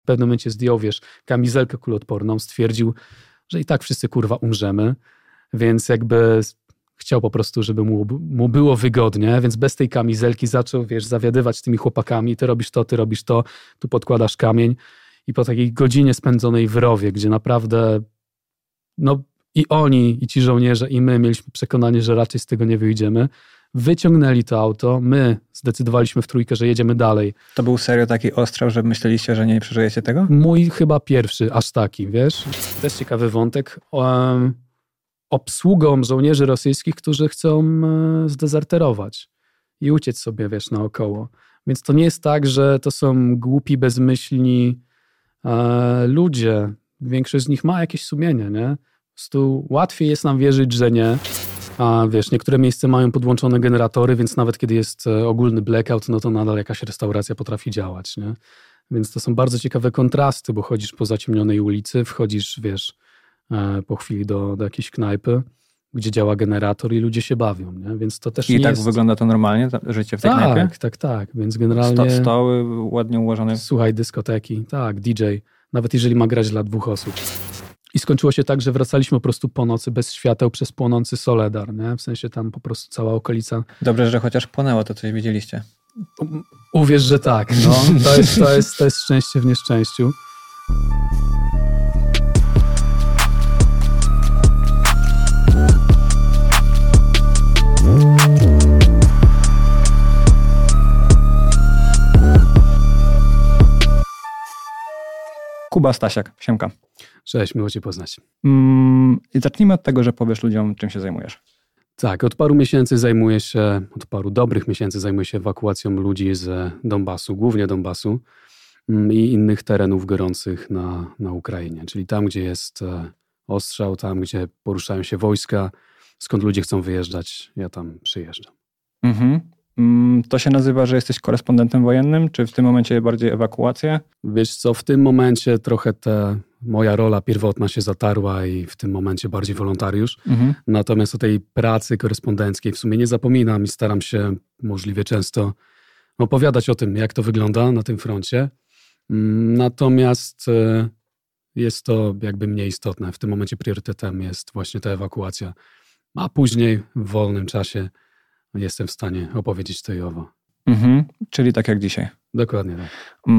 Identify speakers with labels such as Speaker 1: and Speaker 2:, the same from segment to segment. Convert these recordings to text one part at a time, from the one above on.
Speaker 1: W pewnym momencie zdjął, kamizelkę kuloodporną, stwierdził, że i tak wszyscy kurwa umrzemy, więc jakby chciał po prostu, żeby mu było wygodnie, więc bez tej kamizelki zaczął, zawiadywać tymi chłopakami, ty robisz to, tu podkładasz kamień i po takiej godzinie spędzonej w rowie, gdzie naprawdę i oni, i ci żołnierze, i my mieliśmy przekonanie, że raczej z tego nie wyjdziemy, wyciągnęli to auto, my zdecydowaliśmy w trójkę, że jedziemy dalej.
Speaker 2: To był serio taki ostrzał, że myśleliście, że nie przeżyjecie tego?
Speaker 1: Mój chyba pierwszy, aż taki, Też ciekawy wątek. Obsługą żołnierzy rosyjskich, którzy chcą zdezerterować i uciec sobie, naokoło. Więc to nie jest tak, że to są głupi, bezmyślni ludzie. Większość z nich ma jakieś sumienie, nie? Po prostu łatwiej jest nam wierzyć, że nie. A niektóre miejsca mają podłączone generatory, więc nawet kiedy jest ogólny blackout, to nadal jakaś restauracja potrafi działać, nie? Więc to są bardzo ciekawe kontrasty, bo chodzisz po zaciemnionej ulicy, wchodzisz, po chwili do jakiejś knajpy, gdzie działa generator i ludzie się bawią, nie? Więc to też
Speaker 2: I
Speaker 1: nie
Speaker 2: tak
Speaker 1: jest...
Speaker 2: wygląda to normalnie, życie w tej knajpie?
Speaker 1: Tak. Więc generalnie...
Speaker 2: Stoły ładnie ułożone.
Speaker 1: Słuchaj, dyskoteki, DJ. Nawet jeżeli ma grać dla 2 osób. I skończyło się tak, że wracaliśmy po prostu po nocy bez świateł przez płonący Soledar, nie? W sensie tam po prostu cała okolica.
Speaker 2: Dobrze, że chociaż płonęło, to coś widzieliście.
Speaker 1: Uwierz, że tak. To jest szczęście w nieszczęściu.
Speaker 2: Kuba Stasiak, siemka.
Speaker 1: Cześć, miło cię poznać.
Speaker 2: Zacznijmy od tego, że powiesz ludziom, czym się zajmujesz.
Speaker 1: Tak, od paru dobrych miesięcy zajmuję się ewakuacją ludzi z Donbasu, głównie Donbasu i innych terenów gorących na Ukrainie, czyli tam, gdzie jest ostrzał, tam, gdzie poruszają się wojska, skąd ludzie chcą wyjeżdżać, ja tam przyjeżdżam.
Speaker 2: To się nazywa, że jesteś korespondentem wojennym, czy w tym momencie bardziej ewakuację?
Speaker 1: Wiesz co, w tym momencie trochę moja rola pierwotna się zatarła i w tym momencie bardziej wolontariusz. Natomiast o tej pracy korespondenckiej w sumie nie zapominam i staram się możliwie często opowiadać o tym, jak to wygląda na tym froncie. Natomiast jest to jakby mniej istotne. W tym momencie priorytetem jest właśnie ta ewakuacja. A później w wolnym czasie jestem w stanie opowiedzieć to i owo.
Speaker 2: Czyli tak jak dzisiaj.
Speaker 1: Dokładnie tak.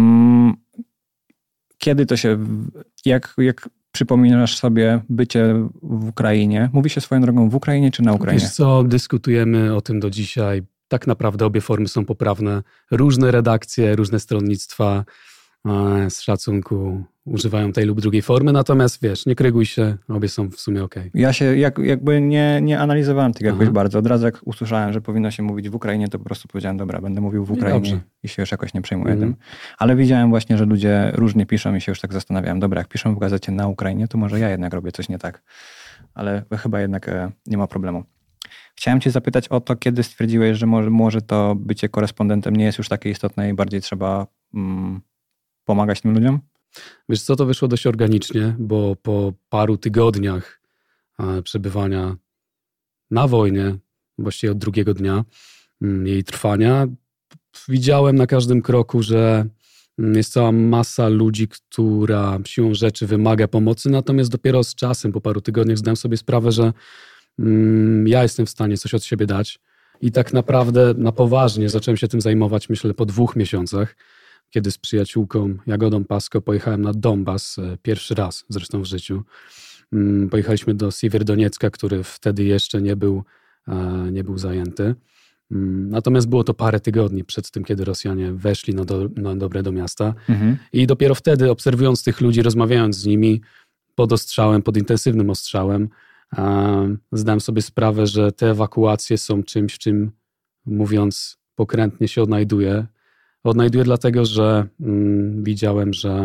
Speaker 2: Kiedy to się... Jak przypominasz sobie bycie w Ukrainie? Mówi się swoją drogą w Ukrainie czy na Ukrainie?
Speaker 1: Wiesz co, dyskutujemy o tym do dzisiaj. Tak naprawdę obie formy są poprawne. Różne redakcje, różne stronnictwa z szacunku używają tej lub drugiej formy, natomiast nie kryguj się, obie są w sumie okej.
Speaker 2: Ja się jakby nie analizowałem tego jakoś bardzo. Od razu jak usłyszałem, że powinno się mówić w Ukrainie, to po prostu powiedziałem, dobra, będę mówił w Ukrainie i się już jakoś nie przejmuję tym. Ale widziałem właśnie, że ludzie różnie piszą i się już tak zastanawiałem, dobra, jak piszą w gazecie na Ukrainie, to może ja jednak robię coś nie tak. Ale chyba jednak nie ma problemu. Chciałem cię zapytać o to, kiedy stwierdziłeś, że może to bycie korespondentem nie jest już takie istotne i bardziej trzeba pomagać tym ludziom?
Speaker 1: Wiesz co, to wyszło dość organicznie, bo po paru tygodniach przebywania na wojnie, właściwie od drugiego dnia jej trwania, widziałem na każdym kroku, że jest cała masa ludzi, która siłą rzeczy wymaga pomocy, natomiast dopiero z czasem, po paru tygodniach zdałem sobie sprawę, że ja jestem w stanie coś od siebie dać i tak naprawdę na poważnie zacząłem się tym zajmować, myślę, po 2 miesiącach, kiedy z przyjaciółką Jagodą Pasko pojechałem na Donbas, pierwszy raz zresztą w życiu. Pojechaliśmy do Siewierodoniecka, który wtedy jeszcze nie był zajęty. Natomiast było to parę tygodni przed tym, kiedy Rosjanie weszli na dobre do miasta. I dopiero wtedy, obserwując tych ludzi, rozmawiając z nimi pod ostrzałem, pod intensywnym ostrzałem, zdałem sobie sprawę, że te ewakuacje są czymś, w czym, mówiąc pokrętnie, się odnajduję. Odnajduję dlatego, że widziałem, że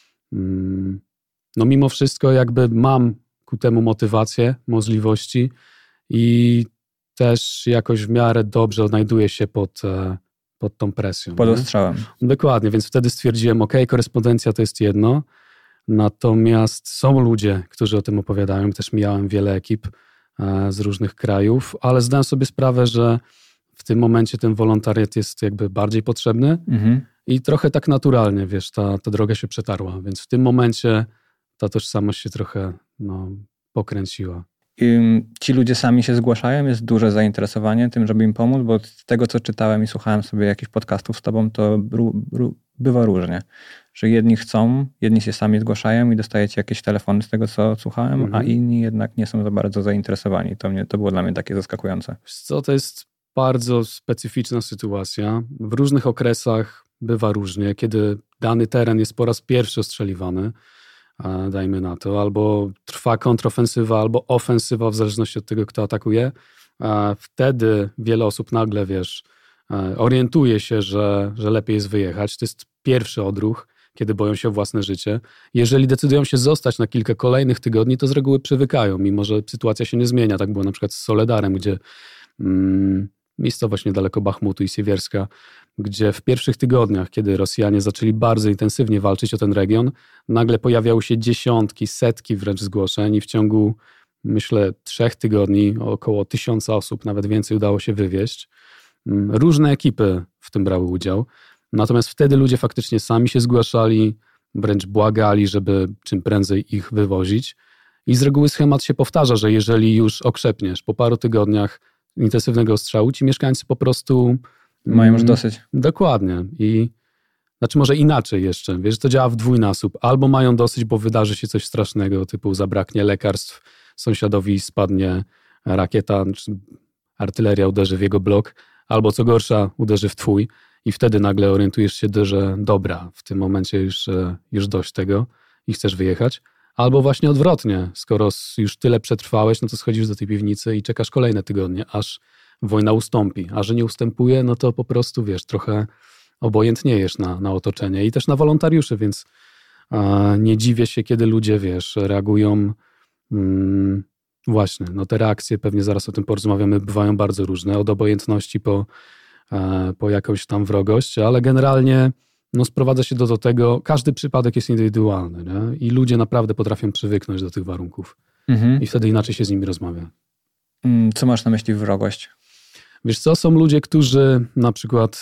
Speaker 1: mimo wszystko jakby mam ku temu motywację, możliwości i też jakoś w miarę dobrze odnajduję się pod tą presją.
Speaker 2: Pod ostrzałem.
Speaker 1: Dokładnie, więc wtedy stwierdziłem, korespondencja to jest jedno, natomiast są ludzie, którzy o tym opowiadają. Też mijałem wiele ekip z różnych krajów, ale zdałem sobie sprawę, że w tym momencie ten wolontariat jest jakby bardziej potrzebny I trochę tak naturalnie, wiesz, ta droga się przetarła, więc w tym momencie ta tożsamość się trochę pokręciła.
Speaker 2: Ci ludzie sami się zgłaszają? Jest duże zainteresowanie tym, żeby im pomóc? Bo z tego, co czytałem i słuchałem sobie jakichś podcastów z tobą, to bywa różnie. Że jedni chcą, jedni się sami zgłaszają i dostajecie jakieś telefony z tego, co słuchałem, a inni jednak nie są za bardzo zainteresowani. To było dla mnie takie zaskakujące.
Speaker 1: Wiesz co, to jest bardzo specyficzna sytuacja. W różnych okresach bywa różnie. Kiedy dany teren jest po raz pierwszy ostrzeliwany, dajmy na to, albo trwa kontrofensywa, albo ofensywa, w zależności od tego, kto atakuje, wtedy wiele osób nagle, wiesz, orientuje się, że lepiej jest wyjechać. To jest pierwszy odruch, kiedy boją się o własne życie. Jeżeli decydują się zostać na kilka kolejnych tygodni, to z reguły przywykają, mimo że sytuacja się nie zmienia. Tak było na przykład z Soledarem, gdzie miejscowość niedaleko Bachmutu i Siewierska, gdzie w pierwszych tygodniach, kiedy Rosjanie zaczęli bardzo intensywnie walczyć o ten region, nagle pojawiały się dziesiątki, setki wręcz zgłoszeń i w ciągu, myślę, 3 tygodni około 1000 osób, nawet więcej, udało się wywieźć. Różne ekipy w tym brały udział. Natomiast wtedy ludzie faktycznie sami się zgłaszali, wręcz błagali, żeby czym prędzej ich wywozić. I z reguły schemat się powtarza, że jeżeli już okrzepniesz po paru tygodniach intensywnego ostrzału, ci mieszkańcy po prostu
Speaker 2: mają już dosyć.
Speaker 1: Dokładnie. I znaczy może inaczej jeszcze. Wiesz, to działa w dwójnasób. Albo mają dosyć, bo wydarzy się coś strasznego, typu zabraknie lekarstw, sąsiadowi spadnie rakieta, czy artyleria uderzy w jego blok, albo co gorsza, uderzy w twój i wtedy nagle orientujesz się, że dobra, w tym momencie już dość tego i chcesz wyjechać. Albo właśnie odwrotnie, skoro już tyle przetrwałeś, no to schodzisz do tej piwnicy i czekasz kolejne tygodnie, aż wojna ustąpi. A że nie ustępuje, no to po prostu, wiesz, trochę obojętniejesz na otoczenie i też na wolontariuszy, więc nie dziwię się, kiedy ludzie, wiesz, reagują. Właśnie, no te reakcje, pewnie zaraz o tym porozmawiamy, bywają bardzo różne, od obojętności po jakąś tam wrogość, ale generalnie no sprowadza się do tego, każdy przypadek jest indywidualny, nie? I ludzie naprawdę potrafią przywyknąć do tych warunków. I wtedy inaczej się z nimi rozmawia.
Speaker 2: Co masz na myśli wrogość?
Speaker 1: Wiesz co, są ludzie, którzy na przykład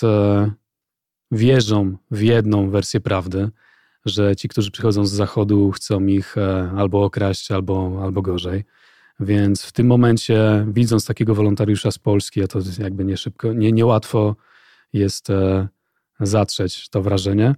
Speaker 1: wierzą w jedną wersję prawdy, że ci, którzy przychodzą z zachodu, chcą ich albo okraść, albo gorzej. Więc w tym momencie, widząc takiego wolontariusza z Polski, a to jakby niełatwo jest zatrzeć to wrażenie,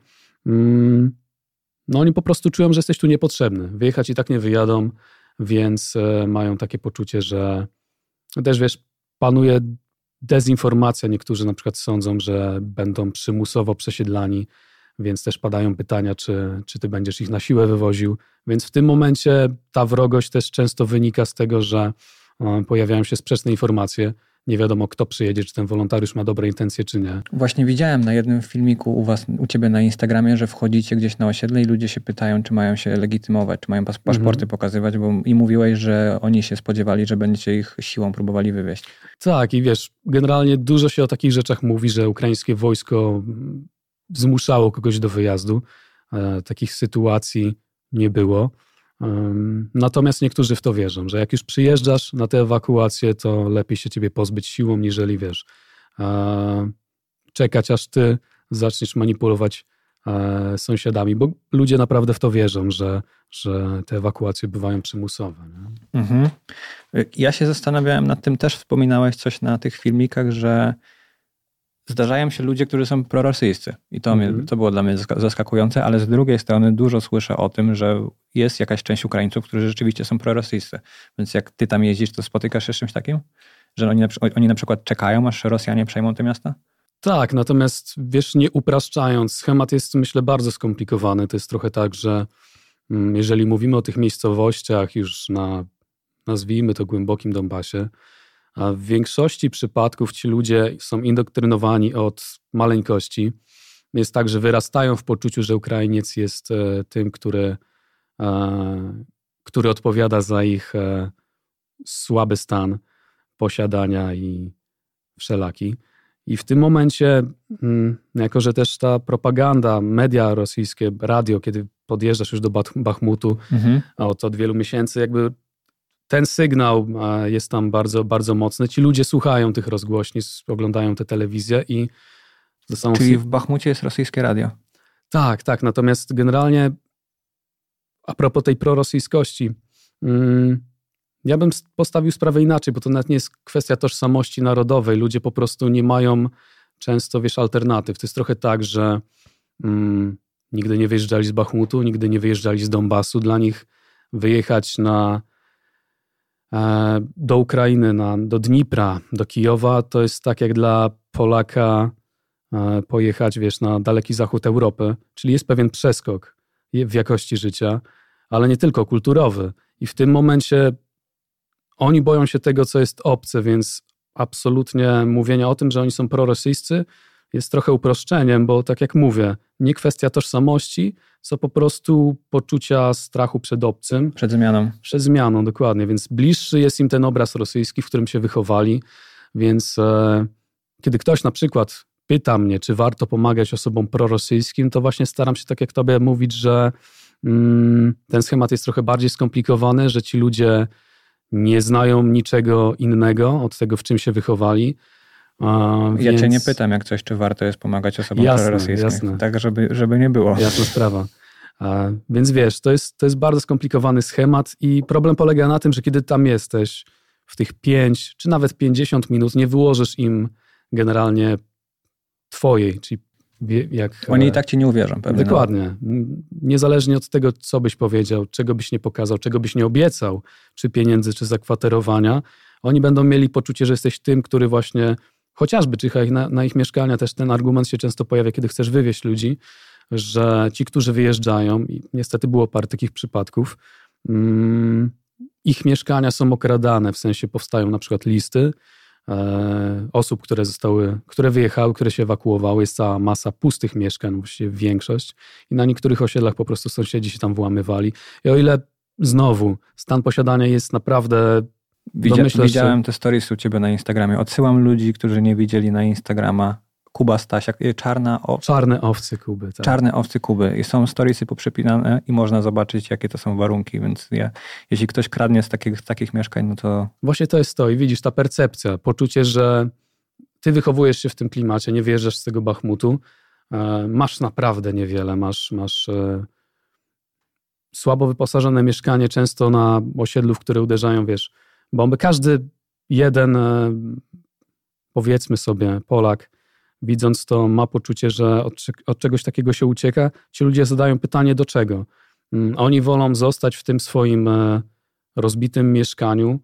Speaker 1: no oni po prostu czują, że jesteś tu niepotrzebny. Wyjechać i tak nie wyjadą, więc mają takie poczucie, że też wiesz, panuje dezinformacja. Niektórzy na przykład sądzą, że będą przymusowo przesiedlani, więc też padają pytania, czy ty będziesz ich na siłę wywoził. Więc w tym momencie ta wrogość też często wynika z tego, że pojawiają się sprzeczne informacje. Nie wiadomo, kto przyjedzie, czy ten wolontariusz ma dobre intencje, czy nie.
Speaker 2: Właśnie widziałem na jednym filmiku u ciebie na Instagramie, że wchodzicie gdzieś na osiedle i ludzie się pytają, czy mają się legitymować, czy mają paszporty pokazywać, i mówiłeś, że oni się spodziewali, że będziecie ich siłą próbowali wywieźć.
Speaker 1: Tak, i wiesz, generalnie dużo się o takich rzeczach mówi, że ukraińskie wojsko zmuszało kogoś do wyjazdu. Takich sytuacji nie było. Natomiast niektórzy w to wierzą, że jak już przyjeżdżasz na tę ewakuację, to lepiej się ciebie pozbyć siłą, niżeli wiesz, czekać aż ty zaczniesz manipulować sąsiadami, bo ludzie naprawdę w to wierzą, że te ewakuacje bywają przymusowe. Nie?
Speaker 2: Ja się zastanawiałem nad tym, też wspominałeś coś na tych filmikach, że zdarzają się ludzie, którzy są prorosyjscy i to było dla mnie zaskakujące, ale z drugiej strony dużo słyszę o tym, że jest jakaś część Ukraińców, którzy rzeczywiście są prorosyjscy. Więc jak ty tam jeździsz, to spotykasz się z czymś takim? Że oni na przykład czekają, aż Rosjanie przejmą te miasta?
Speaker 1: Tak, natomiast wiesz, nie upraszczając, schemat jest, myślę, bardzo skomplikowany. To jest trochę tak, że jeżeli mówimy o tych miejscowościach już nazwijmy to głębokim Donbasie, a w większości przypadków ci ludzie są indoktrynowani od maleńkości. Jest tak, że wyrastają w poczuciu, że Ukrainiec jest tym, który odpowiada za ich słaby stan posiadania i wszelaki. I w tym momencie, jako że też ta propaganda, media rosyjskie, radio, kiedy podjeżdżasz już do Bachmutu, a od wielu miesięcy, jakby ten sygnał jest tam bardzo, bardzo mocny. Ci ludzie słuchają tych rozgłośni, oglądają tę telewizję i
Speaker 2: Czyli w Bachmucie jest rosyjskie radio.
Speaker 1: Tak. Natomiast generalnie a propos tej prorosyjskości, ja bym postawił sprawę inaczej, bo to nawet nie jest kwestia tożsamości narodowej. Ludzie po prostu nie mają często, alternatyw. To jest trochę tak, że nigdy nie wyjeżdżali z Bachmutu, nigdy nie wyjeżdżali z Donbasu. Dla nich wyjechać do Ukrainy, do Dnipra, do Kijowa, to jest tak jak dla Polaka pojechać, na daleki zachód Europy. Czyli jest pewien przeskok w jakości życia, ale nie tylko kulturowy. I w tym momencie oni boją się tego, co jest obce, więc absolutnie mówienie o tym, że oni są prorosyjscy, jest trochę uproszczeniem, bo tak jak mówię, nie kwestia tożsamości, co po prostu poczucia strachu przed obcym.
Speaker 2: Przed zmianą.
Speaker 1: Przed zmianą, dokładnie. Więc bliższy jest im ten obraz rosyjski, w którym się wychowali. Więc kiedy ktoś na przykład pyta mnie, czy warto pomagać osobom prorosyjskim, to właśnie staram się tak jak tobie mówić, że ten schemat jest trochę bardziej skomplikowany, że ci ludzie nie znają niczego innego od tego, w czym się wychowali.
Speaker 2: Ja cię nie pytam jak coś, czy warto jest pomagać osobom prorosyjskim.
Speaker 1: Jasne.
Speaker 2: Tak, żeby nie było.
Speaker 1: Jasna sprawa. Więc to jest bardzo skomplikowany schemat i problem polega na tym, że kiedy tam jesteś w tych 5 czy nawet 50 minut, nie wyłożysz im generalnie twojej, czyli
Speaker 2: Oni i tak ci nie uwierzą pewnie.
Speaker 1: Dokładnie. Niezależnie od tego, co byś powiedział, czego byś nie pokazał, czego byś nie obiecał, czy pieniędzy, czy zakwaterowania, oni będą mieli poczucie, że jesteś tym, który właśnie, chociażby czyha na ich mieszkania, też ten argument się często pojawia, kiedy chcesz wywieźć ludzi, że ci, którzy wyjeżdżają, i niestety było parę takich przypadków, ich mieszkania są okradane, w sensie powstają na przykład listy osób, które wyjechały, które się ewakuowały. Jest cała masa pustych mieszkań, właściwie większość, i na niektórych osiedlach po prostu sąsiedzi się tam włamywali. I o ile znowu stan posiadania jest naprawdę...
Speaker 2: Widziałem te stories u ciebie na Instagramie. Odsyłam ludzi, którzy nie widzieli na Instagrama. Kuba Stasiak,
Speaker 1: Czarne owce Kuby. Tak.
Speaker 2: Czarne owce Kuby. I są storiesy poprzepinane i można zobaczyć, jakie to są warunki, więc jeśli ktoś kradnie z takich mieszkań, no to...
Speaker 1: Właśnie to jest to i widzisz, ta percepcja, poczucie, że ty wychowujesz się w tym klimacie, nie wyjeżdżasz z tego Bachmutu, masz naprawdę niewiele, masz słabo wyposażone mieszkanie, często na osiedlu, w które uderzają, bomby. Każdy jeden, powiedzmy sobie, Polak, widząc to, ma poczucie, że od czegoś takiego się ucieka. Ci ludzie zadają pytanie, do czego? Oni wolą zostać w tym swoim rozbitym mieszkaniu,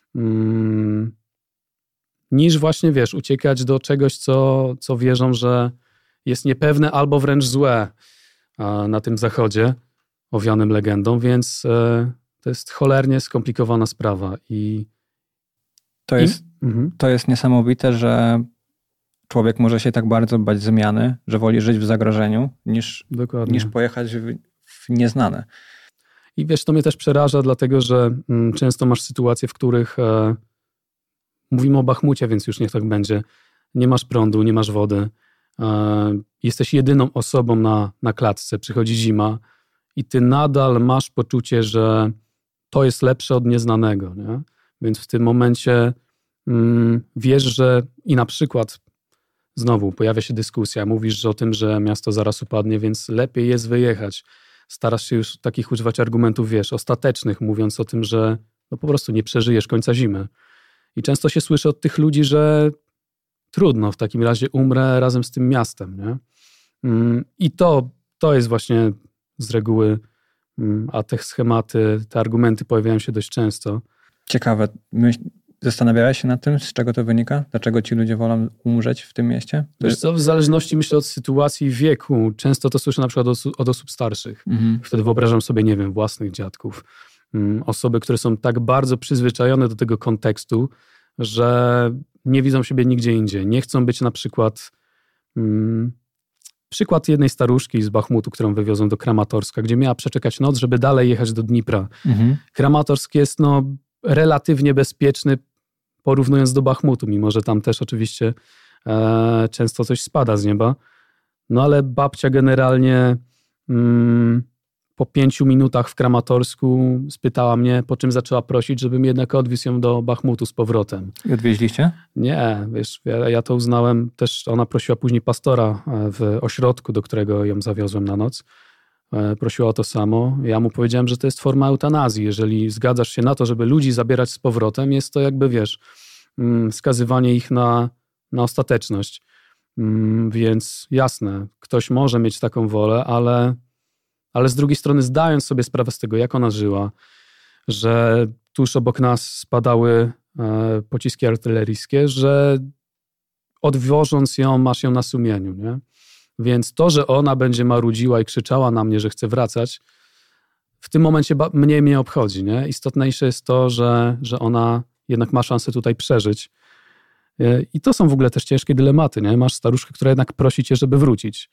Speaker 1: niż właśnie, uciekać do czegoś, co wierzą, że jest niepewne albo wręcz złe na tym zachodzie, owianym legendą, więc to jest cholernie skomplikowana sprawa.
Speaker 2: To jest niesamowite, że człowiek może się tak bardzo bać zmiany, że woli żyć w zagrożeniu, niż pojechać w nieznane.
Speaker 1: I to mnie też przeraża, dlatego że często masz sytuacje, w których mówimy o Bachmucie, więc już niech tak będzie. Nie masz prądu, nie masz wody. Jesteś jedyną osobą na klatce, przychodzi zima i ty nadal masz poczucie, że to jest lepsze od nieznanego. Nie? Więc w tym momencie wiesz, że i na przykład znowu pojawia się dyskusja, mówisz o tym, że miasto zaraz upadnie, więc lepiej jest wyjechać. Starasz się już takich używać argumentów, ostatecznych, mówiąc o tym, że po prostu nie przeżyjesz końca zimy. I często się słyszy od tych ludzi, że trudno, w takim razie umrę razem z tym miastem. Nie? I to jest właśnie z reguły, a te schematy, te argumenty pojawiają się dość często.
Speaker 2: Ciekawe. Zastanawiałeś się nad tym, z czego to wynika? Dlaczego ci ludzie wolą umrzeć w tym mieście?
Speaker 1: W zależności, myślę, od sytuacji i wieku. Często to słyszę na przykład od osób starszych. Wtedy wyobrażam sobie, własnych dziadków. Osoby, które są tak bardzo przyzwyczajone do tego kontekstu, że nie widzą siebie nigdzie indziej. Nie chcą być na przykład... Przykład jednej staruszki z Bachmutu, którą wywiozą do Kramatorska, gdzie miała przeczekać noc, żeby dalej jechać do Dnipra. Kramatorsk jest relatywnie bezpieczny, porównując do Bachmutu, mimo że tam też oczywiście często coś spada z nieba. Ale babcia generalnie po 5 minutach w Kramatorsku spytała mnie, po czym zaczęła prosić, żebym jednak odwiózł ją do Bachmutu z powrotem.
Speaker 2: I odwieźliście?
Speaker 1: Nie, wiesz, ja to uznałem też, ona prosiła później pastora w ośrodku, do którego ją zawiozłem na noc. Prosiła o to samo. Ja mu powiedziałem, że to jest forma eutanazji. Jeżeli zgadzasz się na to, żeby ludzi zabierać z powrotem, jest to jakby, wiesz, skazywanie ich na ostateczność. Więc jasne, ktoś może mieć taką wolę, ale z drugiej strony zdając sobie sprawę z tego, jak ona żyła, że tuż obok nas spadały pociski artyleryjskie, że odwożąc ją, masz ją na sumieniu, nie? Więc to, że ona będzie marudziła i krzyczała na mnie, że chce wracać, w tym momencie mniej mnie obchodzi, nie? Istotniejsze jest to, że ona jednak ma szansę tutaj przeżyć. I to są w ogóle też ciężkie dylematy, nie? Masz staruszkę, która jednak prosi cię, żeby wrócić.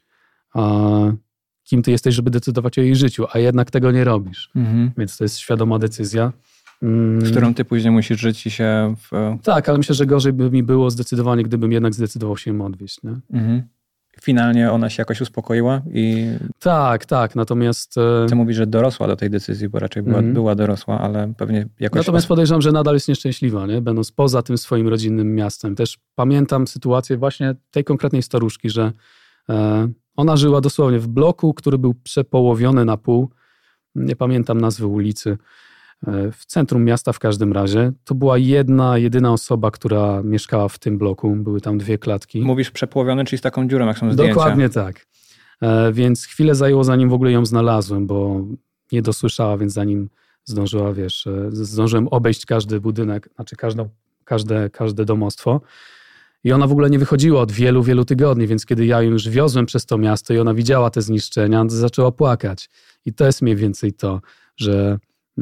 Speaker 1: Kim ty jesteś, żeby decydować o jej życiu, a jednak tego nie robisz. Więc to jest świadoma decyzja.
Speaker 2: Z którą ty później musisz żyć i się...
Speaker 1: Tak, ale myślę, że gorzej by mi było zdecydowanie, gdybym jednak zdecydował się ją odwieźć. Nie?
Speaker 2: Finalnie ona się jakoś uspokoiła i...
Speaker 1: Tak, natomiast...
Speaker 2: Ty mówisz, że dorosła do tej decyzji, bo raczej była dorosła, ale pewnie jakoś...
Speaker 1: Natomiast podejrzewam, że nadal jest nieszczęśliwa, nie? Będąc poza tym swoim rodzinnym miastem. Też pamiętam sytuację właśnie tej konkretnej staruszki, że ona żyła dosłownie w bloku, który był przepołowiony na pół. Nie pamiętam nazwy ulicy. W centrum miasta w każdym razie. To była jedyna osoba, która mieszkała w tym bloku. Były tam 2 klatki.
Speaker 2: Mówisz przepołowiony, czyli z taką dziurą, jak są zdjęcia.
Speaker 1: Dokładnie tak. Więc chwilę zajęło, zanim w ogóle ją znalazłem, bo nie dosłyszała, więc zanim zdążyła, wiesz, zdążyłem obejść każdy budynek, znaczy każde domostwo. I ona w ogóle nie wychodziła od wielu, wielu tygodni, więc kiedy ja ją już wiozłem przez to miasto i ona widziała te zniszczenia, to zaczęła płakać. I to jest mniej więcej to, że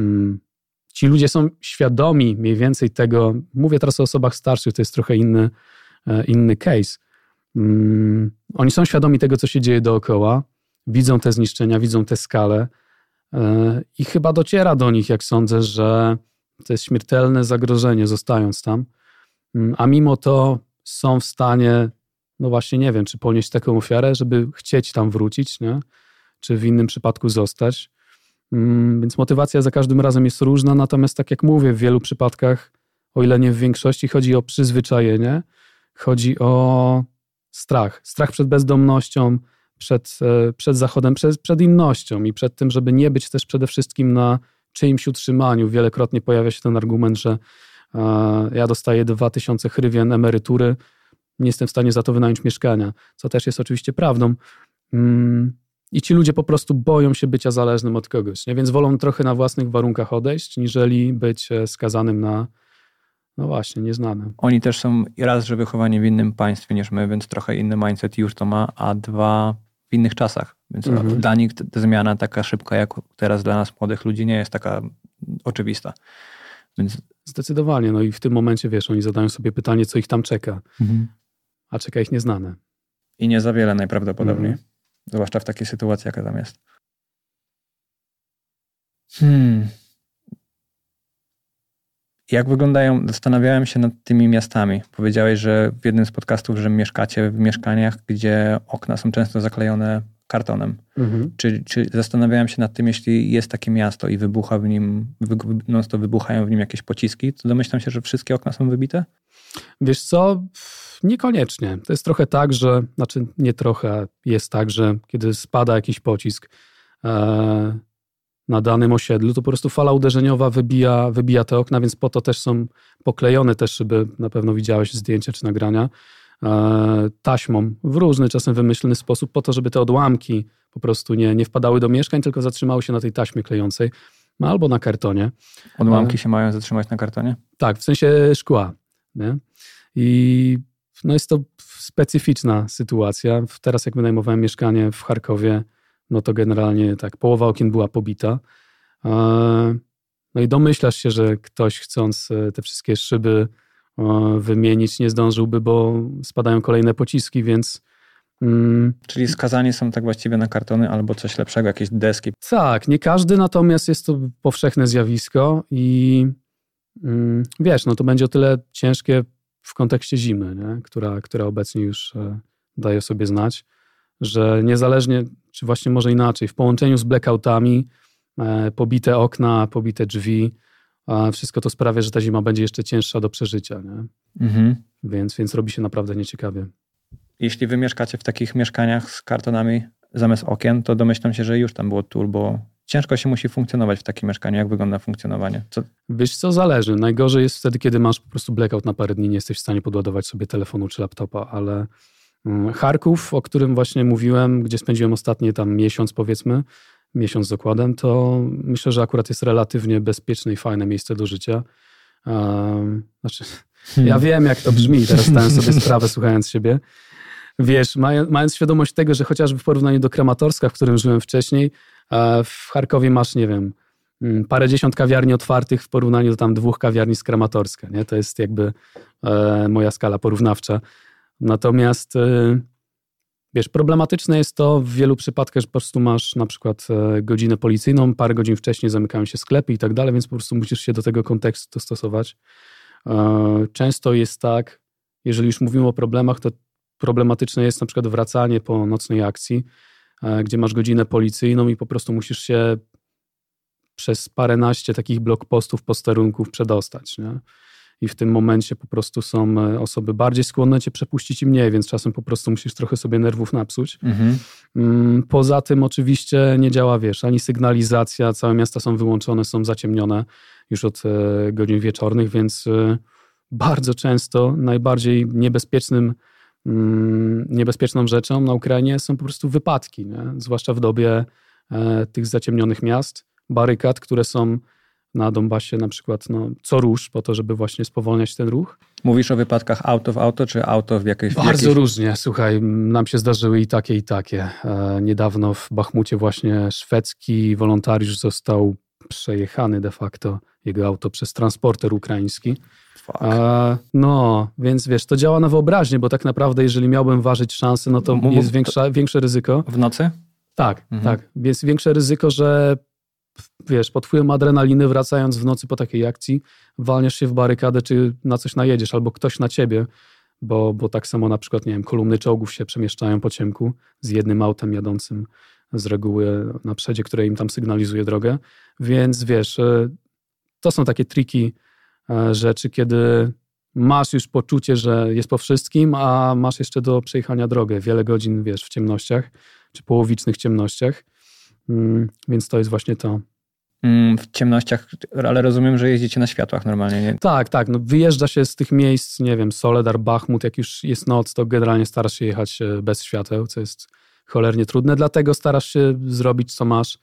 Speaker 1: ci ludzie są świadomi mniej więcej tego, mówię teraz o osobach starszych, to jest trochę inny case. Oni są świadomi tego, co się dzieje dookoła, widzą te zniszczenia, widzą tę skalę i chyba dociera do nich, jak sądzę, że to jest śmiertelne zagrożenie, zostając tam, a mimo to są w stanie, no właśnie nie wiem, czy ponieść taką ofiarę, żeby chcieć tam wrócić, nie? Czy w innym przypadku zostać. Więc motywacja za każdym razem jest różna, natomiast tak jak mówię, w wielu przypadkach, o ile nie w większości, chodzi o przyzwyczajenie, chodzi o strach. Strach przed bezdomnością, przed zachodem, przed innością i przed tym, żeby nie być też przede wszystkim na czyimś utrzymaniu. Wielokrotnie pojawia się ten argument, że ja dostaję 2000 hrywien emerytury, nie jestem w stanie za to wynająć mieszkania, co też jest oczywiście prawdą. I ci ludzie po prostu boją się bycia zależnym od kogoś, nie? Więc wolą trochę na własnych warunkach odejść, niżeli być skazanym na, no właśnie, nieznane.
Speaker 2: Oni też są raz, że wychowani w innym państwie niż my, więc trochę inny mindset już to ma, a 2 w innych czasach. Więc dla nich ta zmiana taka szybka, jak teraz dla nas młodych ludzi, nie jest taka oczywista. Więc...
Speaker 1: Zdecydowanie. No i w tym momencie, wiesz, oni zadają sobie pytanie, co ich tam czeka. A czeka ich nieznane.
Speaker 2: I nie za wiele najprawdopodobniej. Zwłaszcza w takiej sytuacji, jaka tam jest. Jak wyglądają, zastanawiałem się nad tymi miastami. Powiedziałeś, że w jednym z podcastów, że mieszkacie w mieszkaniach, gdzie okna są często zaklejone kartonem. Czy zastanawiałem się nad tym, jeśli jest takie miasto i wybucha w nim, wybuchają w nim jakieś pociski, to domyślam się, że wszystkie okna są wybite?
Speaker 1: Wiesz co? Niekoniecznie. To jest trochę tak, że, znaczy nie trochę, jest tak, że kiedy spada jakiś pocisk na danym osiedlu, to po prostu fala uderzeniowa wybija te okna, więc po to też są poklejone te szyby, na pewno widziałeś zdjęcia czy nagrania, taśmą w różny, czasem wymyślny sposób, po to, żeby te odłamki po prostu nie wpadały do mieszkań, tylko zatrzymały się na tej taśmie klejącej, albo na kartonie.
Speaker 2: Odłamki się mają zatrzymać na kartonie?
Speaker 1: Tak, w sensie szkła. Nie? I no jest to specyficzna sytuacja. Teraz jak wynajmowałem mieszkanie w Charkowie, no to generalnie tak, połowa okien była pobita. No i domyślasz się, że ktoś chcąc te wszystkie szyby wymienić nie zdążyłby, bo spadają kolejne pociski, więc...
Speaker 2: Czyli skazani są tak właściwie na kartony albo coś lepszego, jakieś deski?
Speaker 1: Tak, nie każdy, natomiast jest to powszechne zjawisko i wiesz, no to będzie o tyle ciężkie w kontekście zimy, nie? Która obecnie już daje sobie znać. że niezależnie, czy właśnie może inaczej, w połączeniu z blackoutami, pobite okna, pobite drzwi, wszystko to sprawia, że ta zima będzie jeszcze cięższa do przeżycia. Nie? Więc robi się naprawdę nieciekawie.
Speaker 2: Jeśli wy mieszkacie w takich mieszkaniach z kartonami zamiast okien, to domyślam się, że już tam było turbo. Ciężko się musi funkcjonować w takim mieszkaniu. Jak wygląda funkcjonowanie?
Speaker 1: Wiesz co, zależy. Najgorzej jest wtedy, kiedy masz po prostu blackout na parę dni, nie jesteś w stanie podładować sobie telefonu czy laptopa, ale Charków, o którym właśnie mówiłem, gdzie spędziłem ostatni tam miesiąc z okładem, to myślę, że akurat jest relatywnie bezpieczne i fajne miejsce do życia. Ja wiem, jak to brzmi, teraz zdałem sobie sprawę, słuchając siebie. Wiesz, mając świadomość tego, że chociażby w porównaniu do Kramatorska, w którym żyłem wcześniej, w Charkowie masz, nie wiem, parędziesiąt kawiarni otwartych w porównaniu do tam 2 kawiarni z Kramatorska. Nie? To jest jakby moja skala porównawcza. Natomiast wiesz, problematyczne jest to w wielu przypadkach, że po prostu masz na przykład godzinę policyjną, parę godzin wcześniej zamykają się sklepy i tak dalej, więc po prostu musisz się do tego kontekstu dostosować. Często jest tak, jeżeli już mówimy o problemach, to problematyczne jest na przykład wracanie po nocnej akcji, gdzie masz godzinę policyjną i po prostu musisz się przez paręnaście takich blokpostów, posterunków przedostać. Nie? I w tym momencie po prostu są osoby bardziej skłonne cię przepuścić i mniej, więc czasem po prostu musisz trochę sobie nerwów napsuć. Poza tym oczywiście nie działa, wiesz, ani sygnalizacja, całe miasta są wyłączone, są zaciemnione już od godzin wieczornych, więc bardzo często najbardziej niebezpieczną rzeczą na Ukrainie są po prostu wypadki, nie? Zwłaszcza w dobie tych zaciemnionych miast, barykad, które są na Donbasie na przykład co rusz po to, żeby właśnie spowolniać ten ruch.
Speaker 2: Mówisz o wypadkach auto w auto, czy auto w jakiejś...
Speaker 1: Bardzo różnie. Słuchaj, nam się zdarzyły i takie, i takie. Niedawno w Bachmucie właśnie szwedzki wolontariusz został przejechany de facto, jego auto, przez transporter ukraiński. Więc wiesz, to działa na wyobraźnię, bo tak naprawdę jeżeli miałbym ważyć szansę, no to jest większe ryzyko.
Speaker 2: W nocy?
Speaker 1: Tak, tak. Jest większe ryzyko, że wiesz, pod wpływem adrenaliny wracając w nocy po takiej akcji, walniesz się w barykadę, czy na coś najedziesz, albo ktoś na ciebie, bo tak samo na przykład, nie wiem, kolumny czołgów się przemieszczają po ciemku z jednym autem jadącym z reguły na przedzie, które im tam sygnalizuje drogę. Więc wiesz, to są takie triki rzeczy, kiedy masz już poczucie, że jest po wszystkim, a masz jeszcze do przejechania drogę. Wiele godzin, wiesz, w ciemnościach, czy połowicznych ciemnościach. Więc to jest właśnie to.
Speaker 2: W ciemnościach, ale rozumiem, że jeździcie na światłach normalnie, nie?
Speaker 1: Tak. No wyjeżdża się z tych miejsc, nie wiem, Soledar, Bachmut, jak już jest noc, to generalnie starasz się jechać bez świateł, co jest cholernie trudne, dlatego starasz się zrobić, co masz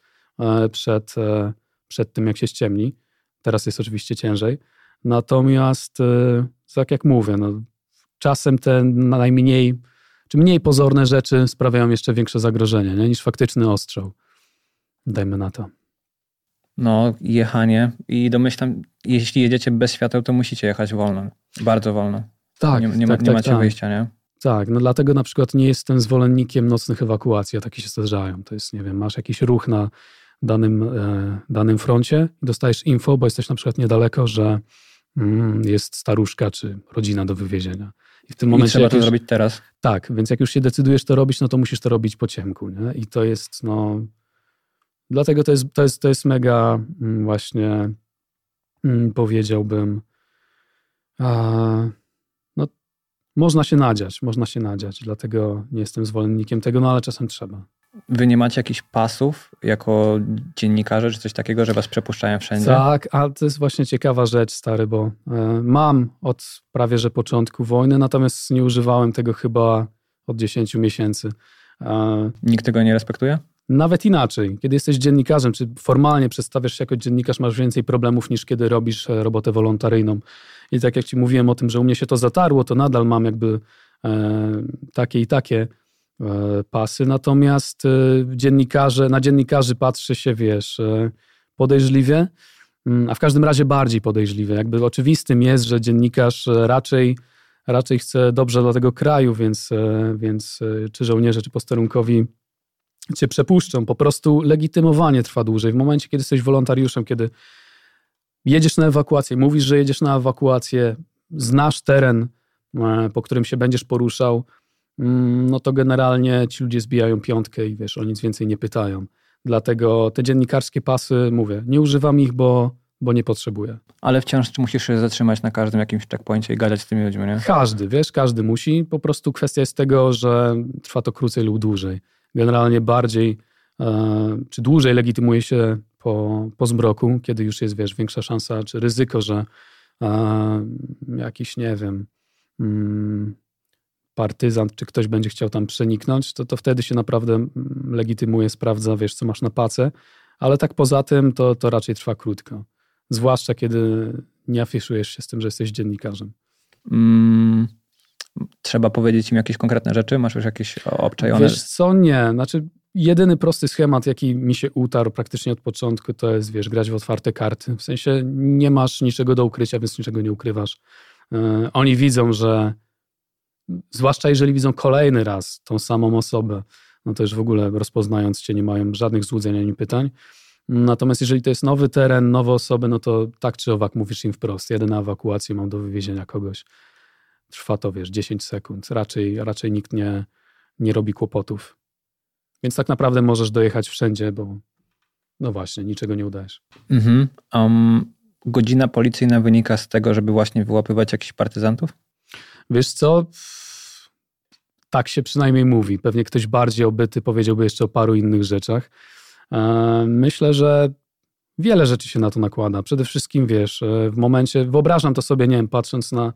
Speaker 1: przed tym, jak się ściemni. Teraz jest oczywiście ciężej. Natomiast, tak jak mówię, no, czasem te najmniej, czy mniej pozorne rzeczy sprawiają jeszcze większe zagrożenie, nie? Niż faktyczny ostrzał. Dajmy na to.
Speaker 2: No, jechanie i domyślam, jeśli jedziecie bez świateł, to musicie jechać wolno. Bardzo wolno.
Speaker 1: Tak.
Speaker 2: Nie macie wyjścia, nie?
Speaker 1: Tak, no dlatego na przykład nie jestem zwolennikiem nocnych ewakuacji, a takie się zdarzają. To jest, nie wiem, masz jakiś ruch na danym froncie i dostajesz info, bo jesteś na przykład niedaleko, że jest staruszka czy rodzina do wywiezienia. I w tym momencie
Speaker 2: trzeba to zrobić teraz.
Speaker 1: Tak, więc jak już się decydujesz to robić, no to musisz to robić po ciemku, nie? I to jest, dlatego to jest mega właśnie, powiedziałbym, można się nadziać, dlatego nie jestem zwolennikiem tego, ale czasem trzeba.
Speaker 2: Wy nie macie jakichś pasów jako dziennikarze, czy coś takiego, że was przepuszczają wszędzie?
Speaker 1: Tak, ale to jest właśnie ciekawa rzecz, stary, bo mam od prawie że początku wojny, natomiast nie używałem tego chyba od 10 miesięcy.
Speaker 2: Nikt tego nie respektuje?
Speaker 1: Nawet inaczej. Kiedy jesteś dziennikarzem, czy formalnie przedstawiasz się jako dziennikarz, masz więcej problemów niż kiedy robisz robotę wolontaryjną. I tak jak ci mówiłem o tym, że u mnie się to zatarło, to nadal mam jakby takie i takie pasy. Natomiast na dziennikarzy patrzy się, wiesz, podejrzliwie, a w każdym razie bardziej podejrzliwie. Jakby oczywistym jest, że dziennikarz raczej chce dobrze dla tego kraju, więc czy żołnierze, czy posterunkowi cię przepuszczą. Po prostu legitymowanie trwa dłużej. W momencie, kiedy jesteś wolontariuszem, kiedy jedziesz na ewakuację, mówisz, że jedziesz na ewakuację, znasz teren, po którym się będziesz poruszał, no to generalnie ci ludzie zbijają piątkę i wiesz, o nic więcej nie pytają. Dlatego te dziennikarskie pasy, mówię, nie używam ich, bo nie potrzebuję.
Speaker 2: Ale wciąż musisz się zatrzymać na każdym jakimś checkpoincie i gadać z tymi ludźmi, nie?
Speaker 1: Każdy musi. Po prostu kwestia jest tego, że trwa to krócej lub dłużej. Generalnie bardziej czy dłużej legitymuje się po zmroku, kiedy już jest, wiesz, większa szansa, czy ryzyko, że jakiś, nie wiem, partyzant, czy ktoś będzie chciał tam przeniknąć, to wtedy się naprawdę legitymuje, sprawdza, wiesz, co masz na pace, ale tak poza tym to raczej trwa krótko. Zwłaszcza kiedy nie afiszujesz się z tym, że jesteś dziennikarzem.
Speaker 2: Trzeba powiedzieć im jakieś konkretne rzeczy? Masz już jakieś obczajone?
Speaker 1: Wiesz co, nie. Znaczy jedyny prosty schemat, jaki mi się utarł praktycznie od początku, to jest, wiesz, grać w otwarte karty. W sensie nie masz niczego do ukrycia, więc niczego nie ukrywasz. Oni widzą, że zwłaszcza jeżeli widzą kolejny raz tą samą osobę, no to już w ogóle rozpoznając cię nie mają żadnych złudzeń ani pytań. Natomiast jeżeli to jest nowy teren, nowe osoby, no to tak czy owak mówisz im wprost. Jadę na ewakuację, mam do wywiezienia kogoś. Trwa to, wiesz, 10 sekund. Raczej nikt nie robi kłopotów. Więc tak naprawdę możesz dojechać wszędzie, bo no właśnie, niczego nie udajesz.
Speaker 2: Godzina policyjna wynika z tego, żeby właśnie wyłapywać jakichś partyzantów?
Speaker 1: Wiesz co? Tak się przynajmniej mówi. Pewnie ktoś bardziej obyty powiedziałby jeszcze o paru innych rzeczach. Myślę, że wiele rzeczy się na to nakłada. Przede wszystkim, wiesz, w momencie, wyobrażam to sobie, nie wiem, patrząc na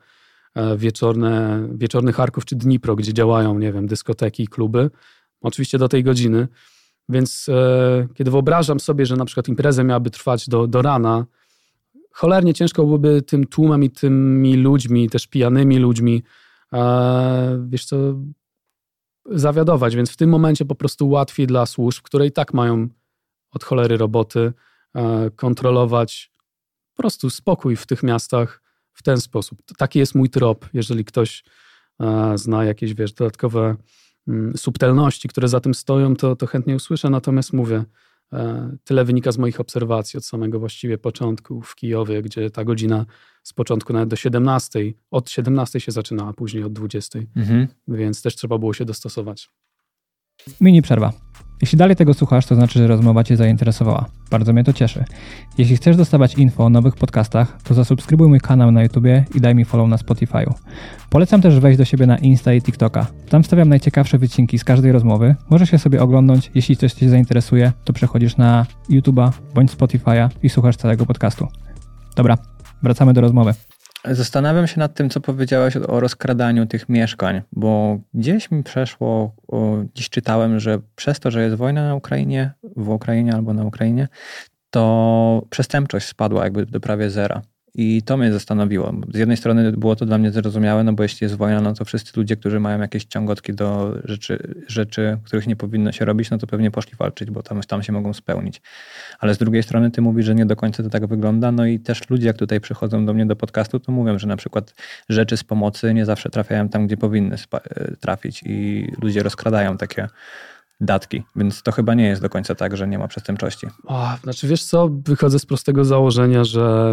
Speaker 1: wieczorny Charków czy Dnipro, gdzie działają, nie wiem, dyskoteki i kluby. Oczywiście do tej godziny. Więc kiedy wyobrażam sobie, że na przykład impreza miałaby trwać do rana, cholernie ciężko byłoby tym tłumem i tymi ludźmi, też pijanymi ludźmi, wiesz co, zawiadować. Więc w tym momencie po prostu łatwiej dla służb, które i tak mają od cholery roboty, kontrolować po prostu spokój w tych miastach w ten sposób. Taki jest mój trop. Jeżeli ktoś zna jakieś, wiesz, dodatkowe subtelności, które za tym stoją, to chętnie usłyszę. Natomiast mówię, tyle wynika z moich obserwacji od samego właściwie początku w Kijowie, gdzie ta godzina z początku nawet do 17, od 17 się zaczynała, później od 20, więc też trzeba było się dostosować.
Speaker 3: Mini przerwa. Jeśli dalej tego słuchasz, to znaczy, że rozmowa Cię zainteresowała. Bardzo mnie to cieszy. Jeśli chcesz dostawać info o nowych podcastach, to zasubskrybuj mój kanał na YouTubie i daj mi follow na Spotify'u. Polecam też wejść do siebie na Insta i TikToka. Tam wstawiam najciekawsze wycinki z każdej rozmowy. Możesz je sobie oglądnąć. Jeśli coś Cię zainteresuje, to przechodzisz na YouTuba bądź Spotify'a i słuchasz całego podcastu. Dobra, wracamy do rozmowy.
Speaker 2: Zastanawiam się nad tym, co powiedziałeś o rozkradaniu tych mieszkań, bo gdzieś mi przeszło, dziś czytałem, że przez to, że jest wojna w Ukrainie albo na Ukrainie, to przestępczość spadła jakby do prawie zera. I to mnie zastanowiło. Z jednej strony było to dla mnie zrozumiałe, no bo jeśli jest wojna, no to wszyscy ludzie, którzy mają jakieś ciągotki do rzeczy, których nie powinno się robić, no to pewnie poszli walczyć, bo tam się mogą spełnić. Ale z drugiej strony ty mówisz, że nie do końca to tak wygląda, no i też ludzie, jak tutaj przychodzą do mnie do podcastu, to mówią, że na przykład rzeczy z pomocy nie zawsze trafiają tam, gdzie powinny trafić i ludzie rozkradają takie datki, więc to chyba nie jest do końca tak, że nie ma przestępczości.
Speaker 1: Znaczy wiesz co, wychodzę z prostego założenia, że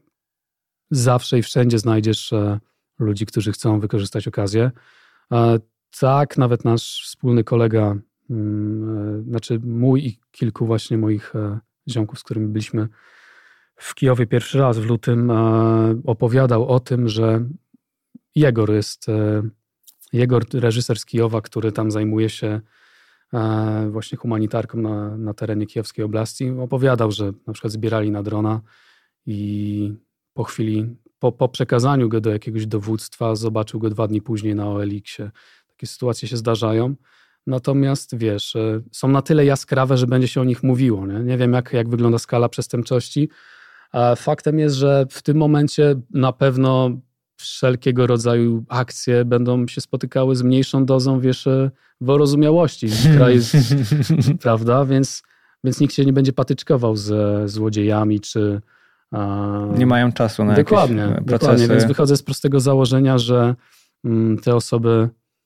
Speaker 1: zawsze i wszędzie znajdziesz ludzi, którzy chcą wykorzystać okazję. Tak, nawet nasz wspólny kolega, znaczy mój i kilku właśnie moich ziomków, z którymi byliśmy w Kijowie pierwszy raz w lutym, opowiadał o tym, że Jegor, reżyser z Kijowa, który tam zajmuje się właśnie humanitarką na terenie kijowskiej oblasti, opowiadał, że na przykład zbierali na drona i po chwili, po przekazaniu go do jakiegoś dowództwa, zobaczył go 2 dni później na OLX-ie. Takie sytuacje się zdarzają. Natomiast wiesz, są na tyle jaskrawe, że będzie się o nich mówiło. Nie wiem, jak wygląda skala przestępczości. Faktem jest, że w tym momencie na pewno wszelkiego rodzaju akcje będą się spotykały z mniejszą dozą, wiesz, wyrozumiałości w kraju, prawda? Więc nikt się nie będzie patyczkował ze złodziejami, czy
Speaker 2: nie mają czasu na
Speaker 1: dokładnie,
Speaker 2: jakieś procesy.
Speaker 1: Dokładnie, więc wychodzę z prostego założenia, że te osoby,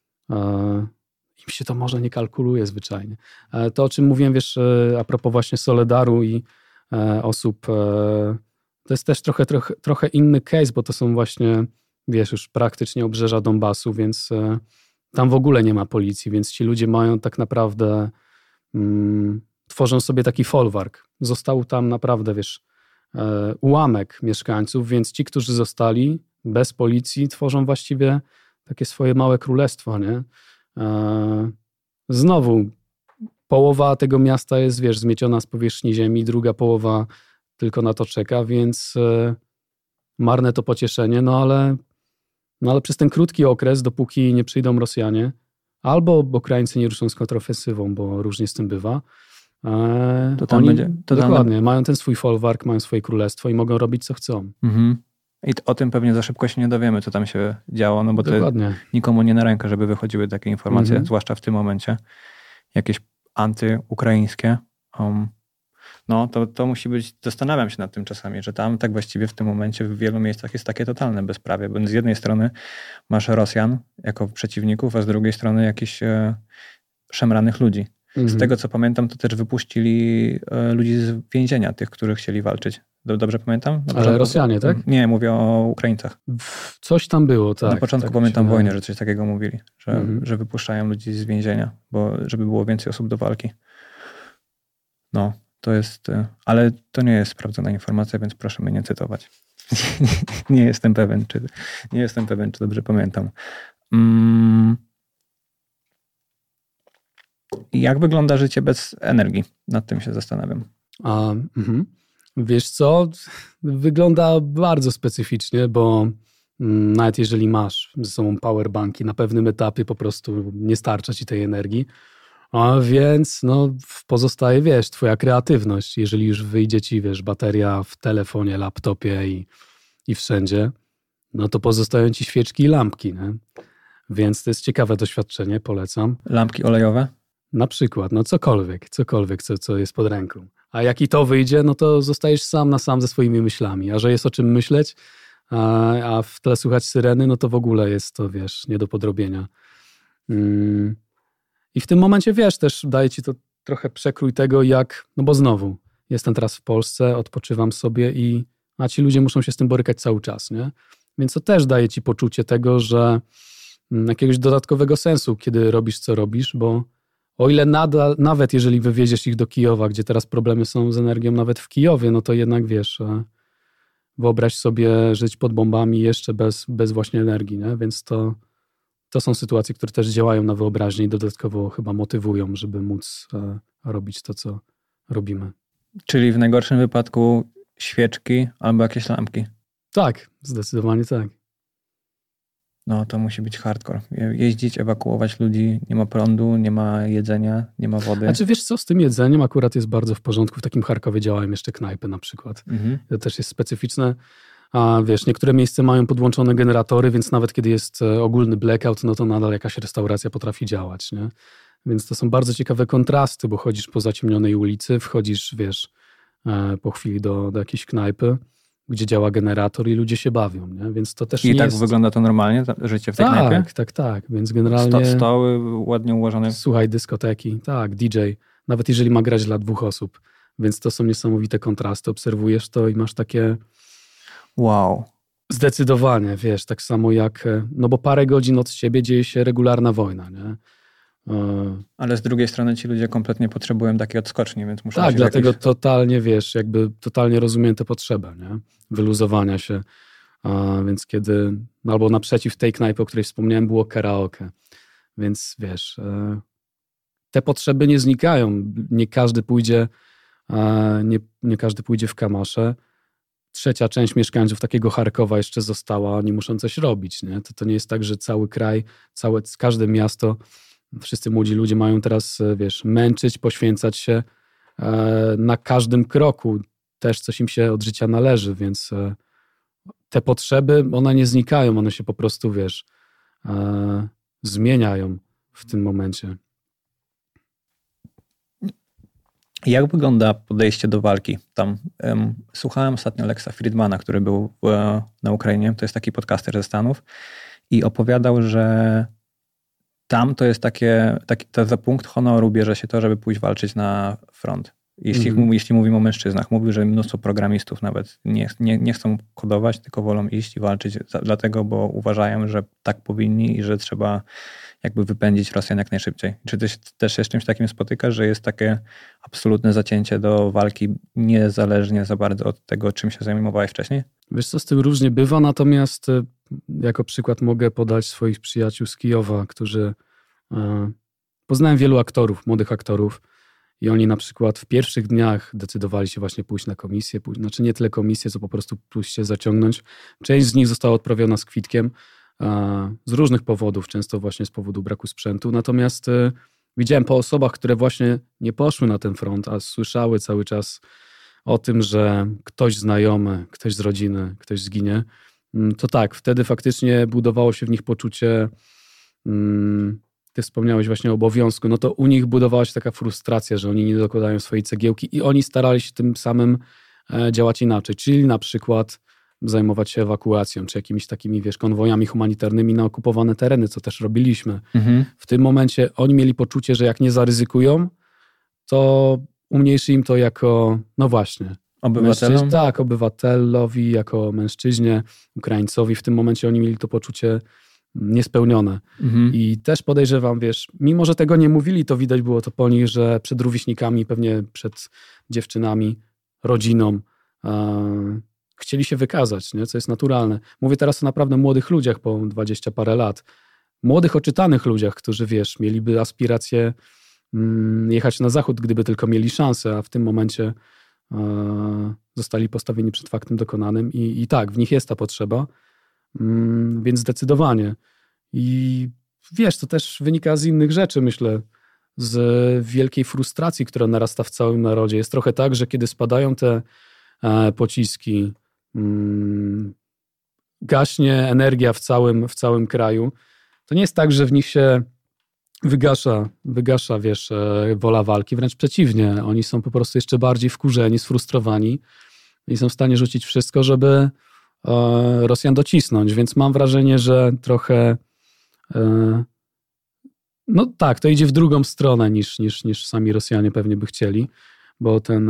Speaker 1: im się to może nie kalkuluje zwyczajnie. To, o czym mówiłem, wiesz, a propos właśnie Soledaru i osób, to jest też trochę inny case, bo to są właśnie, wiesz, już praktycznie obrzeża Donbasu, więc tam w ogóle nie ma policji, więc ci ludzie mają tak naprawdę, tworzą sobie taki folwark. Został tam naprawdę, wiesz, ułamek mieszkańców, więc ci, którzy zostali bez policji, tworzą właściwie takie swoje małe królestwo, nie? Znowu, połowa tego miasta jest, wiesz, zmieciona z powierzchni ziemi, druga połowa tylko na to czeka, więc marne to pocieszenie, no ale przez ten krótki okres, dopóki nie przyjdą Rosjanie, albo Ukraińcy nie ruszą z kontrofensywą, bo różnie z tym bywa,
Speaker 2: to tam
Speaker 1: oni
Speaker 2: będzie, to
Speaker 1: dokładnie, mają ten swój folwark, mają swoje królestwo i mogą robić co chcą.
Speaker 2: Mhm. I o tym pewnie za szybko się nie dowiemy, co tam się działo, no bo
Speaker 1: dokładnie.
Speaker 2: To nikomu nie na rękę, żeby wychodziły takie informacje, zwłaszcza w tym momencie, jakieś antyukraińskie. No to musi być, zastanawiam się nad tym czasami, że tam tak właściwie w tym momencie w wielu miejscach jest takie totalne bezprawie, bo z jednej strony masz Rosjan jako przeciwników, a z drugiej strony jakichś szemranych ludzi. Z tego co pamiętam, to też wypuścili ludzi z więzienia, tych, których chcieli walczyć. Dobrze pamiętam?
Speaker 1: Ale Rosjanie, tak?
Speaker 2: Nie, mówię o Ukraińcach.
Speaker 1: Coś tam było, tak.
Speaker 2: Na początku
Speaker 1: tak
Speaker 2: pamiętam wojnę, że coś takiego mówili, że wypuszczają ludzi z więzienia, bo żeby było więcej osób do walki. No, to jest... Ale to nie jest sprawdzona informacja, więc proszę mnie nie cytować. Nie jestem pewien, czy dobrze pamiętam. Jak wygląda życie bez energii? Nad tym się zastanawiam.
Speaker 1: Wiesz co? Wygląda bardzo specyficznie, bo nawet jeżeli masz ze sobą powerbanki, na pewnym etapie po prostu nie starcza ci tej energii. A więc pozostaje, wiesz, twoja kreatywność. Jeżeli już wyjdzie ci, wiesz, bateria w telefonie, laptopie i wszędzie, no to pozostają ci świeczki i lampki, nie? Więc to jest ciekawe doświadczenie, polecam.
Speaker 2: Lampki olejowe?
Speaker 1: Na przykład, cokolwiek, co jest pod ręką. A jak i to wyjdzie, no to zostajesz sam na sam ze swoimi myślami. A że jest o czym myśleć, a w tle słuchać syreny, no to w ogóle jest to, wiesz, nie do podrobienia. I w tym momencie, wiesz, też daje ci to trochę przekrój tego, no bo znowu, jestem teraz w Polsce, odpoczywam sobie a ci ludzie muszą się z tym borykać cały czas, nie? Więc to też daje ci poczucie tego, że jakiegoś dodatkowego sensu, kiedy robisz, co robisz, bo o ile nawet jeżeli wywieziesz ich do Kijowa, gdzie teraz problemy są z energią nawet w Kijowie, no to jednak, wiesz, wyobraź sobie żyć pod bombami jeszcze bez właśnie energii, nie? Więc to są sytuacje, które też działają na wyobraźnię i dodatkowo chyba motywują, żeby móc robić to, co robimy.
Speaker 2: Czyli w najgorszym wypadku świeczki albo jakieś lampki.
Speaker 1: Tak, zdecydowanie tak.
Speaker 2: No to musi być hardcore. Jeździć, ewakuować ludzi, nie ma prądu, nie ma jedzenia, nie ma wody.
Speaker 1: Znaczy wiesz co, z tym jedzeniem akurat jest bardzo w porządku. W takim Charkowie działają jeszcze knajpy na przykład. To też jest specyficzne. A wiesz, niektóre miejsca mają podłączone generatory, więc nawet kiedy jest ogólny blackout, no to nadal jakaś restauracja potrafi działać, nie? Więc to są bardzo ciekawe kontrasty, bo chodzisz po zaciemnionej ulicy, wchodzisz, wiesz, po chwili do jakiejś knajpy, gdzie działa generator i ludzie się bawią, nie? Więc to też
Speaker 2: I
Speaker 1: nie
Speaker 2: tak
Speaker 1: jest...
Speaker 2: wygląda to normalnie, życie w tej knajpie?
Speaker 1: Tak. Więc generalnie...
Speaker 2: Stoły ładnie ułożone.
Speaker 1: Słuchaj, dyskoteki, tak, DJ. Nawet jeżeli ma grać dla 2 osób. Więc to są niesamowite kontrasty. Obserwujesz to i masz takie...
Speaker 2: Wow.
Speaker 1: Zdecydowanie, wiesz, tak samo jak... No bo parę godzin od ciebie dzieje się regularna wojna, nie?
Speaker 2: Ale z drugiej strony ci ludzie kompletnie potrzebują takiej odskoczni, więc muszą...
Speaker 1: Tak, dlatego totalnie, wiesz, jakby totalnie rozumiem tę potrzebę, nie? Wyluzowania się. Więc kiedy... Albo naprzeciw tej knajpy, o której wspomniałem, było karaoke. Więc wiesz, te potrzeby nie znikają. Nie każdy pójdzie w kamasze. Trzecia część mieszkańców takiego Charkowa jeszcze została, oni muszą coś robić, nie? To nie jest tak, że cały kraj, każde miasto, wszyscy młodzi ludzie mają teraz, wiesz, męczyć, poświęcać się na każdym kroku. Też coś im się od życia należy, więc te potrzeby, one nie znikają, one się po prostu, wiesz, zmieniają w tym momencie.
Speaker 2: Jak wygląda podejście do walki tam? Słuchałem ostatnio Lexa Friedmana, który był na Ukrainie, to jest taki podcaster ze Stanów i opowiadał, że tam to jest to za punkt honoru bierze się to, żeby pójść walczyć na front. Jeśli mówimy o mężczyznach, mówił, że mnóstwo programistów nawet nie chcą kodować, tylko wolą iść i walczyć dlatego, bo uważają, że tak powinni i że trzeba jakby wypędzić Rosjan jak najszybciej. Czy ty też się z czymś takim spotykasz, że jest takie absolutne zacięcie do walki niezależnie za bardzo od tego, czym się zajmowałeś wcześniej?
Speaker 1: Wiesz co, z tym różnie bywa, natomiast jako przykład mogę podać swoich przyjaciół z Kijowa, którzy poznałem wielu aktorów, młodych aktorów i oni na przykład w pierwszych dniach decydowali się właśnie pójść na komisję, znaczy nie tyle komisję, co po prostu pójść się zaciągnąć. Część z nich została odprawiona z kwitkiem z różnych powodów, często właśnie z powodu braku sprzętu, natomiast widziałem po osobach, które właśnie nie poszły na ten front, a słyszały cały czas o tym, że ktoś znajomy, ktoś z rodziny, ktoś zginie, to tak, wtedy faktycznie budowało się w nich poczucie, ty wspomniałeś właśnie o obowiązku, no to u nich budowała się taka frustracja, że oni nie dokładają swojej cegiełki i oni starali się tym samym działać inaczej, czyli na przykład zajmować się ewakuacją, czy jakimiś takimi, konwojami humanitarnymi na okupowane tereny, co też robiliśmy. W tym momencie oni mieli poczucie, że jak nie zaryzykują, to umniejszy im to jako, no właśnie,
Speaker 2: obywatelom?
Speaker 1: Tak, obywatelowi, jako mężczyźnie, Ukraińcowi. W tym momencie oni mieli to poczucie niespełnione. I też podejrzewam, mimo że tego nie mówili, to widać było to po nich, że przed rówieśnikami, pewnie przed dziewczynami, rodziną chcieli się wykazać, nie? Co jest naturalne. Mówię teraz o naprawdę młodych ludziach po 20 parę lat. Młodych, oczytanych ludziach, którzy, mieliby aspiracje jechać na zachód, gdyby tylko mieli szansę, a w tym momencie zostali postawieni przed faktem dokonanym i tak, w nich jest ta potrzeba, więc zdecydowanie. I to też wynika z innych rzeczy, myślę, z wielkiej frustracji, która narasta w całym narodzie. Jest trochę tak, że kiedy spadają te pociski, gaśnie energia w całym kraju, to nie jest tak, że w nich się wygasza, wola walki, wręcz przeciwnie. Oni są po prostu jeszcze bardziej wkurzeni, sfrustrowani i są w stanie rzucić wszystko, żeby Rosjan docisnąć, więc mam wrażenie, że trochę no tak, to idzie w drugą stronę niż sami Rosjanie pewnie by chcieli, bo ten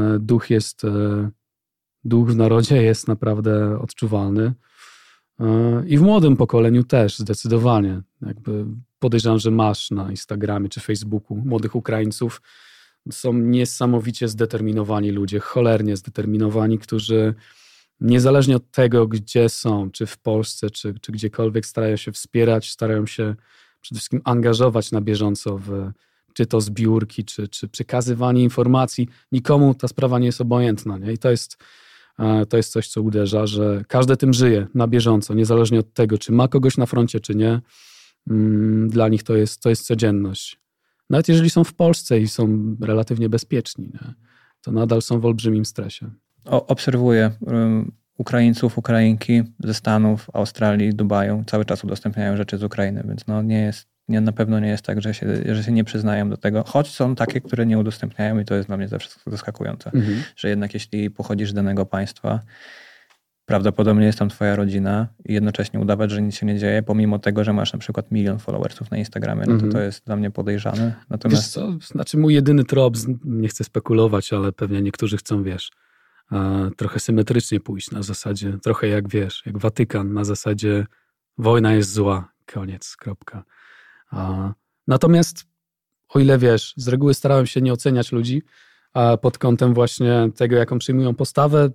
Speaker 1: duch w narodzie jest naprawdę odczuwalny i w młodym pokoleniu też zdecydowanie. Podejrzewam, że masz na Instagramie czy Facebooku młodych Ukraińców. Są niesamowicie zdeterminowani ludzie, cholernie zdeterminowani, którzy niezależnie od tego, gdzie są, czy w Polsce, czy gdziekolwiek, starają się wspierać, starają się przede wszystkim angażować na bieżąco czy to zbiórki, czy przekazywanie informacji. Nikomu ta sprawa nie jest obojętna. Nie? I to jest coś, co uderza, że każdy tym żyje na bieżąco, niezależnie od tego, czy ma kogoś na froncie, czy nie. Dla nich to jest codzienność. Nawet jeżeli są w Polsce i są relatywnie bezpieczni, nie? To nadal są w olbrzymim stresie.
Speaker 2: Obserwuję Ukraińców, Ukrainki ze Stanów, Australii, Dubaju. Cały czas udostępniają rzeczy z Ukrainy, więc na pewno nie jest tak, że się nie przyznają do tego. Choć są takie, które nie udostępniają i to jest dla mnie zawsze zaskakujące. Że jednak jeśli pochodzisz z danego państwa, prawdopodobnie jest tam twoja rodzina i jednocześnie udawać, że nic się nie dzieje, pomimo tego, że masz na przykład 1 000 000 followersów na Instagramie, no to jest dla mnie podejrzane. Natomiast...
Speaker 1: Wiesz co? Znaczy mój jedyny trop, nie chcę spekulować, ale pewnie niektórzy chcą, trochę symetrycznie pójść na zasadzie, trochę jak Watykan, na zasadzie wojna jest zła, koniec, kropka. Natomiast o ile z reguły starałem się nie oceniać ludzi pod kątem właśnie tego, jaką przyjmują postawę,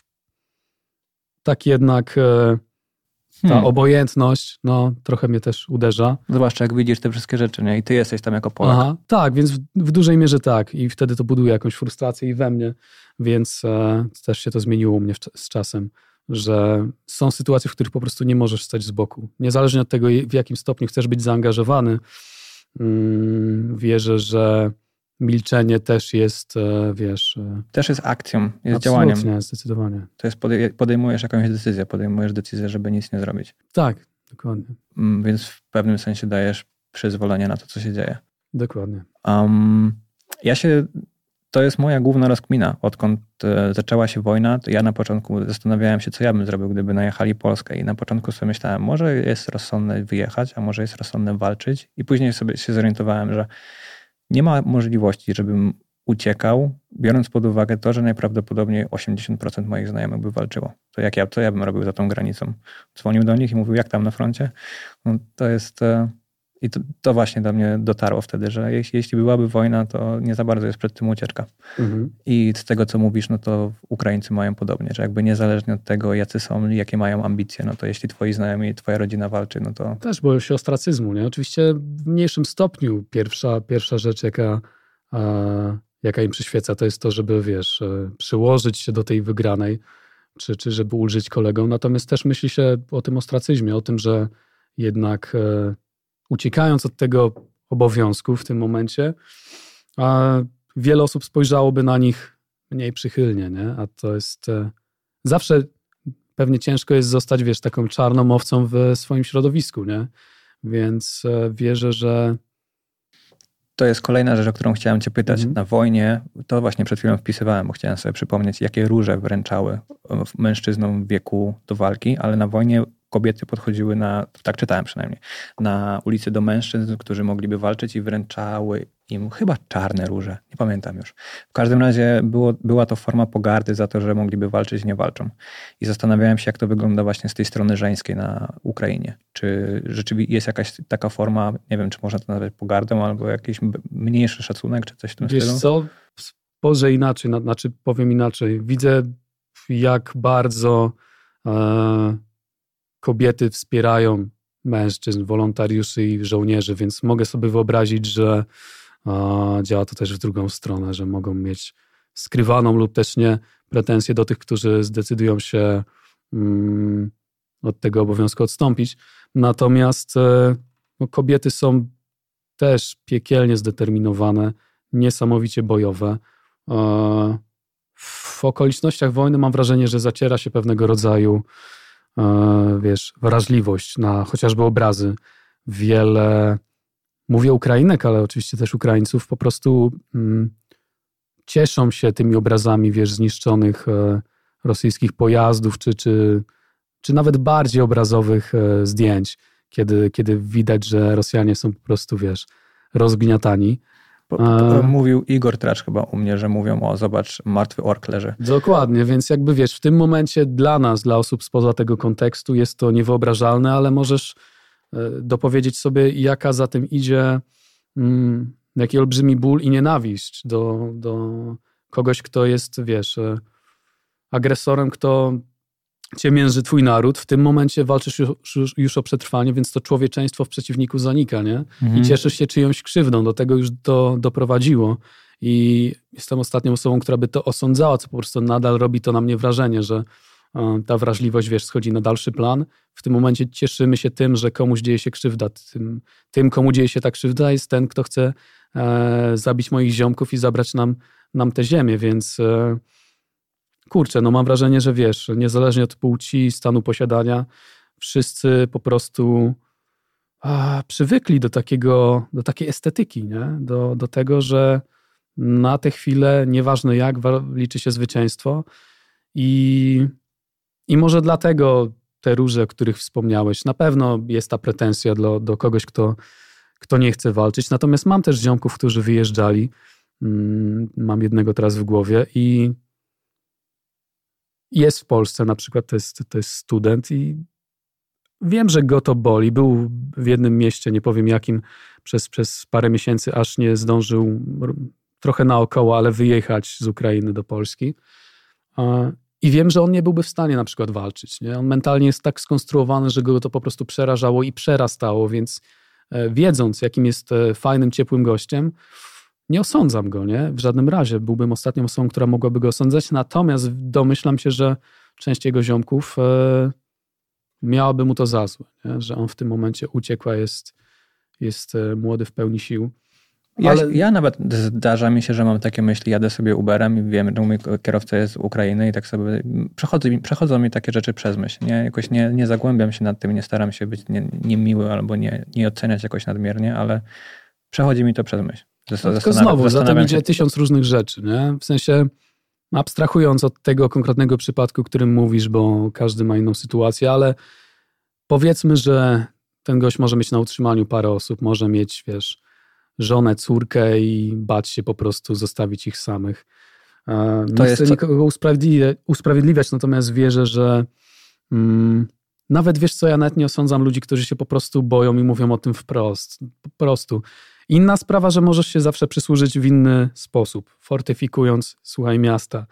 Speaker 1: tak jednak ta obojętność, trochę mnie też uderza.
Speaker 2: Zwłaszcza jak widzisz te wszystkie rzeczy, nie? I ty jesteś tam jako Polak.
Speaker 1: Aha, tak, więc w dużej mierze tak. I wtedy to buduje jakąś frustrację i we mnie, więc też się to zmieniło u mnie z czasem, że są sytuacje, w których po prostu nie możesz stać z boku. Niezależnie od tego, w jakim stopniu chcesz być zaangażowany, wierzę, że milczenie też jest,
Speaker 2: Też jest akcją, jest
Speaker 1: działaniem.
Speaker 2: Absolutnie,
Speaker 1: zdecydowanie.
Speaker 2: To jest podejmujesz jakąś decyzję, żeby nic nie zrobić.
Speaker 1: Tak, dokładnie.
Speaker 2: Więc w pewnym sensie dajesz przyzwolenie na to, co się dzieje.
Speaker 1: Dokładnie.
Speaker 2: To jest moja główna rozkmina. Odkąd zaczęła się wojna, to ja na początku zastanawiałem się, co ja bym zrobił, gdyby najechali Polskę. I na początku sobie myślałem, może jest rozsądne wyjechać, a może jest rozsądne walczyć. I później sobie się zorientowałem, że nie ma możliwości, żebym uciekał, biorąc pod uwagę to, że najprawdopodobniej 80% moich znajomych by walczyło. To co ja bym robił za tą granicą? Dzwonił do nich i mówił, jak tam na froncie? No, to jest... I to właśnie do mnie dotarło wtedy, że jeśli byłaby wojna, to nie za bardzo jest przed tym ucieczka. I z tego, co mówisz, no to Ukraińcy mają podobnie, że jakby niezależnie od tego, jacy są, jakie mają ambicje, no to jeśli twoi znajomi, twoja rodzina walczy, no to...
Speaker 1: Też boją się ostracyzmu, nie? Oczywiście w mniejszym stopniu pierwsza rzecz, jaka im przyświeca, to jest to, żeby, wiesz, przyłożyć się do tej wygranej, czy żeby ulżyć kolegom. Natomiast też myśli się o tym ostracyzmie, o tym, że jednak uciekając od tego obowiązku w tym momencie, wiele osób spojrzałoby na nich mniej przychylnie, nie? A to jest zawsze pewnie ciężko jest zostać, wiesz, taką czarną owcą w swoim środowisku, nie? Więc wierzę, że...
Speaker 2: To jest kolejna rzecz, o którą chciałem cię pytać. Na wojnie, to właśnie przed chwilą wpisywałem, bo chciałem sobie przypomnieć, jakie róże wręczały mężczyznom w wieku do walki, ale na wojnie kobiety podchodziły tak czytałem przynajmniej, na ulicy do mężczyzn, którzy mogliby walczyć i wręczały im chyba czarne róże. Nie pamiętam już. W każdym razie była to forma pogardy za to, że mogliby walczyć i nie walczą. I zastanawiałem się, jak to wygląda właśnie z tej strony żeńskiej na Ukrainie. Czy rzeczywiście jest jakaś taka forma, nie wiem, czy można to nazwać pogardą, albo jakiś mniejszy szacunek, czy coś w tym stylu?
Speaker 1: Wiesz co? Spojrzę inaczej, powiem inaczej. Widzę, jak bardzo kobiety wspierają mężczyzn, wolontariuszy i żołnierzy, więc mogę sobie wyobrazić, że działa to też w drugą stronę, że mogą mieć skrywaną lub też nie pretensje do tych, którzy zdecydują się od tego obowiązku odstąpić. Natomiast kobiety są też piekielnie zdeterminowane, niesamowicie bojowe. W okolicznościach wojny mam wrażenie, że zaciera się pewnego rodzaju wrażliwość na chociażby obrazy. Wiele, mówię Ukrainek, ale oczywiście też Ukraińców, po prostu cieszą się tymi obrazami, zniszczonych rosyjskich pojazdów, czy nawet bardziej obrazowych zdjęć, kiedy widać, że Rosjanie są po prostu, rozgniatani.
Speaker 2: Mówił Igor Tracz chyba u mnie, że mówią, zobacz, martwy ork leży.
Speaker 1: Dokładnie, więc jakby w tym momencie dla nas, dla osób spoza tego kontekstu jest to niewyobrażalne, ale możesz dopowiedzieć sobie, jaka za tym idzie, jaki olbrzymi ból i nienawiść do kogoś, kto jest, agresorem, kto ciemięży twój naród. W tym momencie walczysz już o przetrwanie, więc to człowieczeństwo w przeciwniku zanika, nie? I cieszysz się czyjąś krzywdą. Do tego już doprowadziło. I jestem ostatnią osobą, która by to osądzała, co po prostu nadal robi to na mnie wrażenie, że ta wrażliwość, schodzi na dalszy plan. W tym momencie cieszymy się tym, że komuś dzieje się krzywda. Tym, komu dzieje się ta krzywda, jest ten, kto chce zabić moich ziomków i zabrać nam tę ziemię, więc... Kurczę, mam wrażenie, że niezależnie od płci, stanu posiadania, wszyscy po prostu przywykli do takiej estetyki, nie? Do tego, że na tę chwilę, nieważne jak, liczy się zwycięstwo i może dlatego te róże, o których wspomniałeś, na pewno jest ta pretensja do kogoś, kto nie chce walczyć. Natomiast mam też ziomków, którzy wyjeżdżali. Mam jednego teraz w głowie i jest w Polsce na przykład, to jest student i wiem, że go to boli. Był w jednym mieście, nie powiem jakim, przez parę miesięcy, aż nie zdążył trochę naokoło, ale wyjechać z Ukrainy do Polski. I wiem, że on nie byłby w stanie na przykład walczyć. Nie? On mentalnie jest tak skonstruowany, że go to po prostu przerażało i przerastało, więc wiedząc, jakim jest fajnym, ciepłym gościem, nie osądzam go, nie? W żadnym razie. Byłbym ostatnią osobą, która mogłaby go osądzać, natomiast domyślam się, że część jego ziomków miałaby mu to za złe, nie? Że on w tym momencie uciekł, a jest młody w pełni sił.
Speaker 2: Ja nawet zdarza mi się, że mam takie myśli, jadę sobie Uberem i wiem, że mój kierowca jest z Ukrainy i tak sobie przechodzą mi takie rzeczy przez myśl. Nie? Jakoś nie zagłębiam się nad tym, nie staram się być niemiły albo nie oceniać jakoś nadmiernie, ale przechodzi mi to przez myśl.
Speaker 1: Tylko znowu, za tym idzie 1000 różnych rzeczy, nie? W sensie abstrahując od tego konkretnego przypadku, o którym mówisz, bo każdy ma inną sytuację, ale powiedzmy, że ten gość może mieć na utrzymaniu parę osób, może mieć, żonę, córkę i bać się po prostu zostawić ich samych. Nie chcę nikogo usprawiedliwiać, natomiast wierzę, że nawet wiesz co, ja nawet nie osądzam ludzi, którzy się po prostu boją i mówią o tym wprost. Po prostu. Inna sprawa, że możesz się zawsze przysłużyć w inny sposób, fortyfikując, słuchaj, miasta.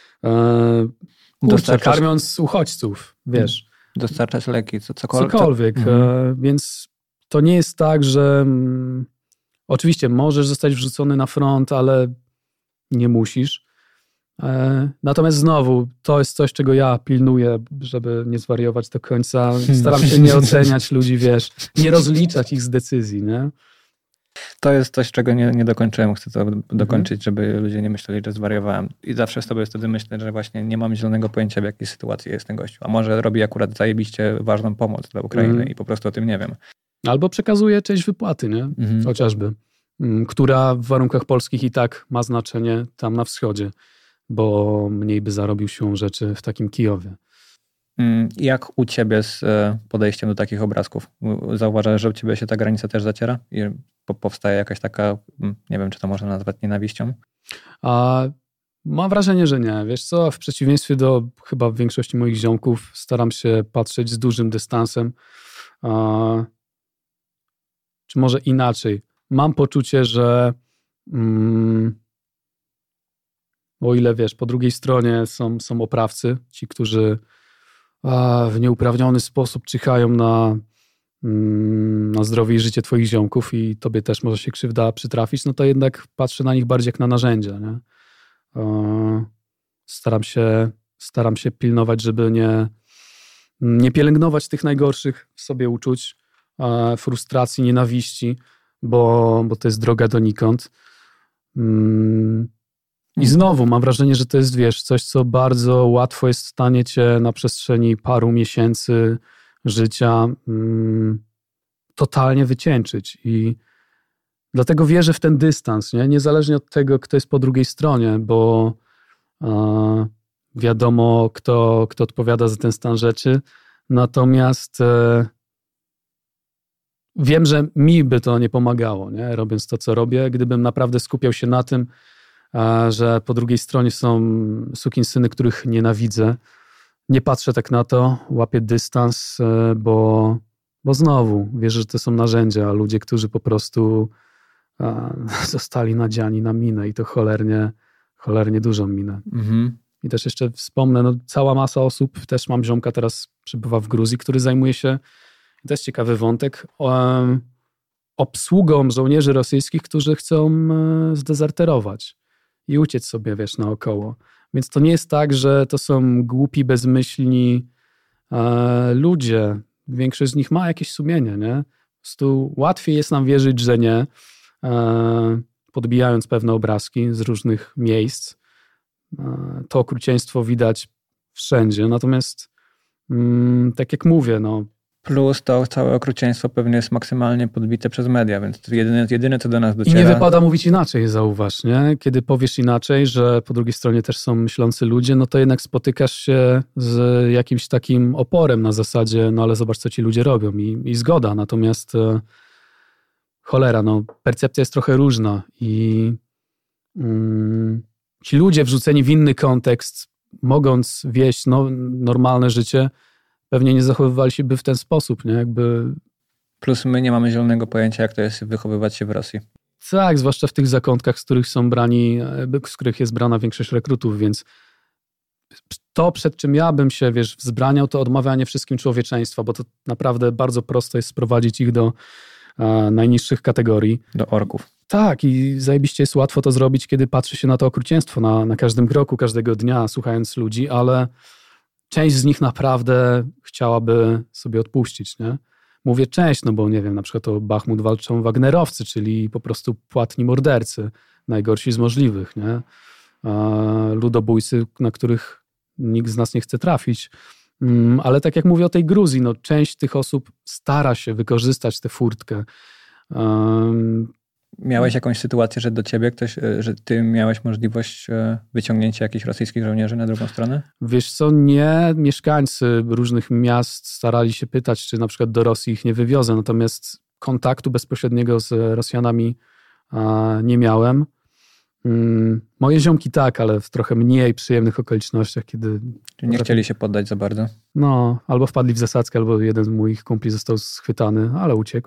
Speaker 1: Karmiąc uchodźców, wiesz.
Speaker 2: Dostarczać leki,
Speaker 1: cokolwiek. Więc to nie jest tak, że oczywiście możesz zostać wrzucony na front, ale nie musisz. Natomiast znowu, to jest coś, czego ja pilnuję, żeby nie zwariować do końca. Staram się nie oceniać ludzi, wiesz, nie rozliczać ich z decyzji, nie?
Speaker 2: To jest coś, czego nie dokończyłem. Chcę to dokończyć, żeby ludzie nie myśleli, że zwariowałem. I zawsze sobie wtedy myślę, że właśnie nie mam zielonego pojęcia, w jakiej sytuacji jest ten gościu. A może robi akurat zajebiście ważną pomoc dla Ukrainy i po prostu o tym nie wiem.
Speaker 1: Albo przekazuje część wypłaty, nie? Chociażby. Która w warunkach polskich i tak ma znaczenie tam na wschodzie, bo mniej by zarobił siłą rzeczy w takim Kijowie.
Speaker 2: Jak u ciebie z podejściem do takich obrazków? Zauważasz, że u ciebie się ta granica też zaciera? I powstaje jakaś taka, nie wiem, czy to można nazwać nienawiścią?
Speaker 1: Mam wrażenie, że nie. Wiesz co, w przeciwieństwie do chyba większości moich ziomków staram się patrzeć z dużym dystansem. Czy może inaczej? Mam poczucie, że o ile wiesz, po drugiej stronie są oprawcy, ci, którzy w nieuprawniony sposób czyhają na zdrowie i życie twoich ziomków i tobie też może się krzywda przytrafić, no to jednak patrzę na nich bardziej jak na narzędzia. Nie? Staram się pilnować, żeby nie pielęgnować tych najgorszych w sobie uczuć, frustracji, nienawiści, bo to jest droga donikąd. I znowu mam wrażenie, że to jest, wiesz, coś, co bardzo łatwo jest w stanie cię na przestrzeni paru miesięcy życia totalnie wycieńczyć. I dlatego wierzę w ten dystans, nie? Niezależnie od tego, kto jest po drugiej stronie, bo wiadomo, kto odpowiada za ten stan rzeczy. Natomiast wiem, że mi by to nie pomagało, nie? Robiąc to, co robię. Gdybym naprawdę skupiał się na tym, że po drugiej stronie są sukinsyny, których nienawidzę. Nie patrzę tak na to, łapię dystans, bo znowu wierzę, że to są narzędzia, ludzie, którzy po prostu zostali nadziani na minę i to cholernie dużą minę. I też jeszcze wspomnę, no, cała masa osób, też mam ziomka, teraz przybywa w Gruzji, który zajmuje się, to jest ciekawy wątek, obsługą żołnierzy rosyjskich, którzy chcą zdezerterować i uciec sobie, wiesz, naokoło. Więc to nie jest tak, że to są głupi, bezmyślni ludzie. Większość z nich ma jakieś sumienie, nie? Po prostu łatwiej jest nam wierzyć, że nie, podbijając pewne obrazki z różnych miejsc. To okrucieństwo widać wszędzie. Natomiast tak jak mówię, no,
Speaker 2: plus to całe okrucieństwo pewnie jest maksymalnie podbite przez media, więc to jedyne co do nas dociera.
Speaker 1: I nie wypada mówić inaczej, zauważ, nie? Kiedy powiesz inaczej, że po drugiej stronie też są myślący ludzie, no to jednak spotykasz się z jakimś takim oporem na zasadzie, no ale zobacz, co ci ludzie robią i zgoda. Natomiast cholera, no percepcja jest trochę różna i ci ludzie wrzuceni w inny kontekst, mogąc wieść normalne życie, pewnie nie zachowywali się w ten sposób, nie? Jakby...
Speaker 2: Plus my nie mamy zielonego pojęcia, jak to jest wychowywać się w Rosji.
Speaker 1: Tak, zwłaszcza w tych zakątkach, z których jest brana większość rekrutów, więc to, przed czym ja bym się, wiesz, wzbraniał, to odmawianie wszystkim człowieczeństwa, bo to naprawdę bardzo prosto jest sprowadzić ich do najniższych kategorii.
Speaker 2: Do orków.
Speaker 1: Tak, i zajebiście jest łatwo to zrobić, kiedy patrzy się na to okrucieństwo na każdym kroku, każdego dnia, słuchając ludzi, ale część z nich naprawdę chciałaby sobie odpuścić, nie? Mówię część, no bo nie wiem, na przykład o Bachmut walczą Wagnerowcy, czyli po prostu płatni mordercy, najgorsi z możliwych, nie? Ludobójcy, na których nikt z nas nie chce trafić. Ale tak jak mówię o tej Gruzji, no część tych osób stara się wykorzystać tę furtkę.
Speaker 2: Miałeś jakąś sytuację, że do ciebie ktoś, że ty miałeś możliwość wyciągnięcia jakichś rosyjskich żołnierzy na drugą stronę?
Speaker 1: Wiesz co, nie. Mieszkańcy różnych miast starali się pytać, czy na przykład do Rosji ich nie wywiozę, natomiast kontaktu bezpośredniego z Rosjanami nie miałem. Moje ziomki tak, ale w trochę mniej przyjemnych okolicznościach, kiedy...
Speaker 2: Czyli nie chcieli się poddać za bardzo?
Speaker 1: No, albo wpadli w zasadzkę, albo jeden z moich kumpli został schwytany, ale uciekł.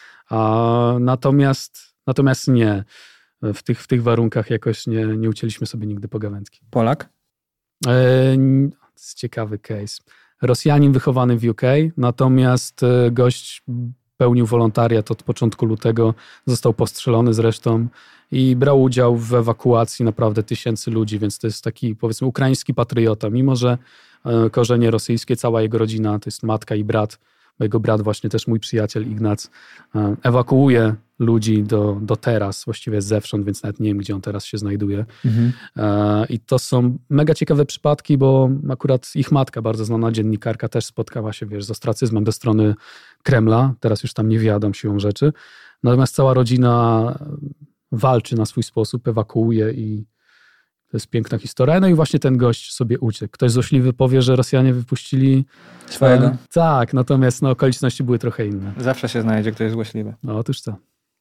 Speaker 1: Natomiast nie. W tych warunkach jakoś nie ucięliśmy sobie nigdy pogawędki.
Speaker 2: Polak?
Speaker 1: To jest ciekawy case. Rosjanin wychowany w UK, natomiast gość pełnił wolontariat od początku lutego, został postrzelony zresztą i brał udział w ewakuacji naprawdę tysięcy ludzi, więc to jest taki, powiedzmy, ukraiński patriota. Mimo że korzenie rosyjskie, cała jego rodzina, to jest matka i brat, bo jego brat właśnie też mój przyjaciel Ignac, ewakuuje ludzi do teraz, właściwie zewsząd, więc nawet nie wiem, gdzie on teraz się znajduje. I to są mega ciekawe przypadki, bo akurat ich matka, bardzo znana dziennikarka, też spotkała się, z ostracyzmem ze strony Kremla. Teraz już tam nie wiadomo siłą rzeczy. Natomiast cała rodzina walczy na swój sposób, ewakuuje i to jest piękna historia. No i właśnie ten gość sobie uciekł. Ktoś złośliwy powie, że Rosjanie wypuścili
Speaker 2: swojego.
Speaker 1: Tak, natomiast okoliczności były trochę inne.
Speaker 2: Zawsze się znajdzie ktoś złośliwy.
Speaker 1: No, otóż to.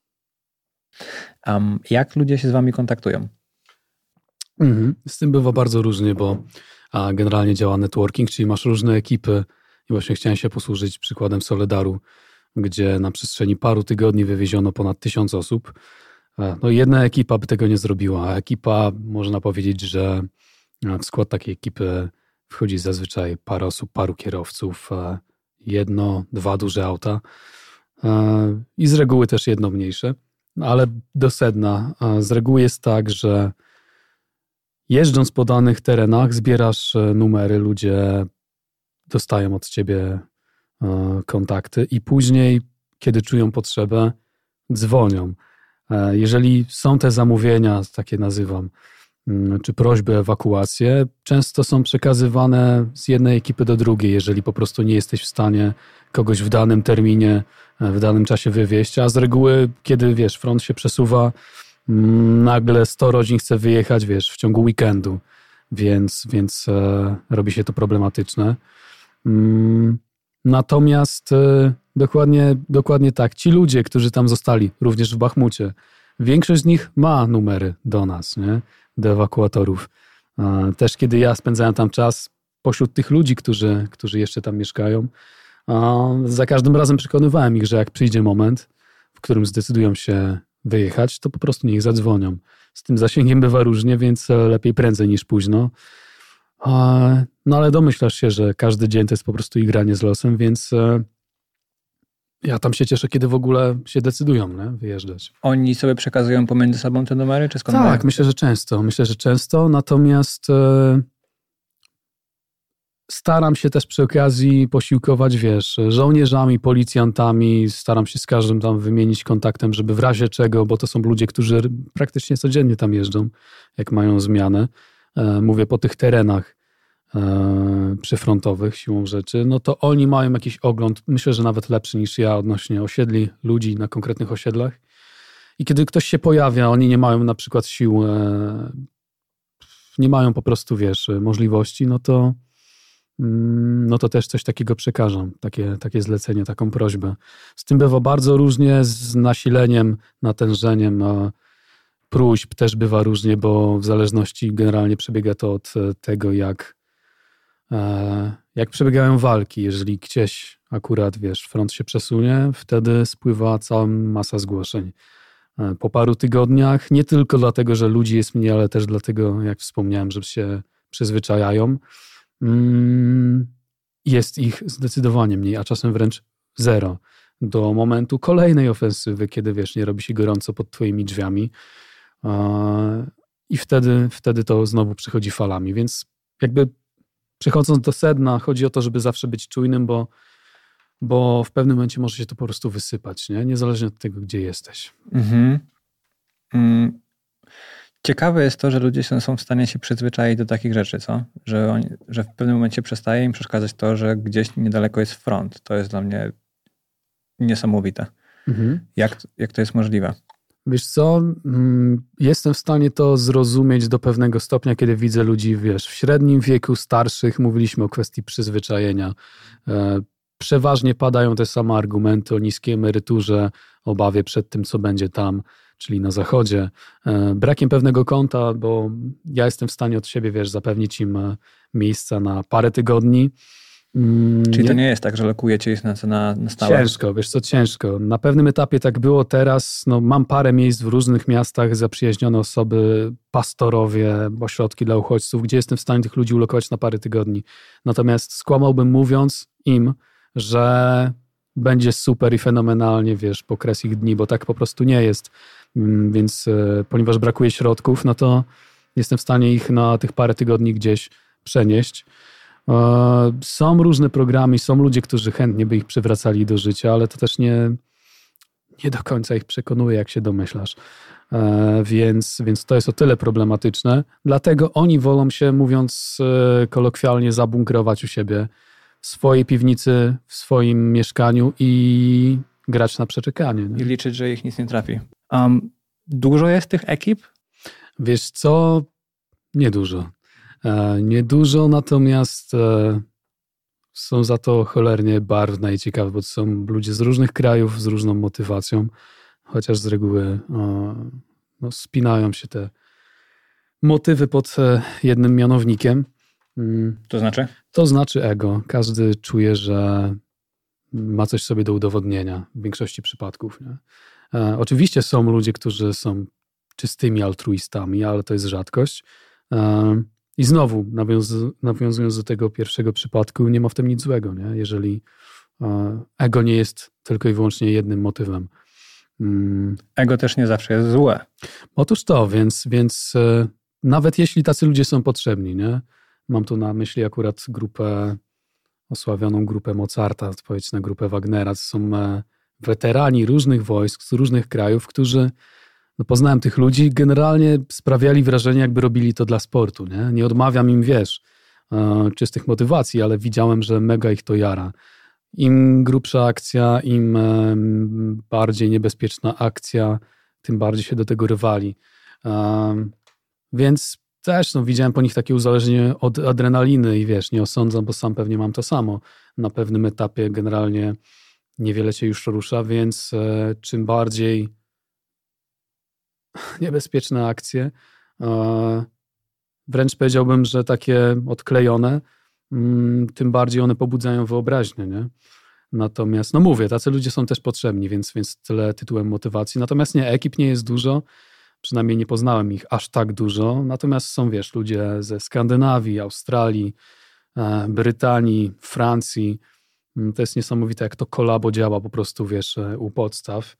Speaker 2: Jak ludzie się z wami kontaktują?
Speaker 1: Z tym bywa bardzo różnie, bo generalnie działa networking, czyli masz różne ekipy i właśnie chciałem się posłużyć przykładem Soledaru, gdzie na przestrzeni paru tygodni wywieziono ponad 1000 osób. No jedna ekipa by tego nie zrobiła, a ekipa, można powiedzieć, że w skład takiej ekipy wchodzi zazwyczaj parę osób, paru kierowców, 1, 2 duże auta i z reguły też jedno mniejsze. Ale do sedna. Z reguły jest tak, że jeżdżąc po danych terenach zbierasz numery, ludzie dostają od ciebie kontakty i później, kiedy czują potrzebę, dzwonią. Jeżeli są te zamówienia, takie nazywam, czy prośby o ewakuację, często są przekazywane z jednej ekipy do drugiej, jeżeli po prostu nie jesteś w stanie kogoś w danym terminie, w danym czasie wywieźć, a z reguły, kiedy, front się przesuwa, nagle 100 rodzin chce wyjechać, w ciągu weekendu, więc robi się to problematyczne. Natomiast dokładnie tak, ci ludzie, którzy tam zostali, również w Bachmucie, większość z nich ma numery do nas, nie? Do ewakuatorów. Też kiedy ja spędzałem tam czas pośród tych ludzi, którzy jeszcze tam mieszkają, za każdym razem przekonywałem ich, że jak przyjdzie moment, w którym zdecydują się wyjechać, to po prostu niech zadzwonią. Z tym zasięgiem bywa różnie, więc lepiej prędzej niż późno. No ale domyślasz się, że każdy dzień to jest po prostu igranie z losem, więc ja tam się cieszę, kiedy w ogóle się decydują wyjeżdżać.
Speaker 2: Oni sobie przekazują pomiędzy sobą te numery, czy skąd?
Speaker 1: Tak, myślę, że często. Natomiast staram się też przy okazji posiłkować, żołnierzami, policjantami. Staram się z każdym tam wymienić kontaktem, żeby w razie czego, bo to są ludzie, którzy praktycznie codziennie tam jeżdżą, jak mają zmianę. Mówię po tych terenach przyfrontowych siłą rzeczy, no to oni mają jakiś ogląd, myślę, że nawet lepszy niż ja odnośnie osiedli, ludzi na konkretnych osiedlach. I kiedy ktoś się pojawia, oni nie mają na przykład sił, nie mają po prostu, możliwości, no to też coś takiego przekażą, takie zlecenie, taką prośbę. Z tym bywa bardzo różnie, z nasileniem, natężeniem próśb też bywa różnie, bo w zależności generalnie przebiega to od tego, jak przebiegają walki. Jeżeli gdzieś akurat, front się przesunie, wtedy spływa cała masa zgłoszeń. Po paru tygodniach, nie tylko dlatego, że ludzi jest mniej, ale też dlatego, jak wspomniałem, że się przyzwyczajają, jest ich zdecydowanie mniej, a czasem wręcz zero. Do momentu kolejnej ofensywy, kiedy, nie robi się gorąco pod twoimi drzwiami i wtedy to znowu przychodzi falami. Więc jakby przechodząc do sedna, chodzi o to, żeby zawsze być czujnym, bo w pewnym momencie może się to po prostu wysypać, nie? Niezależnie od tego, gdzie jesteś.
Speaker 2: Ciekawe jest to, że ludzie są w stanie się przyzwyczaić do takich rzeczy, co? Że w pewnym momencie przestaje im przeszkadzać to, że gdzieś niedaleko jest front. To jest dla mnie niesamowite. Jak to jest możliwe?
Speaker 1: Wiesz co, jestem w stanie to zrozumieć do pewnego stopnia, kiedy widzę ludzi, w średnim wieku, starszych. Mówiliśmy o kwestii przyzwyczajenia. Przeważnie padają te same argumenty o niskiej emeryturze, obawie przed tym, co będzie tam, czyli na zachodzie, brakiem pewnego konta, bo ja jestem w stanie od siebie, zapewnić im miejsca na parę tygodni.
Speaker 2: Czyli to nie jest tak, że lokujecie ich na stałe?
Speaker 1: Ciężko, ciężko. Na pewnym etapie tak było. Teraz mam parę miejsc w różnych miastach, zaprzyjaźnione osoby, pastorowie, ośrodki dla uchodźców, gdzie jestem w stanie tych ludzi ulokować na parę tygodni. Natomiast skłamałbym mówiąc im, że będzie super i fenomenalnie, po kres ich dni, bo tak po prostu nie jest. Więc ponieważ brakuje środków, no to jestem w stanie ich na tych parę tygodni gdzieś przenieść. Są różne programy, są ludzie, którzy chętnie by ich przywracali do życia, ale to też nie do końca ich przekonuje, jak się domyślasz. Więc to jest o tyle problematyczne. Dlatego oni wolą się, mówiąc kolokwialnie, zabunkrować u siebie w swojej piwnicy, w swoim mieszkaniu i grać na przeczekanie. Nie?
Speaker 2: I liczyć, że ich nic nie trafi. Dużo jest tych ekip?
Speaker 1: Wiesz co? Niedużo. Niedużo, natomiast są za to cholernie barwne i ciekawe, bo to są ludzie z różnych krajów, z różną motywacją, chociaż z reguły spinają się te motywy pod jednym mianownikiem.
Speaker 2: To znaczy?
Speaker 1: To znaczy ego. Każdy czuje, że ma coś sobie do udowodnienia w większości przypadków. Nie? Oczywiście są ludzie, którzy są czystymi altruistami, ale to jest rzadkość. I znowu, nawiązując do tego pierwszego przypadku, nie ma w tym nic złego, nie? Jeżeli ego nie jest tylko i wyłącznie jednym motywem.
Speaker 2: Ego też nie zawsze jest złe.
Speaker 1: Otóż to, więc nawet jeśli tacy ludzie są potrzebni, nie? Mam tu na myśli akurat osławioną grupę Mozarta, odpowiedź na grupę Wagnera. To są weterani różnych wojsk z różnych krajów, którzy poznałem tych ludzi, generalnie sprawiali wrażenie, jakby robili to dla sportu. Nie odmawiam im, czystych motywacji, ale widziałem, że mega ich to jara. Im grubsza akcja, im bardziej niebezpieczna akcja, tym bardziej się do tego rywali. Więc też widziałem po nich takie uzależnienie od adrenaliny i nie osądzam, bo sam pewnie mam to samo. Na pewnym etapie generalnie niewiele cię już rusza, więc czym bardziej niebezpieczne akcje, wręcz powiedziałbym, że takie odklejone, tym bardziej one pobudzają wyobraźnię, nie? Natomiast, mówię, tacy ludzie są też potrzebni, więc tyle tytułem motywacji. Natomiast ekip nie jest dużo, przynajmniej nie poznałem ich aż tak dużo, natomiast są, ludzie ze Skandynawii, Australii, Brytanii, Francji. To jest niesamowite, jak to kolabo działa po prostu, u podstaw,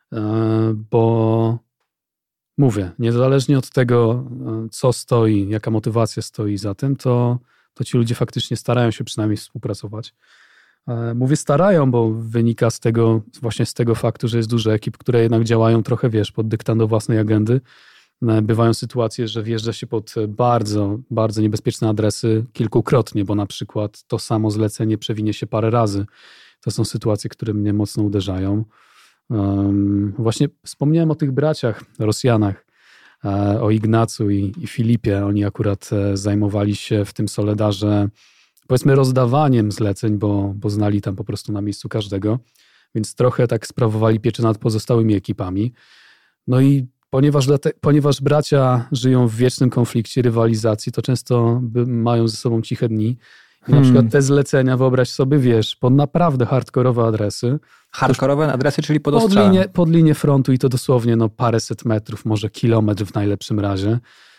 Speaker 1: bo mówię, niezależnie od tego, co stoi, jaka motywacja stoi za tym, to ci ludzie faktycznie starają się przynajmniej współpracować. Mówię starają, bo wynika z tego faktu, że jest dużo ekip, które jednak działają trochę, pod dyktando własnej agendy. Bywają sytuacje, że wjeżdża się pod bardzo, bardzo niebezpieczne adresy kilkukrotnie, bo na przykład to samo zlecenie przewinie się parę razy. To są sytuacje, które mnie mocno uderzają. Właśnie wspomniałem o tych braciach Rosjanach, o Ignacu i Filipie. Oni akurat zajmowali się w tym Soledarze, powiedzmy, rozdawaniem zleceń, bo znali tam po prostu na miejscu każdego, więc trochę tak sprawowali pieczę nad pozostałymi ekipami. No i ponieważ bracia żyją w wiecznym konflikcie, rywalizacji, to często mają ze sobą ciche dni. I na przykład te zlecenia, wyobraź sobie, pod naprawdę hardkorowe adresy.
Speaker 2: Hardkorowe adresy, czyli pod ostrzałem.
Speaker 1: Pod linię frontu i to dosłownie paręset metrów, może kilometr w najlepszym razie.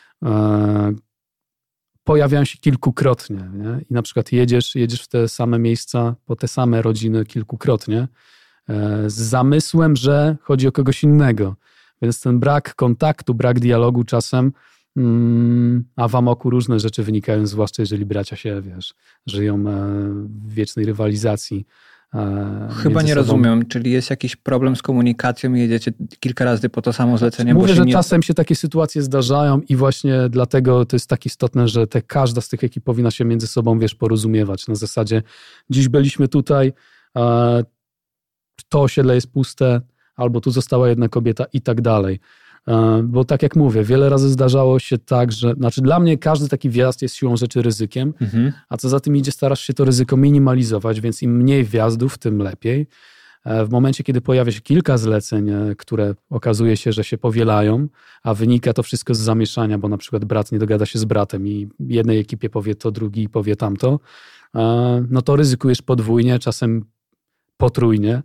Speaker 1: Pojawiają się kilkukrotnie. Nie? I na przykład jedziesz w te same miejsca, po te same rodziny kilkukrotnie, z zamysłem, że chodzi o kogoś innego. Więc ten brak kontaktu, brak dialogu czasem, a w amoku różne rzeczy wynikają, zwłaszcza jeżeli bracia się, żyją w wiecznej rywalizacji.
Speaker 2: Chyba nie rozumiem, czyli jest jakiś problem z komunikacją i jedziecie kilka razy po to samo zlecenie?
Speaker 1: Mówię, że czasem się takie sytuacje zdarzają i właśnie dlatego to jest tak istotne, że każda z tych ekip powinna się między sobą, porozumiewać. Na zasadzie, dziś byliśmy tutaj, to osiedle jest puste, albo tu została jedna kobieta i tak dalej. Bo tak jak mówię, wiele razy zdarzało się tak, że dla mnie każdy taki wjazd jest siłą rzeczy ryzykiem, a co za tym idzie, starasz się to ryzyko minimalizować, więc im mniej wjazdów, tym lepiej. W momencie, kiedy pojawia się kilka zleceń, które okazuje się, że się powielają, a wynika to wszystko z zamieszania, bo na przykład brat nie dogada się z bratem i jednej ekipie powie to, drugi powie tamto, no to ryzykujesz podwójnie, czasem potrójnie,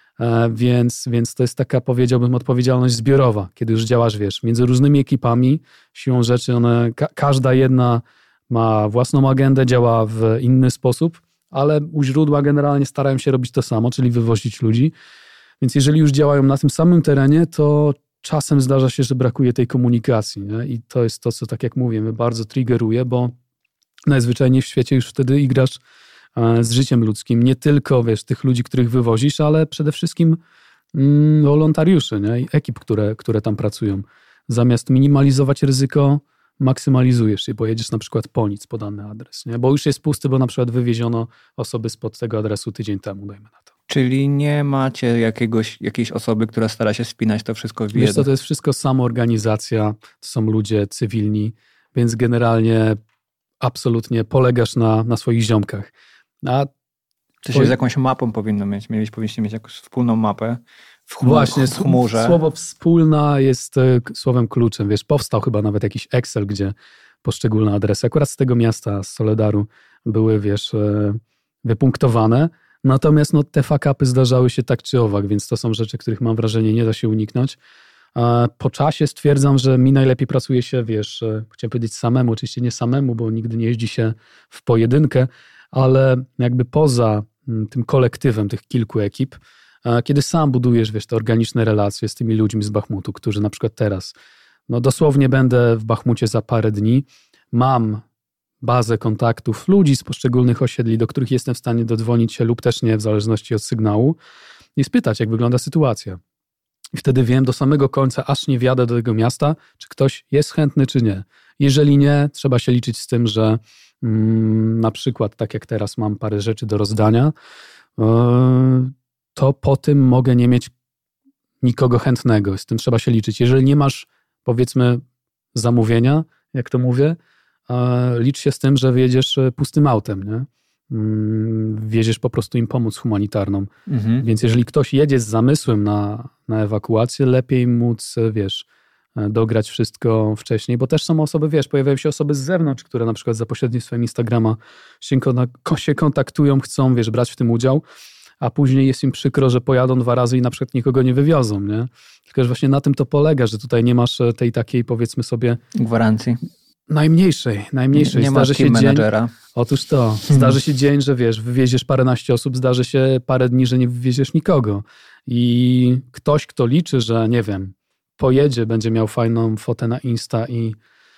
Speaker 1: więc to jest taka, powiedziałbym, odpowiedzialność zbiorowa, kiedy już działasz, wiesz, między różnymi ekipami, siłą rzeczy każda jedna ma własną agendę, działa w inny sposób, ale u źródła generalnie starają się robić to samo, czyli wywozić ludzi. Więc jeżeli już działają na tym samym terenie, to czasem zdarza się, że brakuje tej komunikacji. Nie? I to jest to, co, tak jak mówię, mnie bardzo triggeruje, bo najzwyczajniej w świecie już wtedy igrasz z życiem ludzkim. Nie tylko, wiesz, tych ludzi, których wywozisz, ale przede wszystkim wolontariuszy, nie? I ekip, które tam pracują. Zamiast minimalizować ryzyko, maksymalizujesz je, bo jedziesz na przykład po nic podany adres, nie? Bo już jest pusty, bo na przykład wywieziono osoby spod tego adresu tydzień temu, dajmy na to.
Speaker 2: Czyli nie macie jakiejś osoby, która stara się spinać to wszystko w jedno?
Speaker 1: Wiesz co, to jest wszystko samoorganizacja, to są ludzie cywilni, więc generalnie absolutnie polegasz na swoich ziomkach.
Speaker 2: To się z jakąś mapą powinno mieć. Powinniście mieć jakąś wspólną mapę
Speaker 1: Właśnie,
Speaker 2: w chmurze.
Speaker 1: Słowo wspólna jest słowem kluczem. Wiesz, powstał chyba nawet jakiś Excel, gdzie poszczególne adresy, akurat z tego miasta, z Soledaru, były, wiesz, wypunktowane. Natomiast no, te fuck-upy zdarzały się tak czy owak, więc to są rzeczy, których mam wrażenie nie da się uniknąć. Po czasie stwierdzam, że mi najlepiej pracuje się, wiesz, chciałem powiedzieć samemu, oczywiście nie samemu, bo nigdy nie jeździ się w pojedynkę, ale jakby poza tym kolektywem tych kilku ekip, kiedy sam budujesz, wiesz, te organiczne relacje z tymi ludźmi z Bachmutu, którzy na przykład teraz, no dosłownie będę w Bachmucie za parę dni, mam bazę kontaktów ludzi z poszczególnych osiedli, do których jestem w stanie dodzwonić się lub też nie, w zależności od sygnału i spytać, jak wygląda sytuacja. I wtedy wiem do samego końca, aż nie wjadę do tego miasta, czy ktoś jest chętny, czy nie. Jeżeli nie, trzeba się liczyć z tym, że na przykład, tak jak teraz mam parę rzeczy do rozdania, to po tym mogę nie mieć nikogo chętnego. Z tym trzeba się liczyć. Jeżeli nie masz, powiedzmy, zamówienia, jak to mówię, licz się z tym, że wyjedziesz pustym autem, nie? Wieziesz po prostu im pomoc humanitarną. Mhm. Więc jeżeli ktoś jedzie z zamysłem na ewakuację, lepiej móc, wiesz, dograć wszystko wcześniej, bo też są osoby, wiesz, pojawiają się osoby z zewnątrz, które na przykład za pośrednictwem Instagrama się kontaktują, chcą, wiesz, brać w tym udział, a później jest im przykro, że pojadą 2 razy i na przykład nikogo nie wywiozą, nie? Tylko, że właśnie na tym to polega, że tutaj nie masz tej takiej, powiedzmy sobie,
Speaker 2: gwarancji.
Speaker 1: Najmniejszej.
Speaker 2: Nie masz team managera.
Speaker 1: Otóż to. Zdarzy się dzień, że wiesz, wywieziesz paręnaście osób, zdarzy się parę dni, że nie wywieziesz nikogo. I ktoś, kto liczy, że nie wiem, pojedzie, będzie miał fajną fotę na Insta i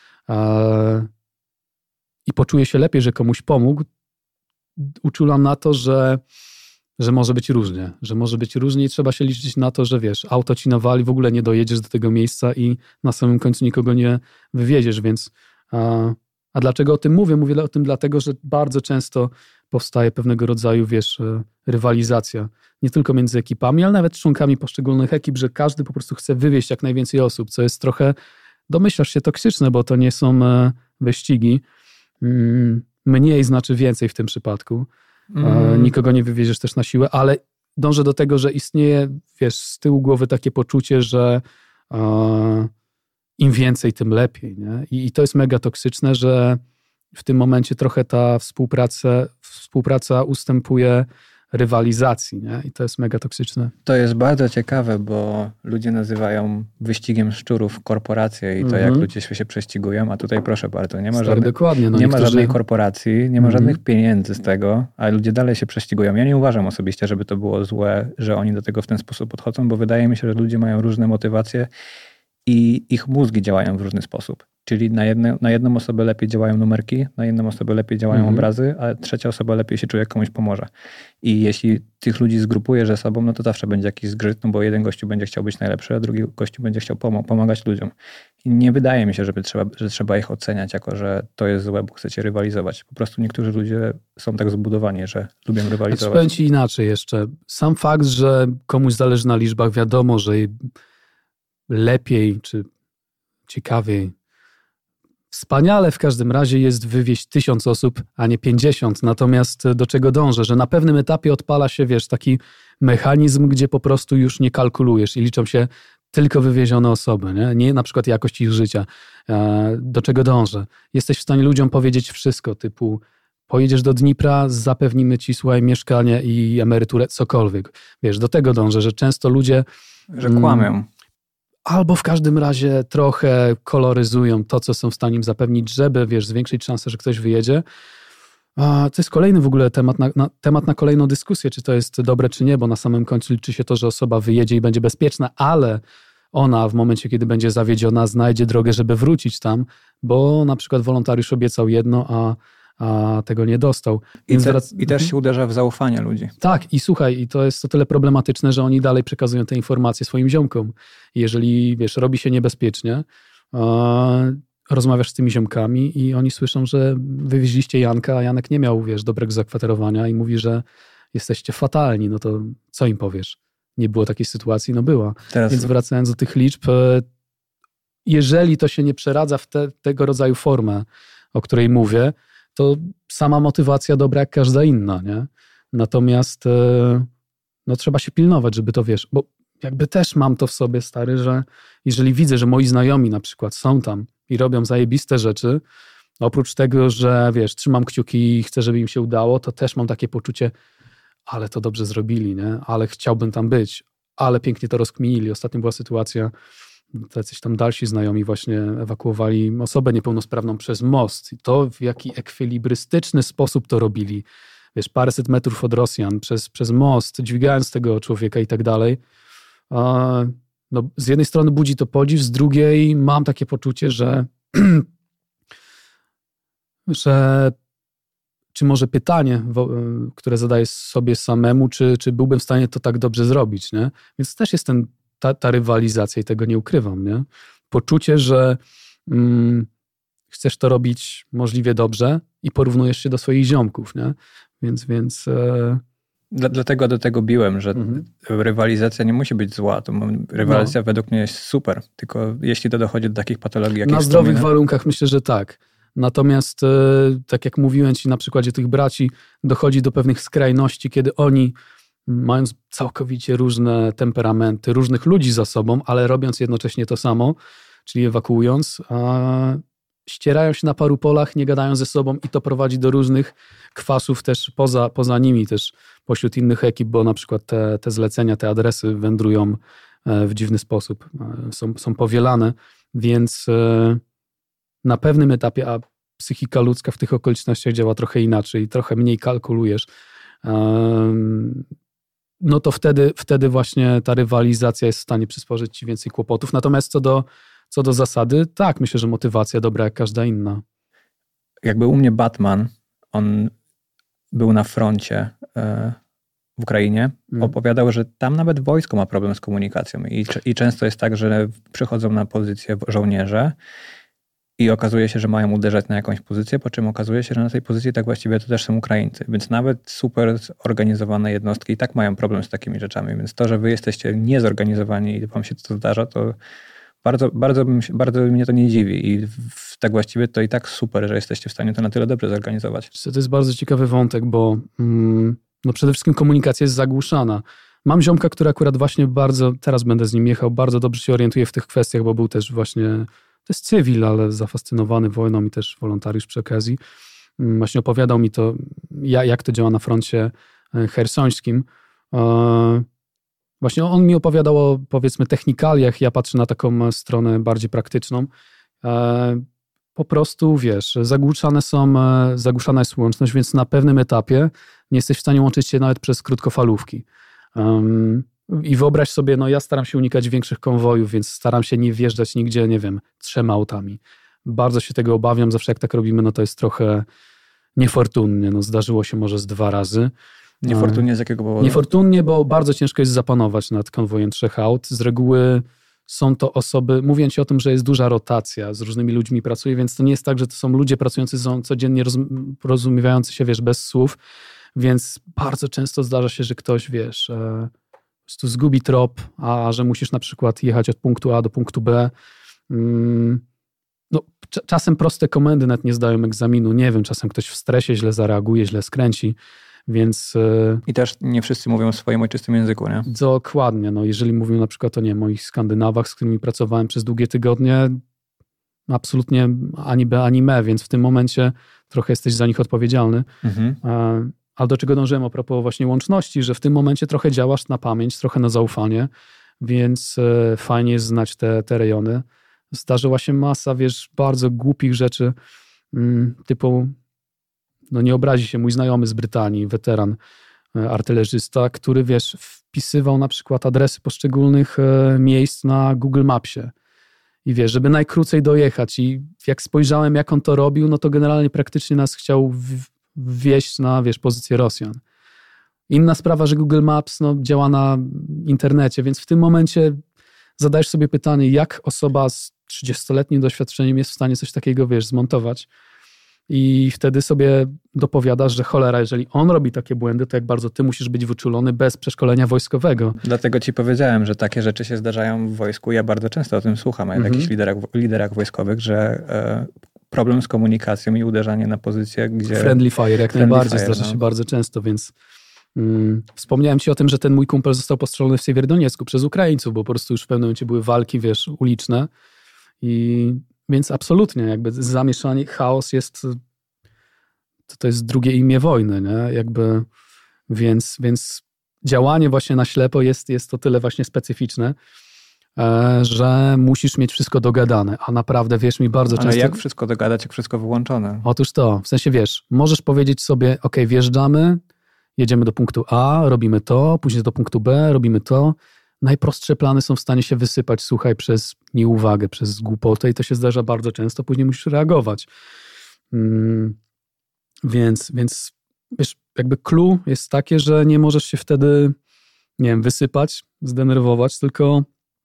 Speaker 1: poczuje się lepiej, że komuś pomógł, uczulam na to, że może być różnie. Że może być różnie i trzeba się liczyć na to, że wiesz, auto ci nawali, w ogóle nie dojedziesz do tego miejsca i na samym końcu nikogo nie wywieziesz, więc a dlaczego o tym mówię? Mówię o tym dlatego, że bardzo często powstaje pewnego rodzaju, wiesz, rywalizacja. Nie tylko między ekipami, ale nawet członkami poszczególnych ekip, że każdy po prostu chce wywieźć jak najwięcej osób, co jest trochę, domyślasz się, toksyczne, bo to nie są wyścigi. Mniej znaczy więcej w tym przypadku. Nikogo nie wywieziesz też na siłę, ale dążę do tego, że istnieje, wiesz, z tyłu głowy takie poczucie, że im więcej, tym lepiej, nie? I to jest mega toksyczne, że w tym momencie trochę ta współpraca ustępuje rywalizacji, nie? I to jest mega toksyczne.
Speaker 2: To jest bardzo ciekawe, bo ludzie nazywają wyścigiem szczurów korporacje i to jak ludzie się prześcigują, a tutaj proszę bardzo, nie ma żadnej korporacji, nie ma żadnych pieniędzy z tego, a ludzie dalej się prześcigują. Ja nie uważam osobiście, żeby to było złe, że oni do tego w ten sposób podchodzą, bo wydaje mi się, że ludzie mają różne motywacje i ich mózgi działają w różny sposób. Czyli na jedną osobę lepiej działają numerki, na jedną osobę lepiej działają obrazy, a trzecia osoba lepiej się czuje, jak komuś pomoże. I jeśli tych ludzi zgrupujesz ze sobą, no to zawsze będzie jakiś zgrzyt, no bo jeden gościu będzie chciał być najlepszy, a drugi gościu będzie chciał pomagać ludziom. I nie wydaje mi się, że trzeba ich oceniać jako, że to jest złe, bo chcecie rywalizować. Po prostu niektórzy ludzie są tak zbudowani, że lubią rywalizować.
Speaker 1: Powiem ci inaczej jeszcze. Sam fakt, że komuś zależy na liczbach, wiadomo, że lepiej czy ciekawiej Wspaniale w każdym razie jest wywieźć 1000 osób, a nie 50. Natomiast do czego dążę? Że na pewnym etapie odpala się, taki mechanizm, gdzie po prostu już nie kalkulujesz i liczą się tylko wywiezione osoby, nie na przykład jakość ich życia. Do czego dążę? Jesteś w stanie ludziom powiedzieć wszystko, typu pojedziesz do Dnipra, zapewnimy ci, słuchaj, mieszkanie i emeryturę, cokolwiek. Do tego dążę, że często ludzie...
Speaker 2: Że kłamią.
Speaker 1: Albo w każdym razie trochę koloryzują to, co są w stanie im zapewnić, żeby, zwiększyć szansę, że ktoś wyjedzie. To jest kolejny w ogóle temat na kolejną dyskusję, czy to jest dobre, czy nie, bo na samym końcu liczy się to, że osoba wyjedzie i będzie bezpieczna, ale ona w momencie, kiedy będzie zawiedziona, znajdzie drogę, żeby wrócić tam, bo na przykład wolontariusz obiecał jedno, a tego nie dostał.
Speaker 2: I też się uderza w zaufanie ludzi.
Speaker 1: Tak, i słuchaj, i to jest o tyle problematyczne, że oni dalej przekazują te informacje swoim ziomkom. Jeżeli, robi się niebezpiecznie, rozmawiasz z tymi ziomkami i oni słyszą, że wywieźliście Janka, a Janek nie miał, dobrego zakwaterowania i mówi, że jesteście fatalni, no to co im powiesz? Nie było takiej sytuacji? No była. Więc wracając do tych liczb, jeżeli to się nie przeradza w tego rodzaju formę, o której mówię, to sama motywacja dobra jak każda inna, nie? Natomiast trzeba się pilnować, żeby to, bo też mam to w sobie, stary, że jeżeli widzę, że moi znajomi na przykład są tam i robią zajebiste rzeczy, oprócz tego, że trzymam kciuki i chcę, żeby im się udało, to też mam takie poczucie, ale to dobrze zrobili, nie? Ale chciałbym tam być, ale pięknie to rozkminili. Ostatnio była sytuacja, jacyś tam dalsi znajomi właśnie ewakuowali osobę niepełnosprawną przez most i to w jaki ekwilibrystyczny sposób to robili. Paręset metrów od Rosjan, przez most, dźwigając tego człowieka i tak dalej. Z jednej strony budzi to podziw, z drugiej mam takie poczucie, że czy może pytanie, które zadaję sobie samemu, czy byłbym w stanie to tak dobrze zrobić, nie? Więc też jest ta rywalizacja i tego nie ukrywam, nie? Poczucie, że chcesz to robić możliwie dobrze i porównujesz się do swoich ziomków, nie? Więc
Speaker 2: Dlatego do tego biłem, że rywalizacja nie musi być zła. To rywalizacja według mnie jest super, tylko jeśli to dochodzi do takich patologii, jakie
Speaker 1: na zdrowych warunkach myślę, że tak. Natomiast tak jak mówiłem ci na przykładzie tych braci, dochodzi do pewnych skrajności, kiedy oni mając całkowicie różne temperamenty, różnych ludzi za sobą, ale robiąc jednocześnie to samo, czyli ewakuując, ścierają się na paru polach, nie gadają ze sobą i to prowadzi do różnych kwasów też poza nimi, też pośród innych ekip, bo na przykład te zlecenia, te adresy wędrują w dziwny sposób, są powielane, więc na pewnym etapie, a psychika ludzka w tych okolicznościach działa trochę inaczej, trochę mniej kalkulujesz, no to wtedy właśnie ta rywalizacja jest w stanie przysporzyć ci więcej kłopotów. Natomiast co do zasady, tak, myślę, że motywacja dobra jak każda inna.
Speaker 2: Jakby u mnie Batman, on był na froncie w Ukrainie, opowiadał, że tam nawet wojsko ma problem z komunikacją i często jest tak, że przychodzą na pozycję żołnierze i okazuje się, że mają uderzać na jakąś pozycję, po czym okazuje się, że na tej pozycji tak właściwie to też są Ukraińcy. Więc nawet super zorganizowane jednostki i tak mają problem z takimi rzeczami. Więc to, że wy jesteście niezorganizowani i wam się to zdarza, to bardzo mnie to nie dziwi. I tak właściwie to i tak super, że jesteście w stanie to na tyle dobrze zorganizować.
Speaker 1: To jest bardzo ciekawy wątek, bo przede wszystkim komunikacja jest zagłuszana. Mam ziomka, który akurat właśnie teraz będę z nim jechał, bardzo dobrze się orientuje w tych kwestiach, bo był też właśnie... To jest cywil, ale zafascynowany wojną i też wolontariusz przy okazji. Właśnie opowiadał mi to, jak to działa na froncie chersońskim. Właśnie on mi opowiadał o, powiedzmy, technikaliach. Ja patrzę na taką stronę bardziej praktyczną. Po prostu, zagłuszana jest łączność, więc na pewnym etapie nie jesteś w stanie łączyć się nawet przez krótkofalówki. I wyobraź sobie, ja staram się unikać większych konwojów, więc staram się nie wjeżdżać nigdzie, 3 autami. Bardzo się tego obawiam, zawsze jak tak robimy, to jest trochę niefortunnie. Zdarzyło się może z 2 razy.
Speaker 2: Niefortunnie z jakiego powodu?
Speaker 1: Niefortunnie, bo bardzo ciężko jest zapanować nad konwojem 3 aut. Z reguły są to osoby, mówię ci o tym, że jest duża rotacja, z różnymi ludźmi pracuję, więc to nie jest tak, że to są ludzie pracujący codziennie, porozumiewający się, bez słów, więc bardzo często zdarza się, że ktoś, po prostu zgubi trop, a że musisz na przykład jechać od punktu A do punktu B. czasem proste komendy nawet nie zdają egzaminu, nie wiem, czasem ktoś w stresie źle zareaguje, źle skręci, więc...
Speaker 2: I też nie wszyscy mówią w swoim ojczystym języku, nie?
Speaker 1: Dokładnie, jeżeli mówią na przykład o moich Skandynawach, z którymi pracowałem przez długie tygodnie, absolutnie ani B, ani me, więc w tym momencie trochę jesteś za nich odpowiedzialny. Ale do czego dążyłem a propos właśnie łączności, że w tym momencie trochę działasz na pamięć, trochę na zaufanie, więc fajnie jest znać te rejony. Zdarzyła się masa, bardzo głupich rzeczy, typu, nie obrazi się mój znajomy z Brytanii, weteran, artylerzysta, który, wpisywał na przykład adresy poszczególnych miejsc na Google Mapsie. I żeby najkrócej dojechać. I jak spojrzałem, jak on to robił, no to generalnie praktycznie nas chciał wwieźć na, pozycję Rosjan. Inna sprawa, że Google Maps działa na internecie, więc w tym momencie zadajesz sobie pytanie, jak osoba z 30-letnim doświadczeniem jest w stanie coś takiego, zmontować. I wtedy sobie dopowiadasz, że cholera, jeżeli on robi takie błędy, to jak bardzo ty musisz być wyczulony bez przeszkolenia wojskowego.
Speaker 2: Dlatego ci powiedziałem, że takie rzeczy się zdarzają w wojsku. Ja bardzo często o tym słucham, w jakichś liderach wojskowych, że problem z komunikacją i uderzanie na pozycję, gdzie...
Speaker 1: Friendly fire, jak najbardziej, zdarza się bardzo często, więc wspomniałem ci o tym, że ten mój kumpel został postrzelony w Siewierodoniecku przez Ukraińców, bo po prostu już w pewnym momencie były walki, uliczne więc absolutnie zamieszanie, chaos jest, to jest drugie imię wojny, nie? Więc działanie właśnie na ślepo jest to tyle właśnie specyficzne, że musisz mieć wszystko dogadane, a naprawdę mi bardzo często...
Speaker 2: Ale jak wszystko dogadać, jak wszystko wyłączone?
Speaker 1: Otóż to, w sensie możesz powiedzieć sobie, wjeżdżamy, jedziemy do punktu A, robimy to, później do punktu B, robimy to. Najprostsze plany są w stanie się wysypać, słuchaj, przez nieuwagę, przez głupotę i to się zdarza bardzo często, później musisz reagować. Więc clue jest takie, że nie możesz się wtedy, wysypać, zdenerwować, tylko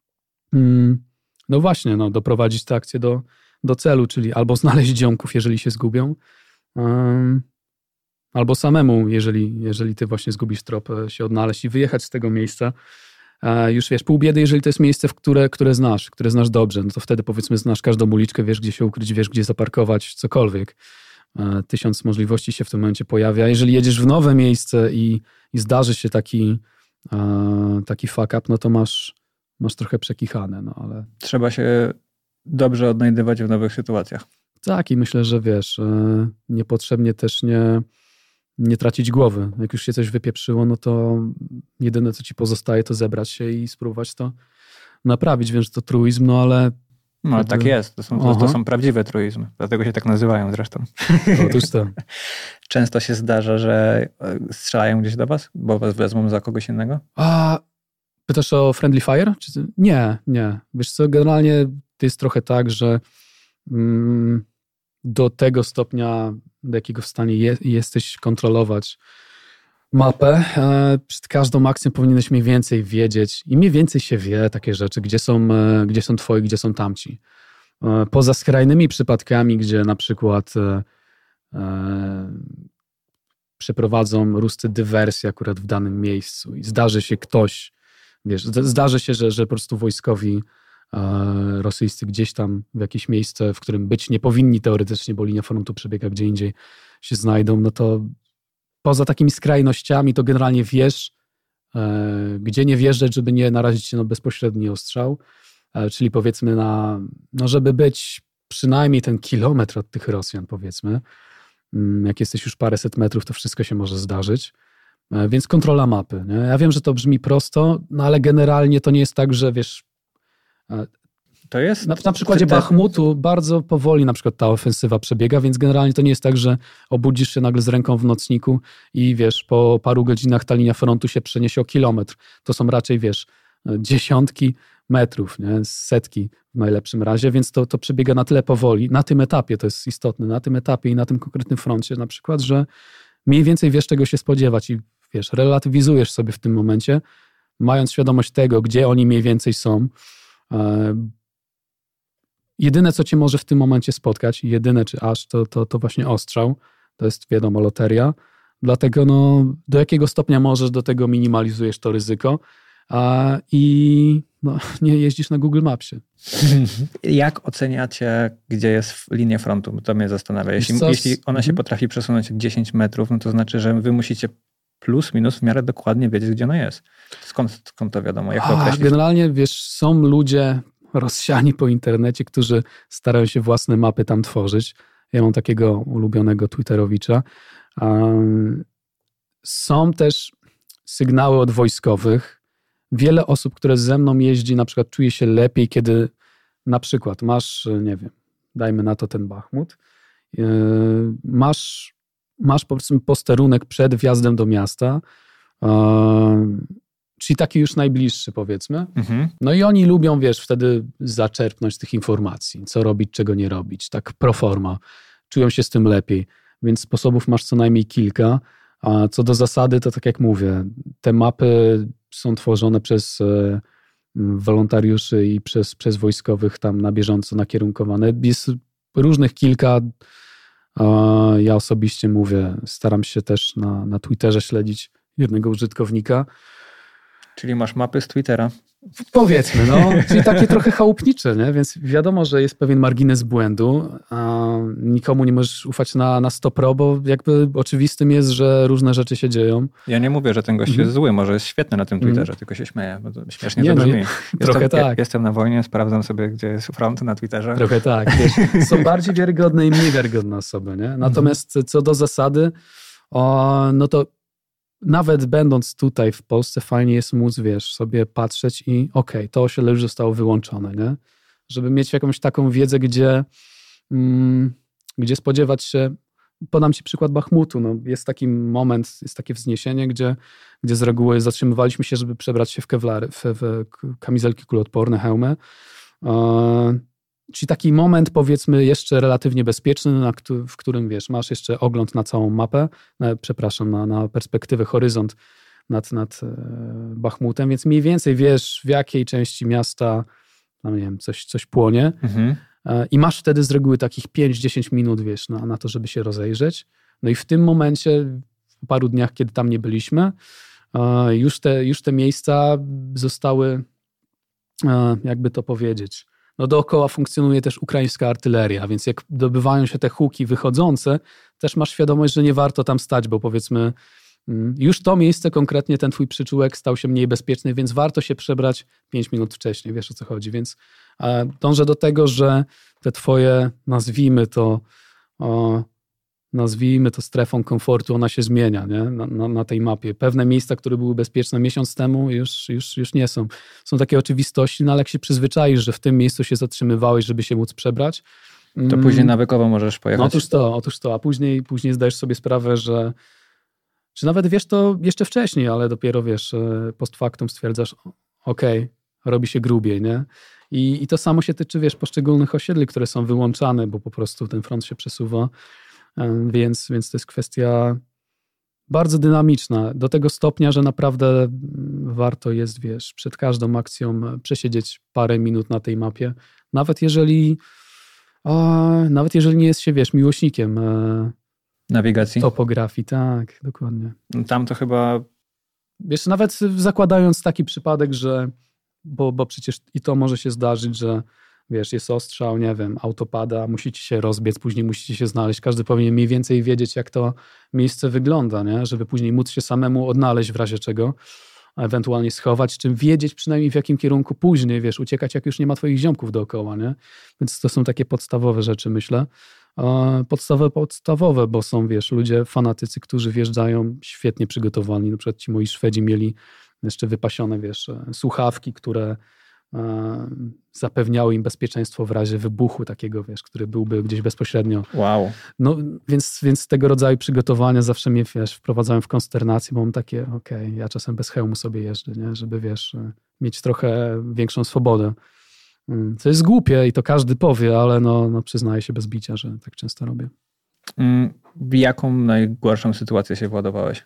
Speaker 1: doprowadzić tę akcję do celu, czyli albo znaleźć ziomków, jeżeli się zgubią, albo samemu, jeżeli ty właśnie zgubisz trop, się odnaleźć i wyjechać z tego miejsca. Już pół biedy, jeżeli to jest miejsce, które znasz dobrze, no to wtedy powiedzmy znasz każdą uliczkę, wiesz gdzie się ukryć, wiesz gdzie zaparkować, cokolwiek. 1000 możliwości się w tym momencie pojawia. Jeżeli jedziesz w nowe miejsce i zdarzy się taki fuck up, no to masz trochę przekichane, ale...
Speaker 2: Trzeba się dobrze odnajdywać w nowych sytuacjach.
Speaker 1: Tak i myślę, że niepotrzebnie też nie tracić głowy. Jak już się coś wypieprzyło, no to jedyne, co ci pozostaje, to zebrać się i spróbować to naprawić. Wiem, że to truizm, ale...
Speaker 2: No, tak jest. To są prawdziwe truizmy. Dlatego się tak nazywają zresztą.
Speaker 1: Otóż to.
Speaker 2: Często się zdarza, że strzelają gdzieś do was, bo was wezmą za kogoś innego?
Speaker 1: Pytasz o friendly fire? Nie. Wiesz co, generalnie to jest trochę tak, że do tego stopnia, do jakiego w stanie jesteś kontrolować mapę, przed każdą akcją powinieneś mniej więcej wiedzieć i mniej więcej się wie takie rzeczy, gdzie są twoi, gdzie są tamci. Poza skrajnymi przypadkami, gdzie na przykład przeprowadzą Ruscy dywersję akurat w danym miejscu i zdarzy się ktoś, zdarzy się, że po prostu wojskowi rosyjscy gdzieś tam w jakieś miejsce, w którym być nie powinni teoretycznie, bo linia frontu przebiega gdzie indziej, się znajdą, no to poza takimi skrajnościami to generalnie wiesz, gdzie nie wjeżdżać, żeby nie narazić się na bezpośredni ostrzał, czyli powiedzmy żeby być przynajmniej ten kilometr od tych Rosjan, powiedzmy. Jak jesteś już paręset metrów, to wszystko się może zdarzyć. Więc kontrola mapy. Nie? Ja wiem, że to brzmi prosto, ale generalnie to nie jest tak, że
Speaker 2: to jest...
Speaker 1: Na przykładzie Bachmutu bardzo powoli na przykład ta ofensywa przebiega, więc generalnie to nie jest tak, że obudzisz się nagle z ręką w nocniku i po paru godzinach ta linia frontu się przeniesie o kilometr. To są raczej, dziesiątki metrów, nie? Setki w najlepszym razie, więc to przebiega na tyle powoli. Na tym etapie to jest istotne, na tym etapie i na tym konkretnym froncie na przykład, że mniej więcej wiesz, czego się spodziewać i relatywizujesz sobie w tym momencie, mając świadomość tego, gdzie oni mniej więcej są. Jedyne, co cię może w tym momencie spotkać, to właśnie ostrzał. To jest, wiadomo, loteria. Dlatego do jakiego stopnia możesz, do tego minimalizujesz to ryzyko. i nie jeździsz na Google Mapsie.
Speaker 2: Jak oceniacie, gdzie jest linia frontu? To mnie zastanawia. Jeśli ona się potrafi przesunąć 10 metrów, no to znaczy, że wy musicie plus, minus w miarę dokładnie wiedzieć, gdzie ona jest. Skąd to wiadomo? Jak to określić?
Speaker 1: Generalnie, są ludzie rozsiani po internecie, którzy starają się własne mapy tam tworzyć. Ja mam takiego ulubionego twitterowicza. Są też sygnały od wojskowych. Wiele osób, które ze mną jeździ, na przykład czuje się lepiej, kiedy na przykład masz, nie wiem, dajmy na to ten Bachmut, masz powiedzmy posterunek przed wjazdem do miasta, czyli taki już najbliższy, powiedzmy. No i oni lubią, wtedy zaczerpnąć tych informacji, co robić, czego nie robić, tak pro forma. Czują się z tym lepiej, więc sposobów masz co najmniej kilka. A co do zasady, to tak jak mówię, te mapy są tworzone przez wolontariuszy i przez wojskowych tam na bieżąco nakierunkowane. Jest różnych kilka. Ja osobiście mówię, staram się też na Twitterze śledzić jednego użytkownika.
Speaker 2: Czyli masz mapy z Twittera?
Speaker 1: Powiedzmy, czyli takie trochę chałupnicze, nie? Więc wiadomo, że jest pewien margines błędu, a nikomu nie możesz ufać na 100%, bo jakby oczywistym jest, że różne rzeczy się dzieją.
Speaker 2: Ja nie mówię, że ten gość jest zły, może jest świetny na tym Twitterze, tylko się śmieję, bo to śmiesznie to brzmi.
Speaker 1: Trochę tak.
Speaker 2: Jestem na wojnie, sprawdzam sobie, gdzie jest front na Twitterze.
Speaker 1: Trochę tak. Są bardziej wiarygodne i mniej wiarygodne osoby, nie? Natomiast co do zasady, no to nawet będąc tutaj w Polsce, fajnie jest móc, sobie patrzeć i to osiedle już zostało wyłączone, nie? Żeby mieć jakąś taką wiedzę, gdzie spodziewać się. Podam ci przykład Bachmutu. Jest taki moment, jest takie wzniesienie, gdzie z reguły zatrzymywaliśmy się, żeby przebrać się w kewlary, w kamizelki kuloodporne, hełmy. Czyli taki moment, powiedzmy, jeszcze relatywnie bezpieczny, w którym, masz jeszcze ogląd na całą mapę, na perspektywę, horyzont nad Bachmutem, więc mniej więcej wiesz, w jakiej części miasta, nie wiem, coś płonie. I masz wtedy z reguły takich 5-10 minut, na to, żeby się rozejrzeć. No i w tym momencie, po paru dniach, kiedy tam nie byliśmy, już te miejsca zostały, jakby to powiedzieć, dookoła funkcjonuje też ukraińska artyleria, więc jak dobywają się te huki wychodzące, też masz świadomość, że nie warto tam stać, bo powiedzmy już to miejsce, konkretnie ten twój przyczółek stał się mniej bezpieczny, więc warto się przebrać 5 minut wcześniej, wiesz o co chodzi, więc dążę do tego, że te twoje, nazwijmy to strefą komfortu, ona się zmienia, nie? Na tej mapie. Pewne miejsca, które były bezpieczne miesiąc temu, już nie są. Są takie oczywistości, ale jak się przyzwyczaisz, że w tym miejscu się zatrzymywałeś, żeby się móc przebrać,
Speaker 2: to później nawykowo możesz pojechać.
Speaker 1: Otóż to, a później zdajesz sobie sprawę, że czy nawet wiesz to jeszcze wcześniej, ale dopiero post factum stwierdzasz, robi się grubiej, nie? I to samo się tyczy, poszczególnych osiedli, które są wyłączane, bo po prostu ten front się przesuwa. Więc to jest kwestia bardzo dynamiczna, do tego stopnia, że naprawdę warto jest, przed każdą akcją przesiedzieć parę minut na tej mapie, nawet jeżeli nie jest się, miłośnikiem
Speaker 2: nawigacji,
Speaker 1: topografii, tak, dokładnie.
Speaker 2: Tam to chyba...
Speaker 1: nawet zakładając taki przypadek, że, bo przecież i to może się zdarzyć, że jest ostrzał, nie wiem, auto pada, musicie się rozbiec, później musicie się znaleźć. Każdy powinien mniej więcej wiedzieć, jak to miejsce wygląda, nie? Żeby później móc się samemu odnaleźć w razie czego, a ewentualnie schować, czym wiedzieć przynajmniej w jakim kierunku później, uciekać, jak już nie ma twoich ziomków dookoła, nie? Więc to są takie podstawowe rzeczy, myślę. Podstawowe, bo są, ludzie, fanatycy, którzy wjeżdżają świetnie przygotowani. Na przykład ci moi Szwedzi mieli jeszcze wypasione, słuchawki, które zapewniały im bezpieczeństwo w razie wybuchu takiego, który byłby gdzieś bezpośrednio.
Speaker 2: Wow.
Speaker 1: Więc tego rodzaju przygotowania zawsze mnie, wprowadzają w konsternację, bo mam takie, ja czasem bez hełmu sobie jeżdżę, nie? Żeby, mieć trochę większą swobodę. Co jest głupie i to każdy powie, ale przyznaję się bez bicia, że tak często robię.
Speaker 2: W jaką najgorszą sytuację się władowałeś?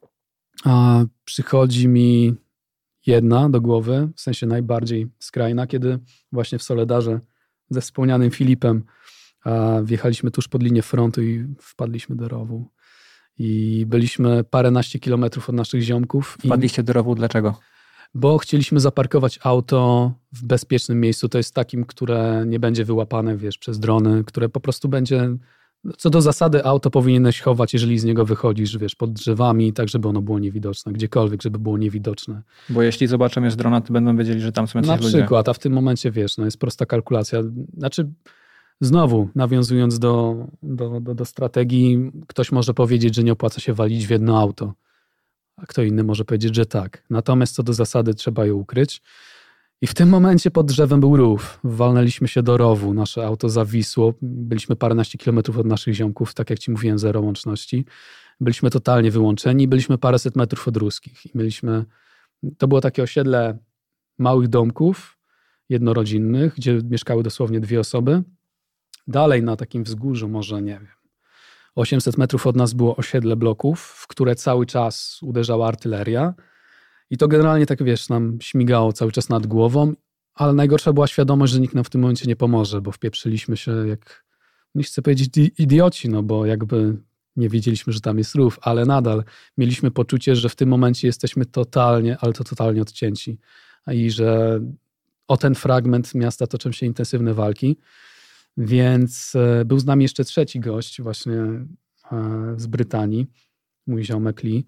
Speaker 1: Przychodzi mi jedna do głowy, w sensie najbardziej skrajna, kiedy właśnie w Soledarze ze wspomnianym Filipem wjechaliśmy tuż pod linię frontu i wpadliśmy do rowu. I byliśmy paręnaście kilometrów od naszych ziomków.
Speaker 2: Wpadliście do rowu dlaczego?
Speaker 1: Bo chcieliśmy zaparkować auto w bezpiecznym miejscu. To jest takim, które nie będzie wyłapane, przez drony, które po prostu będzie... Co do zasady auto powinieneś chować, jeżeli z niego wychodzisz, pod drzewami, tak żeby ono było niewidoczne, gdziekolwiek, żeby było niewidoczne.
Speaker 2: Bo jeśli zobaczą je z drona, to będą wiedzieli, że tam są jacyś ludzie. Na
Speaker 1: przykład, a w tym momencie, jest prosta kalkulacja. Znaczy, znowu, nawiązując do strategii, ktoś może powiedzieć, że nie opłaca się walić w jedno auto, a kto inny może powiedzieć, że tak. Natomiast co do zasady trzeba je ukryć. I w tym momencie pod drzewem był rów. Walnęliśmy się do rowu. Nasze auto zawisło. Byliśmy paręnaście kilometrów od naszych ziomków. Tak jak ci mówiłem, zero łączności. Byliśmy totalnie wyłączeni. Byliśmy paręset metrów od ruskich. I to było takie osiedle małych domków jednorodzinnych, gdzie mieszkały dosłownie 2 osoby. Dalej na takim wzgórzu, może 800 metrów od nas było osiedle bloków, w które cały czas uderzała artyleria. I to generalnie tak, nam śmigało cały czas nad głową, ale najgorsza była świadomość, że nikt nam w tym momencie nie pomoże, bo wpieprzyliśmy się jak, nie chcę powiedzieć idioci, bo jakby nie wiedzieliśmy, że tam jest rów, ale nadal mieliśmy poczucie, że w tym momencie jesteśmy totalnie, ale to totalnie odcięci. I że o ten fragment miasta toczą się intensywne walki. Więc był z nami jeszcze trzeci gość właśnie z Brytanii, mój ziomek Lee.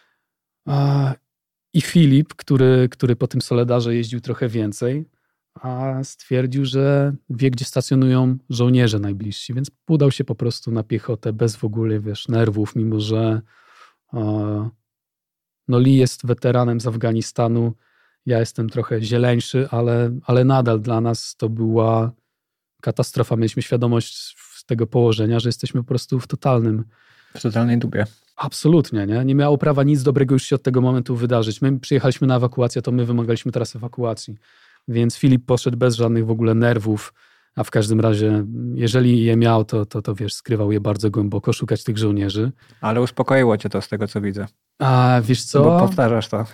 Speaker 1: I Filip, który po tym Soledarze jeździł trochę więcej, a stwierdził, że wie, gdzie stacjonują żołnierze najbliżsi, więc udał się po prostu na piechotę bez w ogóle, nerwów, mimo że Lee jest weteranem z Afganistanu, ja jestem trochę zieleńszy, ale nadal dla nas to była katastrofa. Mieliśmy świadomość z tego położenia, że jesteśmy po prostu w
Speaker 2: totalnej dupie.
Speaker 1: Absolutnie, nie? Nie miało prawa nic dobrego już się od tego momentu wydarzyć. My przyjechaliśmy na ewakuację, to my wymagaliśmy teraz ewakuacji. Więc Filip poszedł bez żadnych w ogóle nerwów, a w każdym razie, jeżeli je miał, to skrywał je bardzo głęboko, szukać tych żołnierzy.
Speaker 2: Ale uspokoiło cię to z tego, co widzę.
Speaker 1: A wiesz co?
Speaker 2: Bo powtarzasz to.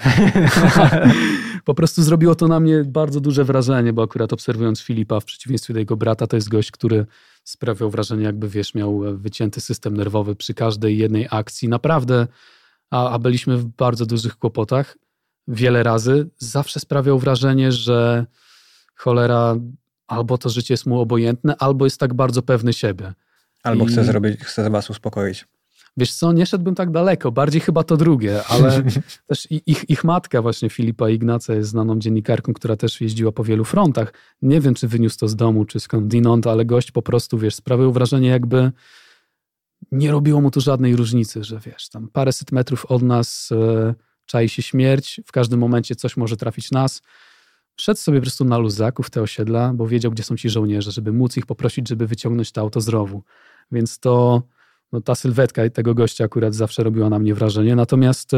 Speaker 1: Po prostu zrobiło to na mnie bardzo duże wrażenie, bo akurat obserwując Filipa, w przeciwieństwie do jego brata, to jest gość, który sprawiał wrażenie, jakby miał wycięty system nerwowy przy każdej jednej akcji. Naprawdę, a byliśmy w bardzo dużych kłopotach wiele razy. Zawsze sprawiał wrażenie, że cholera, albo to życie jest mu obojętne, albo jest tak bardzo pewny siebie.
Speaker 2: Albo chce was uspokoić.
Speaker 1: Wiesz co, nie szedłbym tak daleko, bardziej chyba to drugie, ale też ich matka właśnie Filipa Ignaca jest znaną dziennikarką, która też jeździła po wielu frontach. Nie wiem, czy wyniósł to z domu, czy skądinąd, ale gość po prostu, sprawiał wrażenie, jakby nie robiło mu to żadnej różnicy, że tam paręset metrów od nas czai się śmierć, w każdym momencie coś może trafić nas. Szedł sobie po prostu na luzaku w te osiedla, bo wiedział, gdzie są ci żołnierze, żeby móc ich poprosić, żeby wyciągnąć to auto z rowu. Więc ta sylwetka tego gościa akurat zawsze robiła na mnie wrażenie. Natomiast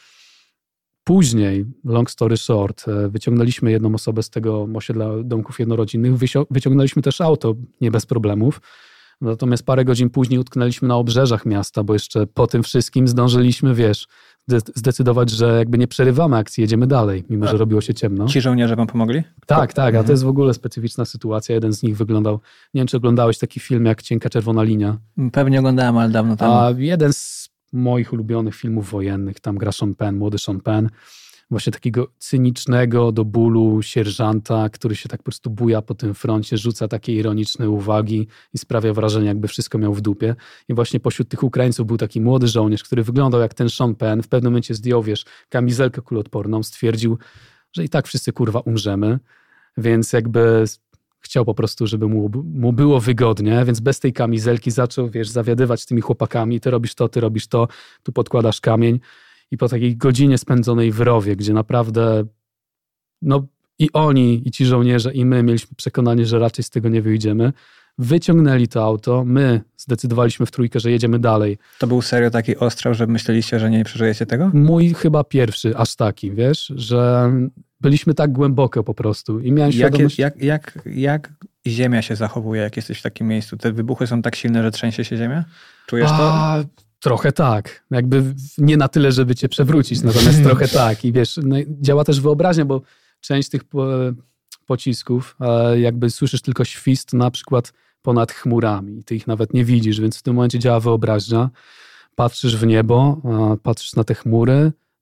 Speaker 1: później, long story short, wyciągnęliśmy jedną osobę z tego osiedla domków jednorodzinnych, wyciągnęliśmy też auto, nie bez problemów. Natomiast parę godzin później utknęliśmy na obrzeżach miasta, bo jeszcze po tym wszystkim zdążyliśmy, zdecydować, że jakby nie przerywamy akcji, jedziemy dalej, mimo że robiło się ciemno.
Speaker 2: Ci żołnierze wam pomogli?
Speaker 1: Tak, a to jest w ogóle specyficzna sytuacja. Jeden z nich wyglądał, nie wiem, czy oglądałeś taki film jak Cienka czerwona linia.
Speaker 2: Pewnie oglądałem, ale dawno temu.
Speaker 1: A jeden z moich ulubionych filmów wojennych, tam gra Sean Penn, młody Sean Penn, właśnie takiego cynicznego do bólu sierżanta, który się tak po prostu buja po tym froncie, rzuca takie ironiczne uwagi i sprawia wrażenie, jakby wszystko miał w dupie. I właśnie pośród tych Ukraińców był taki młody żołnierz, który wyglądał jak ten Sean Penn, w pewnym momencie zdjął, kamizelkę kuloodporną, stwierdził, że i tak wszyscy kurwa więc jakby chciał po prostu, żeby mu było wygodnie, więc bez tej kamizelki zaczął, zawiadywać tymi chłopakami, ty robisz to, tu podkładasz kamień. I po takiej godzinie spędzonej w rowie, gdzie naprawdę i oni, i ci żołnierze, i my mieliśmy przekonanie, że raczej z tego nie wyjdziemy, wyciągnęli to auto, my zdecydowaliśmy w trójkę, że jedziemy dalej.
Speaker 2: To był serio taki ostrzał, że myśleliście, że nie przeżyjecie tego?
Speaker 1: Mój chyba pierwszy, aż taki, że byliśmy tak głęboko po prostu. I miałem świadomość...
Speaker 2: Jak ziemia się zachowuje, jak jesteś w takim miejscu? Te wybuchy są tak silne, że trzęsie się ziemia? Czujesz to?
Speaker 1: Trochę tak. Jakby nie na tyle, żeby cię przewrócić, natomiast trochę tak. I działa też wyobraźnia, bo część tych pocisków, jakby słyszysz tylko świst na przykład ponad chmurami i ty ich nawet nie widzisz, więc w tym momencie działa wyobraźnia. Patrzysz w niebo, patrzysz na te chmury,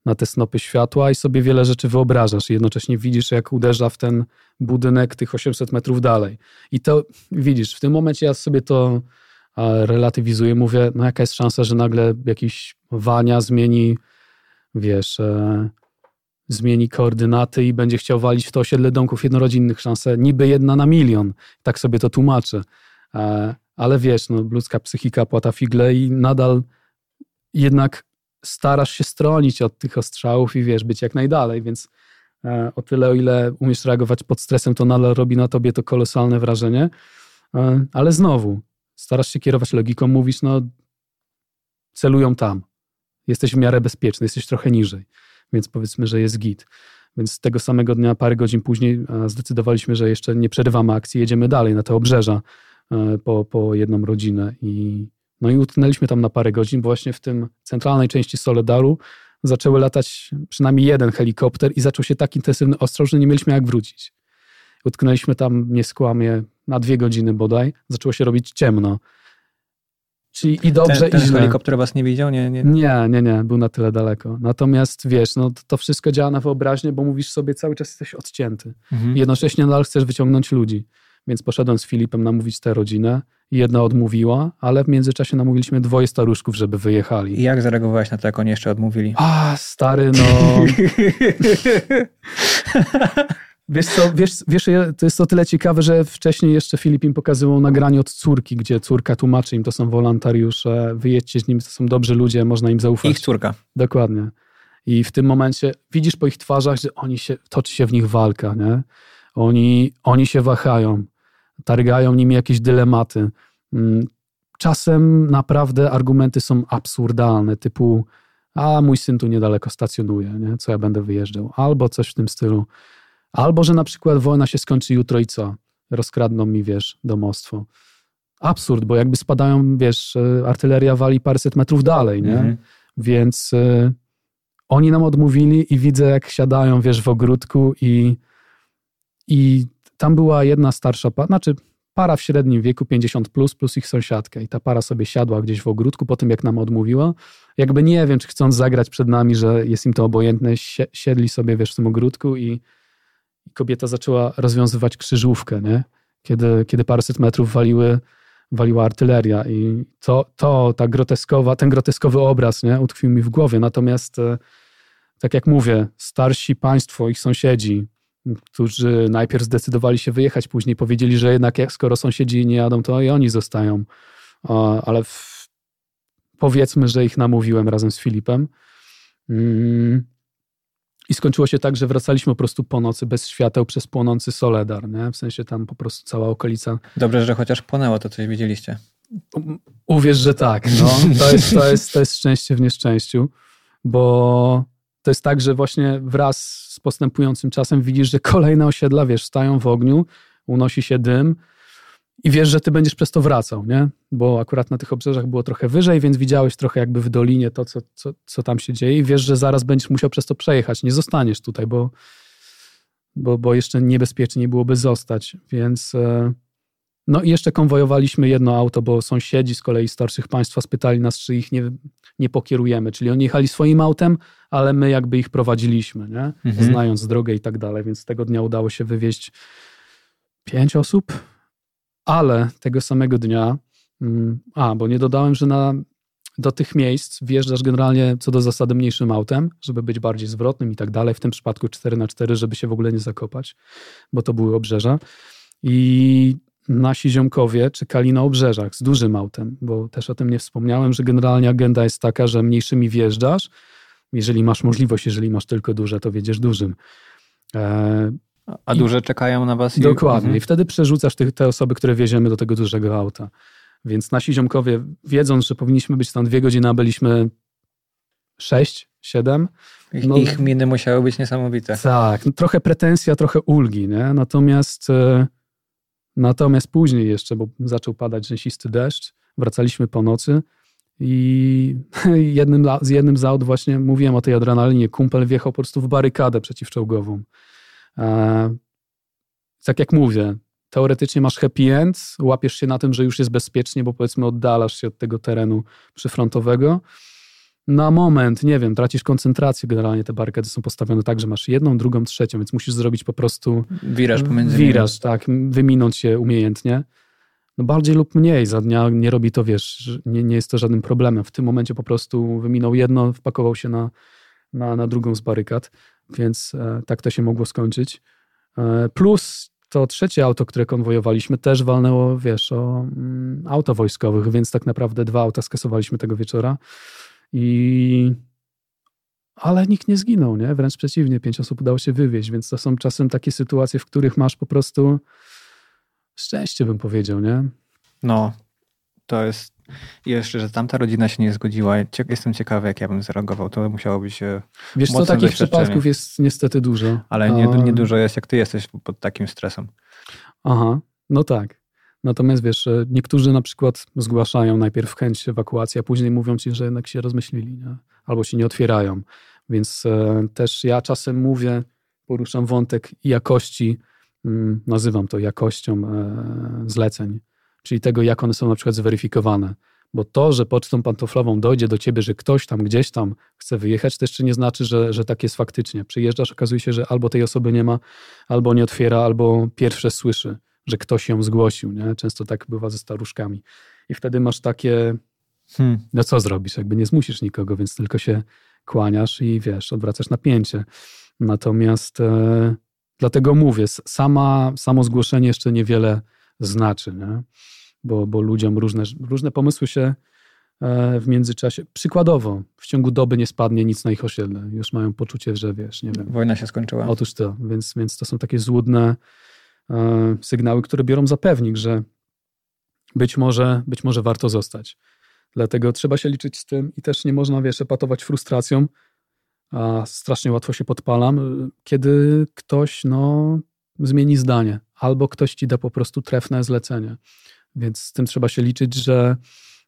Speaker 1: na te snopy światła i sobie wiele rzeczy wyobrażasz i jednocześnie widzisz, jak uderza w ten budynek tych 800 metrów dalej. I to widzisz, w tym momencie ja sobie to relatywizuję, mówię, no jaka jest szansa, że nagle jakiś Wania zmieni, wiesz, zmieni koordynaty i będzie chciał walić w to osiedle domków jednorodzinnych. Szanse niby 1 na 1 milion. Tak sobie to tłumaczę. Ale wiesz, no, ludzka psychika płata figle i nadal jednak starasz się stronić od tych ostrzałów i wiesz, być jak najdalej, więc o tyle, o ile umiesz reagować pod stresem, to nadal robi na tobie to kolosalne wrażenie. Ale znowu, starasz się kierować logiką, mówisz, no celują tam. Jesteś w miarę bezpieczny, jesteś trochę niżej, więc powiedzmy, że jest git. Więc tego samego dnia, parę godzin później zdecydowaliśmy, że jeszcze nie przerywamy akcji, jedziemy dalej na te obrzeża po jedną rodzinę i utknęliśmy tam na parę godzin, bo właśnie w tym centralnej części Soledaru zaczęły latać przynajmniej jeden helikopter i zaczął się tak intensywny ostrzał, że nie mieliśmy jak wrócić. Utknęliśmy tam, nie skłamię, na 2 godziny bodaj. Zaczęło się robić ciemno. Czyli i dobrze,
Speaker 2: ten
Speaker 1: i źle.
Speaker 2: Helikopter was nie widział? Nie,
Speaker 1: był na tyle daleko. Natomiast wiesz, no to wszystko działa na wyobraźnię, bo mówisz sobie, cały czas jesteś odcięty. I jednocześnie nadal chcesz wyciągnąć ludzi. Więc poszedłem z Filipem namówić tę rodzinę. Jedna odmówiła, ale w międzyczasie namówiliśmy 2 staruszków, żeby wyjechali.
Speaker 2: I jak zareagowałeś na to, jak oni jeszcze odmówili?
Speaker 1: Stary, no... Wiesz, to jest o tyle ciekawe, że wcześniej jeszcze Filip im pokazywał nagranie od córki, gdzie córka tłumaczy im, to są wolontariusze, wyjedźcie z nimi, to są dobrzy ludzie, można im zaufać.
Speaker 2: Ich córka.
Speaker 1: Dokładnie. I w tym momencie widzisz po ich twarzach, że toczy się w nich walka, nie? Oni się wahają, targają nimi jakieś dylematy. Czasem naprawdę argumenty są absurdalne, typu mój syn tu niedaleko stacjonuje, nie? Co ja będę wyjeżdżał? Albo coś w tym stylu. Albo, że na przykład wojna się skończy jutro i co? Rozkradną mi, wiesz, domostwo. Absurd, bo jakby spadają, wiesz, artyleria wali paręset metrów dalej, nie? Więc oni nam odmówili i widzę, jak siadają, wiesz, w ogródku i tam była jedna starsza para w średnim wieku, 50 plus ich sąsiadka. I ta para sobie siadła gdzieś w ogródku po tym, jak nam odmówiła. Jakby nie wiem, czy chcąc zagrać przed nami, że jest im to obojętne, siedli sobie, wiesz, w tym ogródku i kobieta zaczęła rozwiązywać krzyżówkę, nie? Kiedy paręset metrów waliła artyleria i ten groteskowy obraz, nie? Utkwił mi w głowie. Natomiast tak jak mówię, starsi państwo, ich sąsiedzi, którzy najpierw zdecydowali się wyjechać, później powiedzieli, że jednak skoro sąsiedzi nie jadą, to i oni zostają. Ale powiedzmy, że ich namówiłem razem z Filipem. I skończyło się tak, że wracaliśmy po prostu po nocy bez świateł przez płonący Soledar, nie? W sensie tam po prostu cała okolica.
Speaker 2: Dobrze, że chociaż płonęło, to coś widzieliście.
Speaker 1: Uwierz, że tak. No. To jest szczęście w nieszczęściu, bo to jest tak, że właśnie wraz z postępującym czasem widzisz, że kolejne osiedla, wiesz, stają w ogniu, unosi się dym i wiesz, że ty będziesz przez to wracał, nie? Bo akurat na tych obrzeżach było trochę wyżej, więc widziałeś trochę jakby w dolinie to, co tam się dzieje i wiesz, że zaraz będziesz musiał przez to przejechać. Nie zostaniesz tutaj, bo jeszcze niebezpiecznie byłoby zostać. Więc no i jeszcze konwojowaliśmy jedno auto, bo sąsiedzi z kolei starszych państwa spytali nas, czy ich nie pokierujemy. Czyli oni jechali swoim autem, ale my jakby ich prowadziliśmy, nie? Znając drogę i tak dalej. Więc tego dnia udało się wywieźć 5 osób. Ale tego samego dnia, bo nie dodałem, że do tych miejsc wjeżdżasz generalnie co do zasady mniejszym autem, żeby być bardziej zwrotnym i tak dalej. W tym przypadku 4x4, żeby się w ogóle nie zakopać, bo to były obrzeża. I nasi ziomkowie czekali na obrzeżach z dużym autem, bo też o tym nie wspomniałem, że generalnie agenda jest taka, że mniejszymi wjeżdżasz. Jeżeli masz możliwość, jeżeli masz tylko duże, to wjedziesz dużym.
Speaker 2: A duże czekają na was?
Speaker 1: Dokładnie. I wtedy przerzucasz te osoby, które wieziemy do tego dużego auta. Więc nasi ziomkowie, wiedząc, że powinniśmy być tam 2 godziny, a byliśmy 6, 7.
Speaker 2: Ich miny musiały być niesamowite.
Speaker 1: Tak. Trochę pretensja, trochę ulgi, nie? Natomiast później jeszcze, bo zaczął padać rzęsisty deszcz, wracaliśmy po nocy i z jednym z aut właśnie mówiłem o tej adrenalinie. Kumpel wjechał po prostu w barykadę przeciwczołgową. Tak jak mówię, teoretycznie masz happy end, łapiesz się na tym, że już jest bezpiecznie, bo powiedzmy oddalasz się od tego terenu przyfrontowego, na moment, nie wiem, tracisz koncentrację. Generalnie te barykady są postawione tak, że masz jedną, drugą, trzecią, więc musisz zrobić po prostu
Speaker 2: wiraż pomiędzy nimi.
Speaker 1: Wiraż, tak, wyminąć się umiejętnie. No bardziej lub mniej, za dnia nie robi to, wiesz, nie jest to żadnym problemem. W tym momencie po prostu wyminął jedno, wpakował się na drugą z barykad, więc tak to się mogło skończyć. Plus to trzecie auto, które konwojowaliśmy, też walnęło, wiesz, o auto wojskowych, więc tak naprawdę 2 auta skasowaliśmy tego wieczora. Ale nikt nie zginął, nie? Wręcz przeciwnie, 5 osób udało się wywieźć, więc to są czasem takie sytuacje, w których masz po prostu szczęście, bym powiedział, nie?
Speaker 2: No, to jest jeszcze, że tamta rodzina się nie zgodziła. Jestem ciekawy, jak ja bym zareagował. To musiało być
Speaker 1: wiesz co, takich przypadków jest niestety dużo.
Speaker 2: Ale nie dużo jest, jak ty jesteś pod takim stresem.
Speaker 1: Aha, no tak. Natomiast wiesz, niektórzy na przykład zgłaszają najpierw chęć ewakuacji, a później mówią ci, że jednak się rozmyślili, nie? Albo się nie otwierają. Więc też ja czasem mówię, poruszam wątek jakości, nazywam to jakością zleceń, czyli tego, jak one są na przykład zweryfikowane. Bo to, że pocztą pantoflową dojdzie do ciebie, że ktoś tam gdzieś tam chce wyjechać, to jeszcze nie znaczy, że tak jest faktycznie. Przyjeżdżasz, okazuje się, że albo tej osoby nie ma, albo nie otwiera, albo pierwsze słyszy, że ktoś ją zgłosił. Nie? Często tak bywa ze staruszkami. I wtedy masz takie, no co zrobisz? Jakby nie zmusisz nikogo, więc tylko się kłaniasz i wiesz, odwracasz napięcie. Natomiast dlatego mówię, samo zgłoszenie jeszcze niewiele znaczy, nie? Bo ludziom różne pomysły się w międzyczasie, przykładowo, w ciągu doby nie spadnie nic na ich osiedle. Już mają poczucie, że wiesz, nie wiem.
Speaker 2: Wojna się skończyła.
Speaker 1: Otóż to, więc to są takie złudne sygnały, które biorą za pewnik, że być może warto zostać. Dlatego trzeba się liczyć z tym i też nie można, wiesz, epatować frustracją, a strasznie łatwo się podpalam, kiedy ktoś, zmieni zdanie, albo ktoś ci da po prostu trefne zlecenie. Więc z tym trzeba się liczyć, że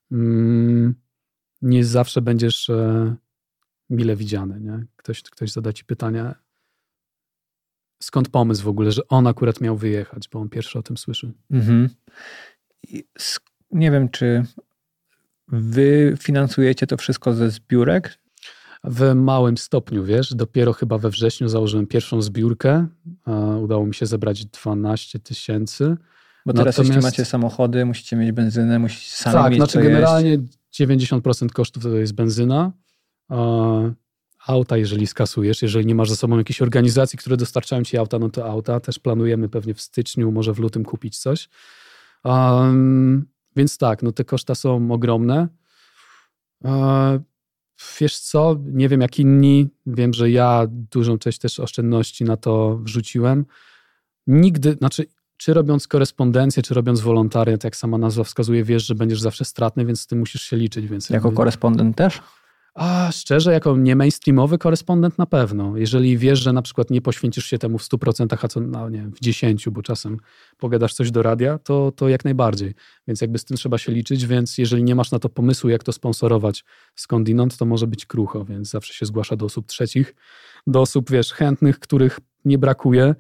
Speaker 1: nie zawsze będziesz mile widziany. Nie? Ktoś zada ci pytanie, skąd pomysł w ogóle, że on akurat miał wyjechać, bo on pierwszy o tym słyszy.
Speaker 2: Mhm. Nie wiem, czy wy finansujecie to wszystko ze zbiórek?
Speaker 1: W małym stopniu, wiesz. Dopiero chyba we wrześniu założyłem pierwszą zbiórkę. Udało mi się zebrać 12 000.
Speaker 2: Bo teraz jeśli macie samochody, musicie mieć benzynę, musicie sami mieć
Speaker 1: znaczy generalnie 90% kosztów to jest benzyna. Auta, jeżeli skasujesz, jeżeli nie masz ze sobą jakiejś organizacji, które dostarczają ci auta, no to auta. Też planujemy pewnie w styczniu, może w lutym kupić coś. Więc tak, te koszta są ogromne. Wiesz co, nie wiem jak inni, wiem, że ja dużą część też oszczędności na to wrzuciłem. Nigdy, czy robiąc korespondencję, czy robiąc wolontariat, jak sama nazwa wskazuje, wiesz, że będziesz zawsze stratny, więc z tym musisz się liczyć. Więc
Speaker 2: jako korespondent też?
Speaker 1: Szczerze, jako nie mainstreamowy korespondent na pewno. Jeżeli wiesz, że na przykład nie poświęcisz się temu w 100%, a co w 10%, bo czasem pogadasz coś do radia, to jak najbardziej. Więc jakby z tym trzeba się liczyć, więc jeżeli nie masz na to pomysłu, jak to sponsorować skądinąd, to może być krucho, więc zawsze się zgłasza do osób trzecich, do osób, wiesz, chętnych, których nie brakuje.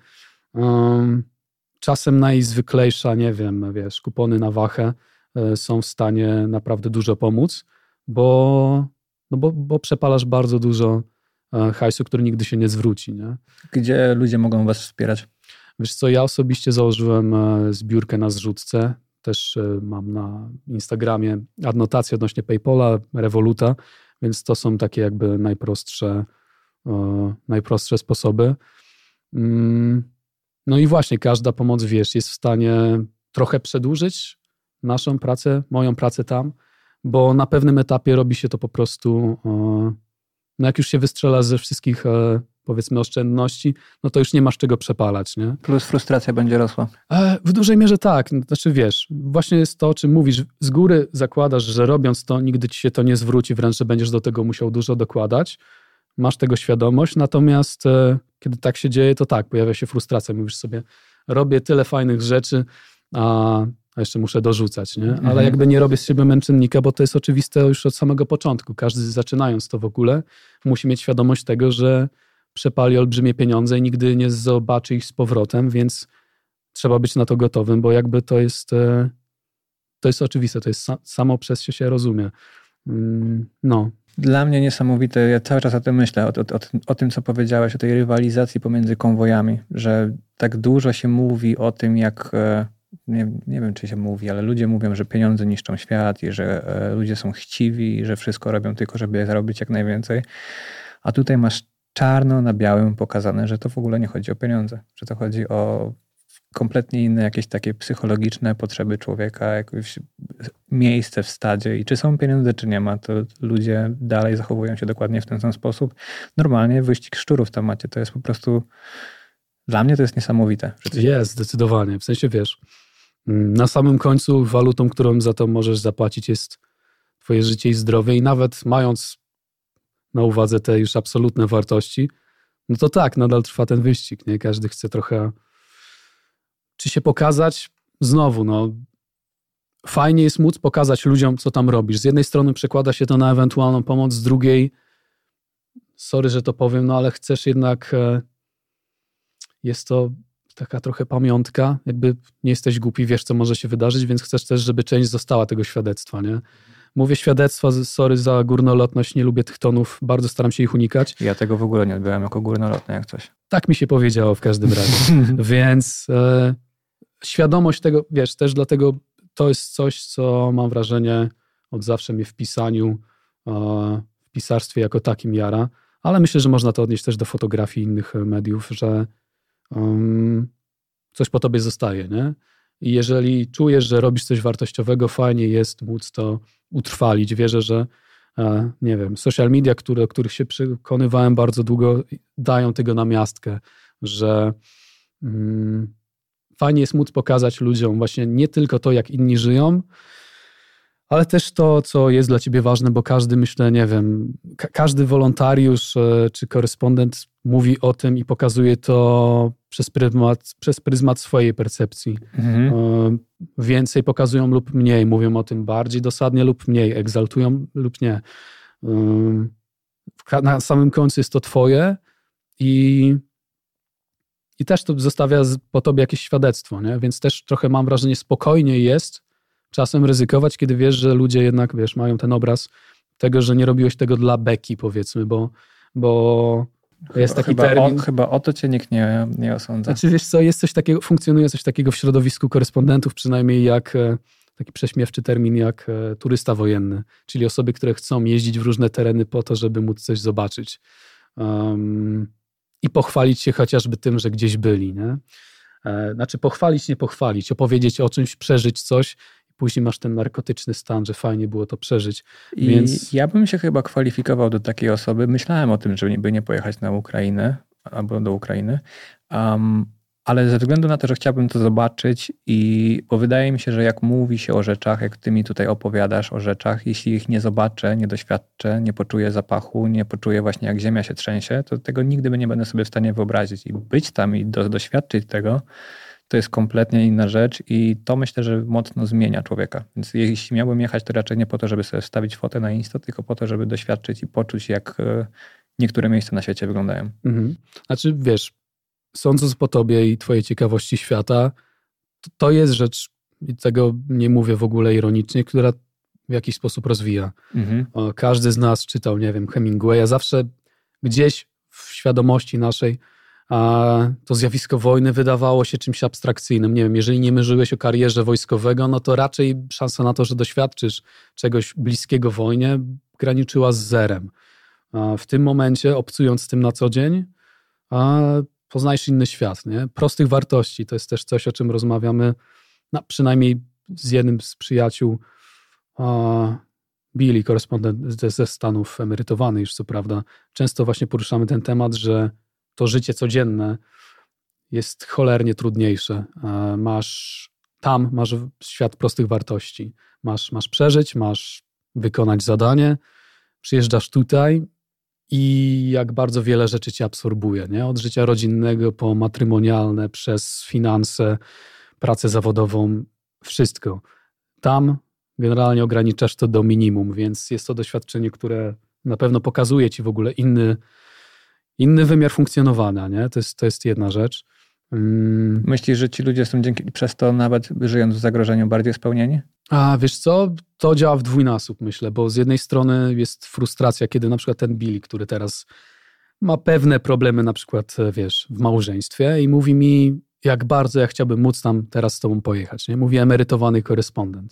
Speaker 1: Czasem najzwyklejsza, nie wiem, wiesz, kupony na wachę są w stanie naprawdę dużo pomóc, bo przepalasz bardzo dużo hajsu, który nigdy się nie zwróci. Nie?
Speaker 2: Gdzie ludzie mogą was wspierać?
Speaker 1: Wiesz co, ja osobiście założyłem zbiórkę na zrzutce. Też mam na Instagramie adnotacje odnośnie PayPala, Revoluta, więc to są takie jakby najprostsze sposoby. No i właśnie każda pomoc, wiesz, jest w stanie trochę przedłużyć naszą pracę, moją pracę tam, bo na pewnym etapie robi się to po prostu, jak już się wystrzela ze wszystkich, powiedzmy, oszczędności, no to już nie masz czego przepalać, nie?
Speaker 2: Plus frustracja będzie rosła.
Speaker 1: W dużej mierze tak. Znaczy wiesz, właśnie jest to, o czym mówisz. Z góry zakładasz, że robiąc to, nigdy ci się to nie zwróci, wręcz, że będziesz do tego musiał dużo dokładać. Masz tego świadomość, natomiast kiedy tak się dzieje, to tak, pojawia się frustracja. Mówisz sobie, robię tyle fajnych rzeczy, a jeszcze muszę dorzucać, nie? Ale jakby nie robię z siebie męczennika, bo to jest oczywiste już od samego początku. Każdy zaczynając to w ogóle musi mieć świadomość tego, że przepali olbrzymie pieniądze i nigdy nie zobaczy ich z powrotem, więc trzeba być na to gotowym, bo jakby to jest oczywiste, to jest samo przez się rozumie. No.
Speaker 2: dla mnie niesamowite. Ja cały czas o tym myślę, o tym, co powiedziałeś, o tej rywalizacji pomiędzy konwojami, że tak dużo się mówi o tym, jak... Nie wiem, czy się mówi, ale ludzie mówią, że pieniądze niszczą świat i że ludzie są chciwi i że wszystko robią tylko, żeby zarobić jak najwięcej. A tutaj masz czarno na białym pokazane, że to w ogóle nie chodzi o pieniądze, że to chodzi o kompletnie inne jakieś takie psychologiczne potrzeby człowieka, jakieś miejsce w stadzie i czy są pieniądze, czy nie ma, to ludzie dalej zachowują się dokładnie w ten sam sposób. Normalnie wyścig szczurów tam macie, to jest po prostu... Dla mnie to jest niesamowite.
Speaker 1: Jest, zdecydowanie. W sensie, wiesz, na samym końcu walutą, którą za to możesz zapłacić, jest twoje życie i zdrowie i nawet mając na uwadze te już absolutne wartości, no to tak, nadal trwa ten wyścig, nie? Każdy chce trochę czy się pokazać. Znowu, no fajnie jest móc pokazać ludziom, co tam robisz. Z jednej strony przekłada się to na ewentualną pomoc, z drugiej, sorry, że to powiem, no ale chcesz jednak... Jest to taka trochę pamiątka, jakby nie jesteś głupi, wiesz, co może się wydarzyć, więc chcesz też, żeby część została tego świadectwa, nie? Mówię świadectwa, sorry za górnolotność, nie lubię tych tonów, bardzo staram się ich unikać.
Speaker 2: Ja tego w ogóle nie odbierałem jako górnolotne jak coś.
Speaker 1: Tak mi się powiedziało w każdym razie. Więc świadomość tego, wiesz, też dlatego to jest coś, co mam wrażenie od zawsze mnie w pisaniu, w pisarstwie jako takim jara, ale myślę, że można to odnieść też do fotografii innych mediów, że coś po tobie zostaje, nie? I jeżeli czujesz, że robisz coś wartościowego, fajnie jest móc to utrwalić. Wierzę, że nie wiem, social media, o których się przekonywałem bardzo długo, dają tego namiastkę, że fajnie jest móc pokazać ludziom właśnie nie tylko to, jak inni żyją, ale też to, co jest dla ciebie ważne, bo każdy, myślę, nie wiem, każdy wolontariusz czy korespondent mówi o tym i pokazuje to przez pryzmat swojej percepcji. Więcej pokazują lub mniej, mówią o tym bardziej dosadnie lub mniej, egzaltują lub nie. Na samym końcu jest to twoje i też to zostawia po tobie jakieś świadectwo, nie? Więc też trochę mam wrażenie, spokojniej jest czasem ryzykować, kiedy wiesz, że ludzie jednak, wiesz, mają ten obraz tego, że nie robiłeś tego dla beki, powiedzmy, bo jest taki termin.
Speaker 2: Chyba o to cię nikt nie osądza.
Speaker 1: Znaczy, wiesz co, jest coś takiego, funkcjonuje coś takiego w środowisku korespondentów, przynajmniej jak taki prześmiewczy termin jak turysta wojenny, czyli osoby, które chcą jeździć w różne tereny po to, żeby móc coś zobaczyć i pochwalić się chociażby tym, że gdzieś byli, nie? Znaczy pochwalić, nie pochwalić, opowiedzieć o czymś, przeżyć coś. Później masz ten narkotyczny stan, że fajnie było to przeżyć. Więc...
Speaker 2: Ja bym się chyba kwalifikował do takiej osoby. Myślałem o tym, żeby nie pojechać na Ukrainę albo do Ukrainy, ale ze względu na to, że chciałbym to zobaczyć bo wydaje mi się, że jak mówi się o rzeczach, jak ty mi tutaj opowiadasz o rzeczach, jeśli ich nie zobaczę, nie doświadczę, nie poczuję zapachu, nie poczuję właśnie jak ziemia się trzęsie, to tego nigdy nie będę sobie w stanie wyobrazić. I być tam i doświadczyć tego, to jest kompletnie inna rzecz i to myślę, że mocno zmienia człowieka. Więc jeśli miałbym jechać, to raczej nie po to, żeby sobie wstawić fotę na Insta, tylko po to, żeby doświadczyć i poczuć, jak niektóre miejsca na świecie wyglądają.
Speaker 1: Znaczy, wiesz, sądząc po tobie i twojej ciekawości świata, to jest rzecz, i tego nie mówię w ogóle ironicznie, która w jakiś sposób rozwija. Każdy z nas czytał, nie wiem, Hemingwaya. Zawsze gdzieś w świadomości naszej to zjawisko wojny wydawało się czymś abstrakcyjnym. Nie wiem, jeżeli nie marzyłeś o karierze wojskowego, no to raczej szansa na to, że doświadczysz czegoś bliskiego wojnie, graniczyła z zerem. W tym momencie, obcując z tym na co dzień, poznajesz inny świat, nie? Prostych wartości. To jest też coś, o czym rozmawiamy, przynajmniej z jednym z przyjaciół, Billy, korespondent ze Stanów, emerytowany już co prawda. Często właśnie poruszamy ten temat, że to życie codzienne jest cholernie trudniejsze. Masz świat prostych wartości. Masz przeżyć, masz wykonać zadanie, przyjeżdżasz tutaj i jak bardzo wiele rzeczy cię absorbuje, nie? Od życia rodzinnego po matrymonialne, przez finanse, pracę zawodową, wszystko. Tam generalnie ograniczasz to do minimum, więc jest to doświadczenie, które na pewno pokazuje ci w ogóle inny wymiar funkcjonowania, nie? To jest jedna rzecz.
Speaker 2: Myślisz, że ci ludzie są przez to nawet żyjąc w zagrożeniu bardziej spełnieni?
Speaker 1: A wiesz co, to działa w dwójnasób, myślę, bo z jednej strony jest frustracja, kiedy na przykład ten Billy, który teraz ma pewne problemy na przykład, wiesz, w małżeństwie i mówi mi, jak bardzo ja chciałbym móc tam teraz z tobą pojechać, nie? Mówi emerytowany korespondent.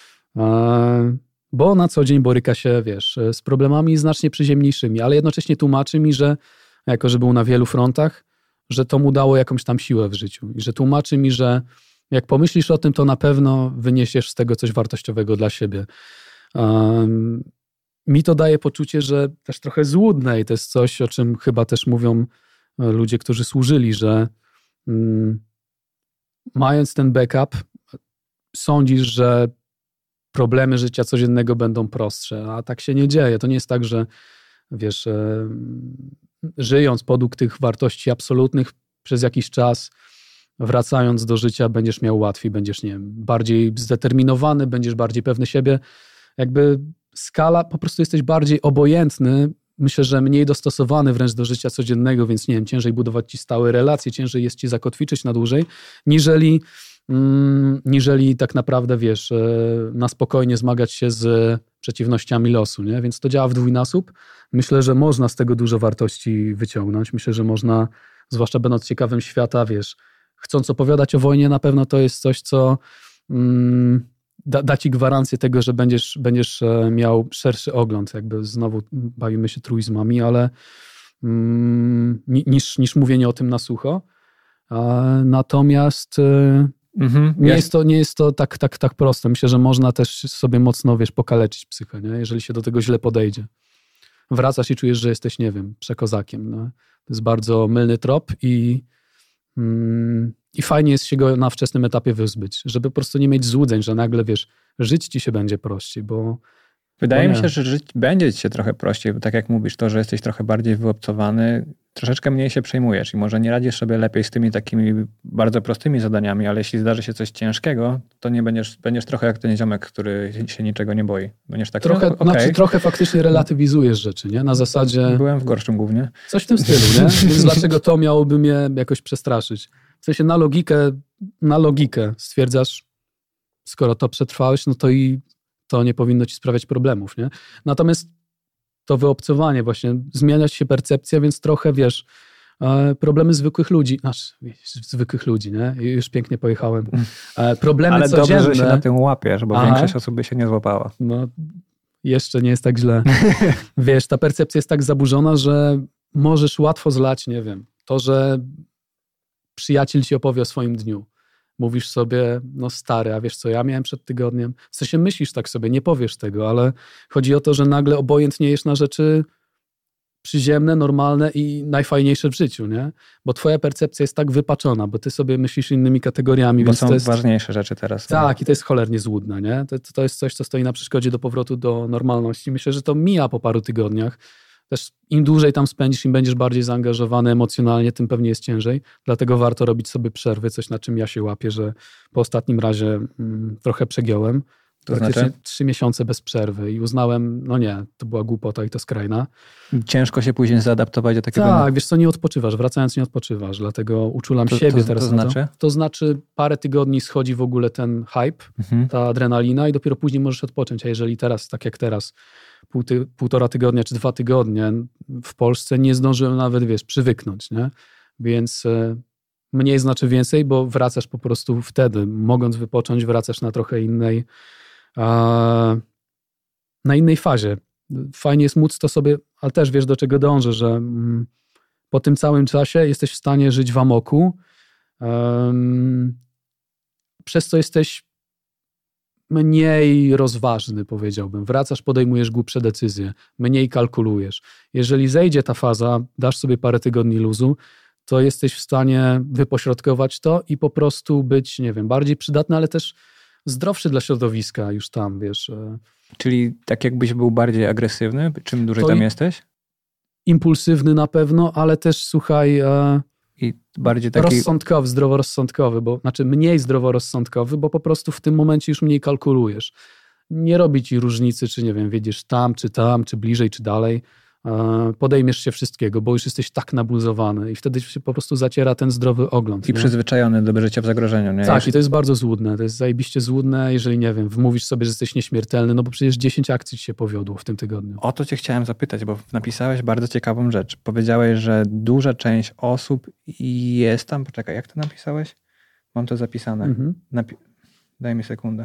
Speaker 1: Bo na co dzień boryka się, wiesz, z problemami znacznie przyziemniejszymi, ale jednocześnie tłumaczy mi, że jako, że był na wielu frontach, że to mu dało jakąś tam siłę w życiu i że tłumaczy mi, że jak pomyślisz o tym, to na pewno wyniesiesz z tego coś wartościowego dla siebie. Mi to daje poczucie, że też trochę złudne i to jest coś, o czym chyba też mówią ludzie, którzy służyli, że mając ten backup, sądzisz, że problemy życia codziennego będą prostsze, a tak się nie dzieje. To nie jest tak, że wiesz, żyjąc podług tych wartości absolutnych przez jakiś czas, wracając do życia, będziesz miał łatwiej, będziesz, nie wiem, bardziej zdeterminowany, będziesz bardziej pewny siebie. Jakby skala, po prostu jesteś bardziej obojętny, myślę, że mniej dostosowany wręcz do życia codziennego, więc nie wiem, ciężej budować ci stałe relacje, ciężej jest ci zakotwiczyć na dłużej, niżeli tak naprawdę, wiesz, na spokojnie zmagać się z przeciwnościami losu, nie? Więc to działa w dwójnasób. Myślę, że można z tego dużo wartości wyciągnąć. Myślę, że można, zwłaszcza będąc ciekawym świata, wiesz, chcąc opowiadać o wojnie, na pewno to jest coś, co da ci gwarancję tego, że będziesz miał szerszy ogląd. Jakby znowu bawimy się truizmami, ale niż mówienie o tym na sucho. Natomiast nie jest to tak proste. Myślę, że można też sobie mocno, wiesz, pokaleczyć psychę, nie? Jeżeli się do tego źle podejdzie. Wracasz i czujesz, że jesteś, nie wiem, przekozakiem. No. To jest bardzo mylny trop i fajnie jest się go na wczesnym etapie wyzbyć, żeby po prostu nie mieć złudzeń, że nagle, wiesz, żyć ci się będzie prościej, bo...
Speaker 2: Wydaje mi się, że żyć będzie ci się trochę prościej, bo tak jak mówisz, to, że jesteś trochę bardziej wyobcowany, troszeczkę mniej się przejmujesz i może nie radzisz sobie lepiej z tymi takimi bardzo prostymi zadaniami, ale jeśli zdarzy się coś ciężkiego, to nie będziesz trochę jak ten ziomek, który się niczego nie boi. Będziesz taki,
Speaker 1: trochę faktycznie relatywizujesz rzeczy, nie? Na zasadzie...
Speaker 2: Byłem w gorszym głównie.
Speaker 1: Coś w tym stylu, nie? Więc dlaczego to miałoby mnie jakoś przestraszyć? W sensie na logikę stwierdzasz, skoro to przetrwałeś, no to i to nie powinno ci sprawiać problemów, nie? Natomiast to wyobcowanie właśnie, zmienia się percepcja, więc trochę, wiesz, problemy zwykłych ludzi, nie? I już pięknie pojechałem. Problemy
Speaker 2: ale
Speaker 1: codzienne...
Speaker 2: dobrze, że się na tym łapiesz, bo większość osób by się nie złapała.
Speaker 1: No, jeszcze nie jest tak źle. Wiesz, ta percepcja jest tak zaburzona, że możesz łatwo zlać, nie wiem, to, że przyjaciel ci opowie o swoim dniu. Mówisz sobie, no stary, a wiesz co ja miałem przed tygodniem? W sensie myślisz tak sobie, nie powiesz tego, ale chodzi o to, że nagle obojętniejesz na rzeczy przyziemne, normalne i najfajniejsze w życiu, nie? Bo twoja percepcja jest tak wypaczona, bo ty sobie myślisz innymi kategoriami.
Speaker 2: Bo
Speaker 1: więc
Speaker 2: są
Speaker 1: to jest
Speaker 2: ważniejsze rzeczy teraz.
Speaker 1: Tak, i to jest cholernie złudne, nie? To jest coś, co stoi na przeszkodzie do powrotu do normalności. Myślę, że to mija po paru tygodniach. Też im dłużej tam spędzisz, im będziesz bardziej zaangażowany emocjonalnie, tym pewnie jest ciężej. Dlatego warto robić sobie przerwy, coś na czym ja się łapię, że po ostatnim razie trochę przegiąłem.
Speaker 2: To znaczy?
Speaker 1: 3 miesiące bez przerwy i uznałem, no nie, to była głupota i to skrajna.
Speaker 2: Ciężko się później zaadaptować do takiego...
Speaker 1: Tak, wiesz co, nie odpoczywasz, wracając nie odpoczywasz, dlatego uczulam siebie teraz.
Speaker 2: To znaczy?
Speaker 1: To znaczy parę tygodni schodzi w ogóle ten hype, ta adrenalina i dopiero później możesz odpocząć, a jeżeli teraz, tak jak teraz, półtora tygodnia czy 2 tygodnie w Polsce nie zdążyłem nawet, wiesz, przywyknąć, nie? Więc mniej znaczy więcej, bo wracasz po prostu wtedy, mogąc wypocząć, wracasz na trochę innej fazie. Fajnie jest móc to sobie, ale też wiesz, do czego dążę, że po tym całym czasie jesteś w stanie żyć w amoku, przez co jesteś mniej rozważny, powiedziałbym. Wracasz, podejmujesz głupsze decyzje, mniej kalkulujesz. Jeżeli zejdzie ta faza, dasz sobie parę tygodni luzu, to jesteś w stanie wypośrodkować to i po prostu być, nie wiem, bardziej przydatny, ale też zdrowszy dla środowiska już tam, wiesz.
Speaker 2: Czyli tak jakbyś był bardziej agresywny, czym dłużej tam jesteś?
Speaker 1: Impulsywny na pewno, ale też, słuchaj...
Speaker 2: I bardziej taki...
Speaker 1: Rozsądkowy, zdroworozsądkowy, znaczy mniej zdroworozsądkowy, bo po prostu w tym momencie już mniej kalkulujesz. Nie robi ci różnicy, czy nie wiem, wiedziesz tam, czy bliżej, czy dalej. podejmiesz się wszystkiego, bo już jesteś tak nabluzowany i wtedy się po prostu zaciera ten zdrowy ogląd.
Speaker 2: I przyzwyczajony do życia w zagrożeniu. Nie?
Speaker 1: Tak, i to jest bardzo złudne. To jest zajebiście złudne, jeżeli, nie wiem, wmówisz sobie, że jesteś nieśmiertelny, no bo przecież 10 akcji ci się powiodło w tym tygodniu.
Speaker 2: O to cię chciałem zapytać, bo napisałeś bardzo ciekawą rzecz. Powiedziałeś, że duża część osób jest tam... Poczekaj, jak to napisałeś? Mam to zapisane. Daj mi sekundę.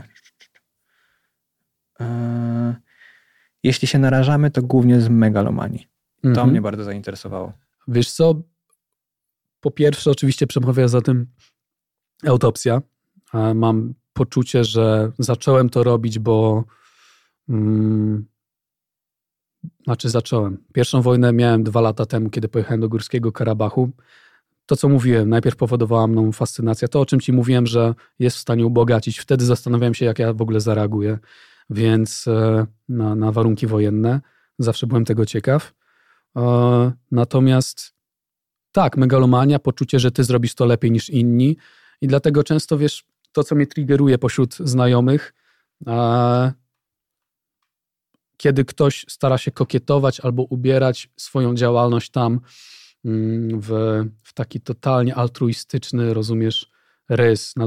Speaker 2: Jeśli się narażamy, to głównie z megalomanii. To mnie bardzo zainteresowało.
Speaker 1: Wiesz co? Po pierwsze, oczywiście przemawia za tym autopsja. Mam poczucie, że zacząłem to robić, bo... zacząłem. Pierwszą wojnę miałem 2 lata temu, kiedy pojechałem do Górskiego Karabachu. To, co mówiłem, najpierw powodowała mną fascynacja. To, o czym ci mówiłem, że jest w stanie ubogacić. Wtedy zastanawiałem się, jak ja w ogóle zareaguję. Więc na warunki wojenne zawsze byłem tego ciekaw. Natomiast tak, megalomania, poczucie, że ty zrobisz to lepiej niż inni i dlatego często, wiesz, to, co mnie triggeruje pośród znajomych, kiedy ktoś stara się kokietować albo ubierać swoją działalność tam w taki totalnie altruistyczny, rozumiesz, rys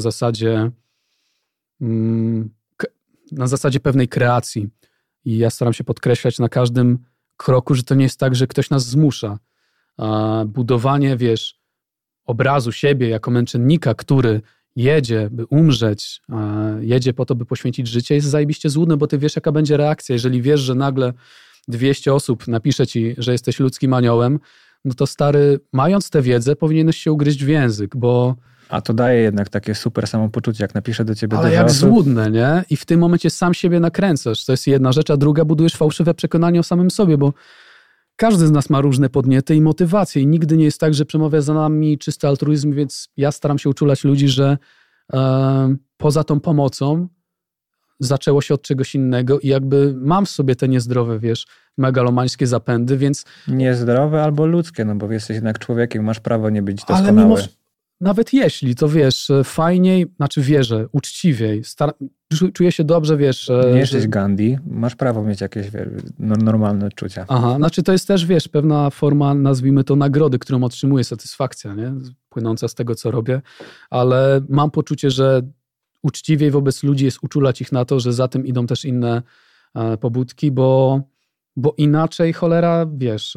Speaker 1: na zasadzie pewnej kreacji. I ja staram się podkreślać na każdym kroku, że to nie jest tak, że ktoś nas zmusza. Budowanie, wiesz, obrazu siebie jako męczennika, który jedzie, by umrzeć, jedzie po to, by poświęcić życie, jest zajebiście złudne, bo ty wiesz, jaka będzie reakcja. Jeżeli wiesz, że nagle 200 osób napisze ci, że jesteś ludzkim aniołem, no to stary, mając tę wiedzę, powinieneś się ugryźć w język, bo...
Speaker 2: A to daje jednak takie super samopoczucie, jak napisze do ciebie
Speaker 1: ale
Speaker 2: dużo
Speaker 1: jak
Speaker 2: osób.
Speaker 1: złudne, nie? I w tym momencie sam siebie nakręcasz. To jest jedna rzecz, a druga budujesz fałszywe przekonanie o samym sobie, bo każdy z nas ma różne podniety i motywacje i nigdy nie jest tak, że przemawia za nami czysty altruizm, więc ja staram się uczulać ludzi, że poza tą pomocą zaczęło się od czegoś innego i jakby mam w sobie te niezdrowe, wiesz, megalomańskie zapędy, więc...
Speaker 2: Niezdrowe albo ludzkie, no bo jesteś jednak człowiekiem, masz prawo nie być doskonały.
Speaker 1: Ale nawet jeśli, to wiesz, fajniej, wierzę, uczciwiej, czuję się dobrze, wiesz...
Speaker 2: Nie jesteś Gandhi, masz prawo mieć jakieś normalne odczucia.
Speaker 1: Aha, to jest też, wiesz, pewna forma, nazwijmy to, nagrody, którą otrzymuję, satysfakcja, nie? Płynąca z tego, co robię, ale mam poczucie, że uczciwiej wobec ludzi jest uczulać ich na to, że za tym idą też inne pobudki, bo inaczej, cholera, wiesz...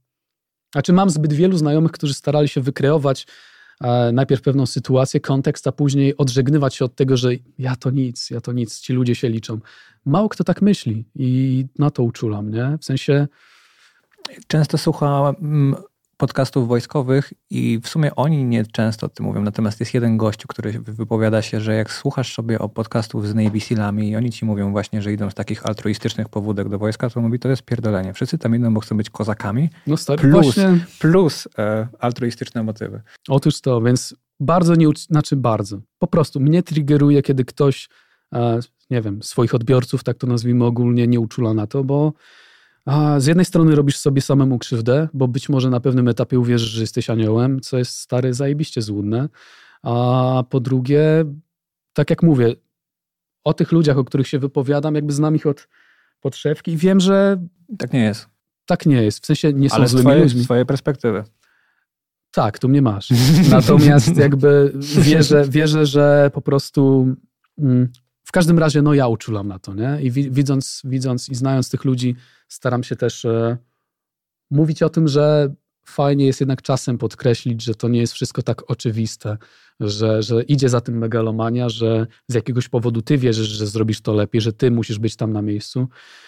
Speaker 1: mam zbyt wielu znajomych, którzy starali się wykreować najpierw pewną sytuację, kontekst, a później odżegnywać się od tego, że ja to nic, ci ludzie się liczą. Mało kto tak myśli i na to uczulam, nie? W sensie...
Speaker 2: Często słucham podcastów wojskowych i w sumie oni nie często o tym mówią, natomiast jest jeden gościu, który wypowiada się, że jak słuchasz sobie o podcastów z Navy Sealami i oni ci mówią właśnie, że idą z takich altruistycznych pobudek do wojska, to mówi, to jest pierdolenie. Wszyscy tam idą, bo chcą być kozakami,
Speaker 1: no stary,
Speaker 2: plus altruistyczne motywy.
Speaker 1: Otóż to, więc bardzo. Po prostu mnie triggeruje, kiedy ktoś, nie wiem, swoich odbiorców, tak to nazwijmy ogólnie, nie uczula na to, bo z jednej strony robisz sobie samemu krzywdę, bo być może na pewnym etapie uwierzysz, że jesteś aniołem, co jest stary zajebiście złudne, a po drugie, tak jak mówię, o tych ludziach, o których się wypowiadam, jakby znam ich od podszewki i wiem, że...
Speaker 2: Tak nie jest.
Speaker 1: Tak nie jest, w sensie nie są złymi ludźmi.
Speaker 2: Ale z twojej perspektywy.
Speaker 1: Tak, tu mnie masz. Natomiast jakby wierzę, że po prostu... W każdym razie, ja uczulam na to, nie? I widząc i znając tych ludzi, staram się też mówić o tym, że fajnie jest jednak czasem podkreślić, że to nie jest wszystko tak oczywiste, że idzie za tym megalomania, że z jakiegoś powodu ty wierzysz, że zrobisz to lepiej, że ty musisz być tam na miejscu.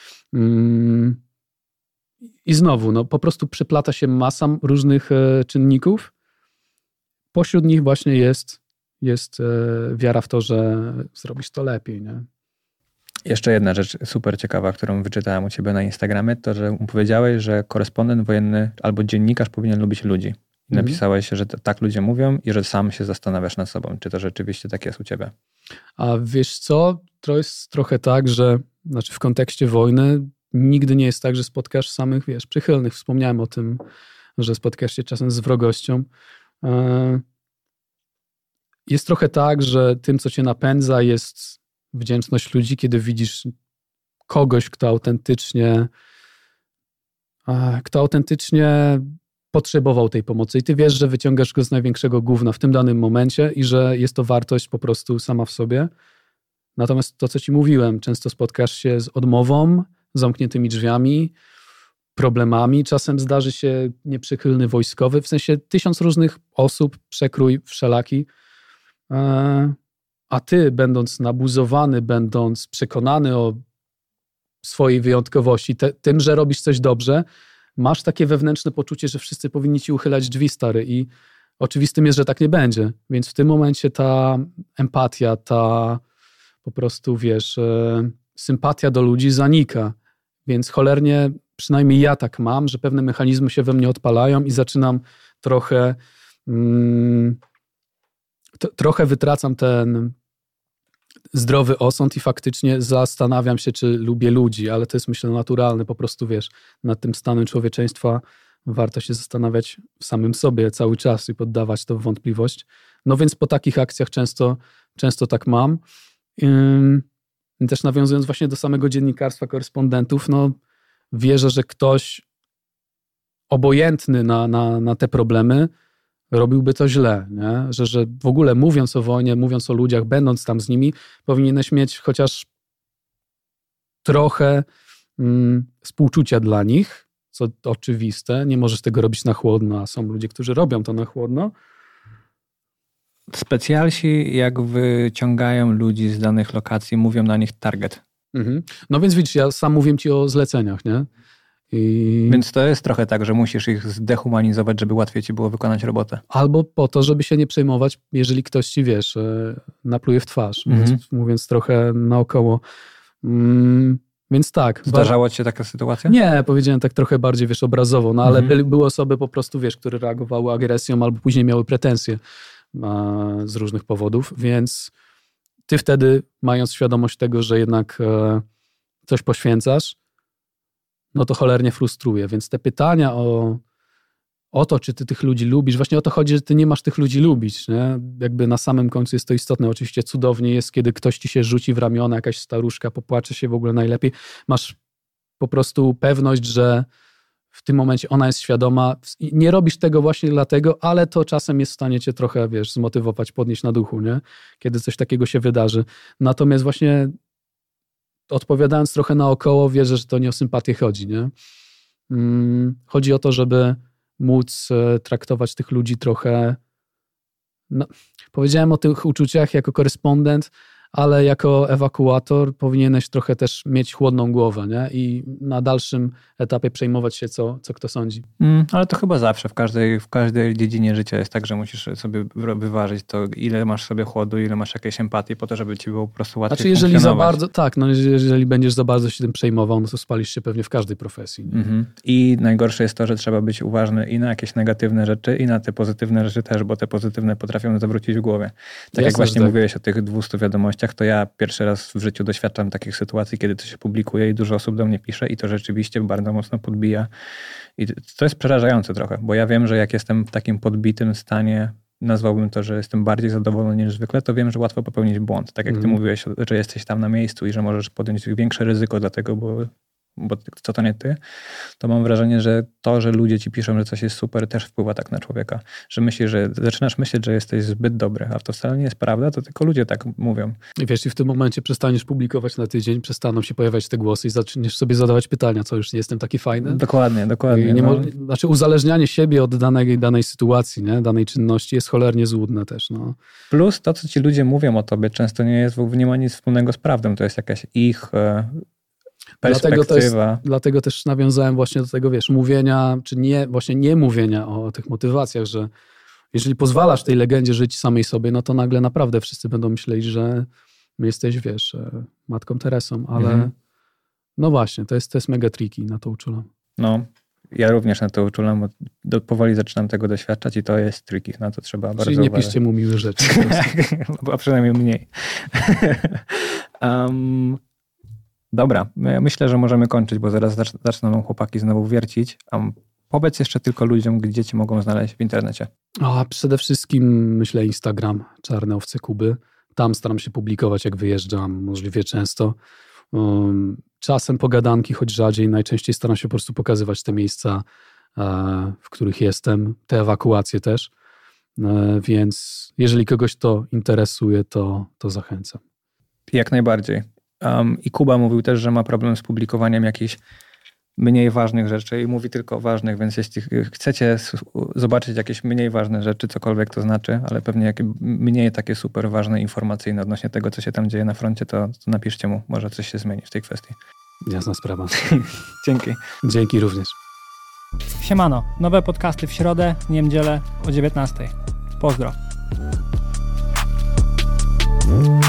Speaker 1: I znowu, po prostu przeplata się masa różnych czynników. Pośród nich właśnie jest wiara w to, że zrobisz to lepiej, nie?
Speaker 2: Jeszcze jedna rzecz super ciekawa, którą wyczytałem u ciebie na Instagramie, to, że powiedziałeś, że korespondent wojenny albo dziennikarz powinien lubić ludzi. I napisałeś, że tak ludzie mówią i że sam się zastanawiasz nad sobą. Czy to rzeczywiście tak jest u ciebie?
Speaker 1: A wiesz co? To jest trochę tak, że w kontekście wojny nigdy nie jest tak, że spotkasz samych, przychylnych. Wspomniałem o tym, że spotkasz się czasem z wrogością. Jest trochę tak, że tym, co cię napędza, jest wdzięczność ludzi, kiedy widzisz kogoś, kto autentycznie kto autentycznie potrzebował tej pomocy i ty wiesz, że wyciągasz go z największego gówna w tym danym momencie i że jest to wartość po prostu sama w sobie. Natomiast to, co ci mówiłem, często spotkasz się z odmową, zamkniętymi drzwiami, problemami. Czasem zdarzy się nieprzychylny wojskowy, w sensie 1000 różnych osób, przekrój wszelaki. A ty, będąc nabuzowany, będąc przekonany o swojej wyjątkowości, tym, że robisz coś dobrze, masz takie wewnętrzne poczucie, że wszyscy powinni ci uchylać drzwi, stary, i oczywistym jest, że tak nie będzie. Więc w tym momencie ta empatia, ta po prostu, wiesz, sympatia do ludzi zanika. Więc cholernie, przynajmniej ja tak mam, że pewne mechanizmy się we mnie odpalają i zaczynam trochę wytracam ten zdrowy osąd i faktycznie zastanawiam się, czy lubię ludzi, ale to jest, myślę, naturalne. Po prostu, wiesz, nad tym stanem człowieczeństwa warto się zastanawiać w samym sobie cały czas i poddawać to w wątpliwość. No więc po takich akcjach często tak mam. Też nawiązując właśnie do samego dziennikarstwa, korespondentów, no wierzę, że ktoś obojętny na te problemy robiłby to źle, nie? Że w ogóle mówiąc o wojnie, mówiąc o ludziach, będąc tam z nimi, powinieneś mieć chociaż trochę współczucia dla nich, co oczywiste. Nie możesz tego robić na chłodno, a są ludzie, którzy robią to na chłodno.
Speaker 2: Specjalsi, jak wyciągają ludzi z danych lokacji, mówią na nich target.
Speaker 1: Mhm. No więc widzisz, ja sam mówię ci o zleceniach, nie?
Speaker 2: Więc to jest trochę tak, że musisz ich zdehumanizować, żeby łatwiej ci było wykonać robotę.
Speaker 1: Albo po to, żeby się nie przejmować, jeżeli ktoś ci, wiesz, napluje w twarz, mówiąc trochę naokoło. Więc tak.
Speaker 2: Zdarzało ci się taka sytuacja?
Speaker 1: Nie, powiedziałem tak trochę bardziej, wiesz, obrazowo, no ale były osoby po prostu, wiesz, które reagowały agresją albo później miały pretensje z różnych powodów, więc ty wtedy, mając świadomość tego, że jednak coś poświęcasz, no to cholernie frustruje. Więc te pytania o to, czy ty tych ludzi lubisz, właśnie o to chodzi, że ty nie masz tych ludzi lubić, nie? Jakby na samym końcu jest to istotne. Oczywiście cudownie jest, kiedy ktoś ci się rzuci w ramiona, jakaś staruszka, popłacze się w ogóle najlepiej. Masz po prostu pewność, że w tym momencie ona jest świadoma. Nie robisz tego właśnie dlatego, ale to czasem jest w stanie cię trochę, wiesz, zmotywować, podnieść na duchu, nie? Kiedy coś takiego się wydarzy. Natomiast właśnie odpowiadając trochę naokoło, wierzę, że to nie o sympatię chodzi, nie? Chodzi o to, żeby móc traktować tych ludzi trochę... No, powiedziałem o tych uczuciach jako korespondent, ale jako ewakuator powinieneś trochę też mieć chłodną głowę, nie? I na dalszym etapie przejmować się, co kto sądzi.
Speaker 2: Ale to chyba zawsze, w każdej dziedzinie życia jest tak, że musisz sobie wyważyć to, ile masz sobie chłodu, ile masz jakiejś empatii po to, żeby ci było po prostu łatwiej funkcjonować.
Speaker 1: Jeżeli za bardzo, tak, no jeżeli będziesz za bardzo się tym przejmował, no to spalisz się pewnie w każdej profesji.
Speaker 2: I najgorsze jest to, że trzeba być uważny i na jakieś negatywne rzeczy, i na te pozytywne rzeczy też, bo te pozytywne potrafią zawrócić w głowie. Tak jak właśnie mówiłeś o tych 200 wiadomościach, to ja pierwszy raz w życiu doświadczam takich sytuacji, kiedy to się publikuje i dużo osób do mnie pisze i to rzeczywiście bardzo mocno podbija. I to jest przerażające trochę, bo ja wiem, że jak jestem w takim podbitym stanie, nazwałbym to, że jestem bardziej zadowolony niż zwykle, to wiem, że łatwo popełnić błąd. Tak jak ty mówiłeś, że jesteś tam na miejscu i że możesz podjąć większe ryzyko dlatego, bo co to nie ty, to mam wrażenie, że to, że ludzie ci piszą, że coś jest super, też wpływa tak na człowieka. Że myślisz, że zaczynasz myśleć, że jesteś zbyt dobry, a to wcale nie jest prawda, to tylko ludzie tak mówią.
Speaker 1: I wiesz, i w tym momencie przestaniesz publikować na tydzień, przestaną się pojawiać te głosy i zaczniesz sobie zadawać pytania, co już nie jestem taki fajny.
Speaker 2: Dokładnie.
Speaker 1: Znaczy uzależnianie siebie od danej sytuacji, nie? Danej czynności jest cholernie złudne też. No.
Speaker 2: Plus to, co ci ludzie mówią o tobie, często nie ma nic wspólnego z prawdą. To jest jakaś ich perspektywa.
Speaker 1: Dlatego też nawiązałem właśnie do tego, wiesz, mówienia, czy nie mówienia o tych motywacjach, że jeżeli pozwalasz tej legendzie żyć samej sobie, no to nagle naprawdę wszyscy będą myśleli, że jesteś, wiesz, Matką Teresą, ale no właśnie, to jest mega tricky, na to uczulam.
Speaker 2: No, ja również na to uczulam, bo powoli zaczynam tego doświadczać i to jest tricky, na to trzeba bardzo
Speaker 1: uważać. Czyli nie piszcie mu miłe rzeczy.
Speaker 2: A przynajmniej mniej. Dobra, myślę, że możemy kończyć, bo zaraz zaczną chłopaki znowu wiercić. Powiedz jeszcze tylko ludziom, gdzie ci mogą znaleźć w internecie.
Speaker 1: Przede wszystkim myślę Instagram, Czarne Owce Kuby. Tam staram się publikować, jak wyjeżdżam, możliwie często. czasem pogadanki, choć rzadziej. Najczęściej staram się po prostu pokazywać te miejsca, w których jestem, te ewakuacje też. Więc jeżeli kogoś to interesuje, to zachęcam.
Speaker 2: Jak najbardziej. I Kuba mówił też, że ma problem z publikowaniem jakichś mniej ważnych rzeczy i mówi tylko o ważnych, więc jeśli chcecie zobaczyć jakieś mniej ważne rzeczy, cokolwiek to znaczy, ale pewnie jakieś mniej takie super ważne informacyjne odnośnie tego, co się tam dzieje na froncie, to napiszcie mu, może coś się zmieni w tej kwestii.
Speaker 1: Jasna sprawa.
Speaker 2: Dzięki.
Speaker 1: Dzięki również.
Speaker 3: Siemano, nowe podcasty w środę, niedzielę o 19:00. Pozdro.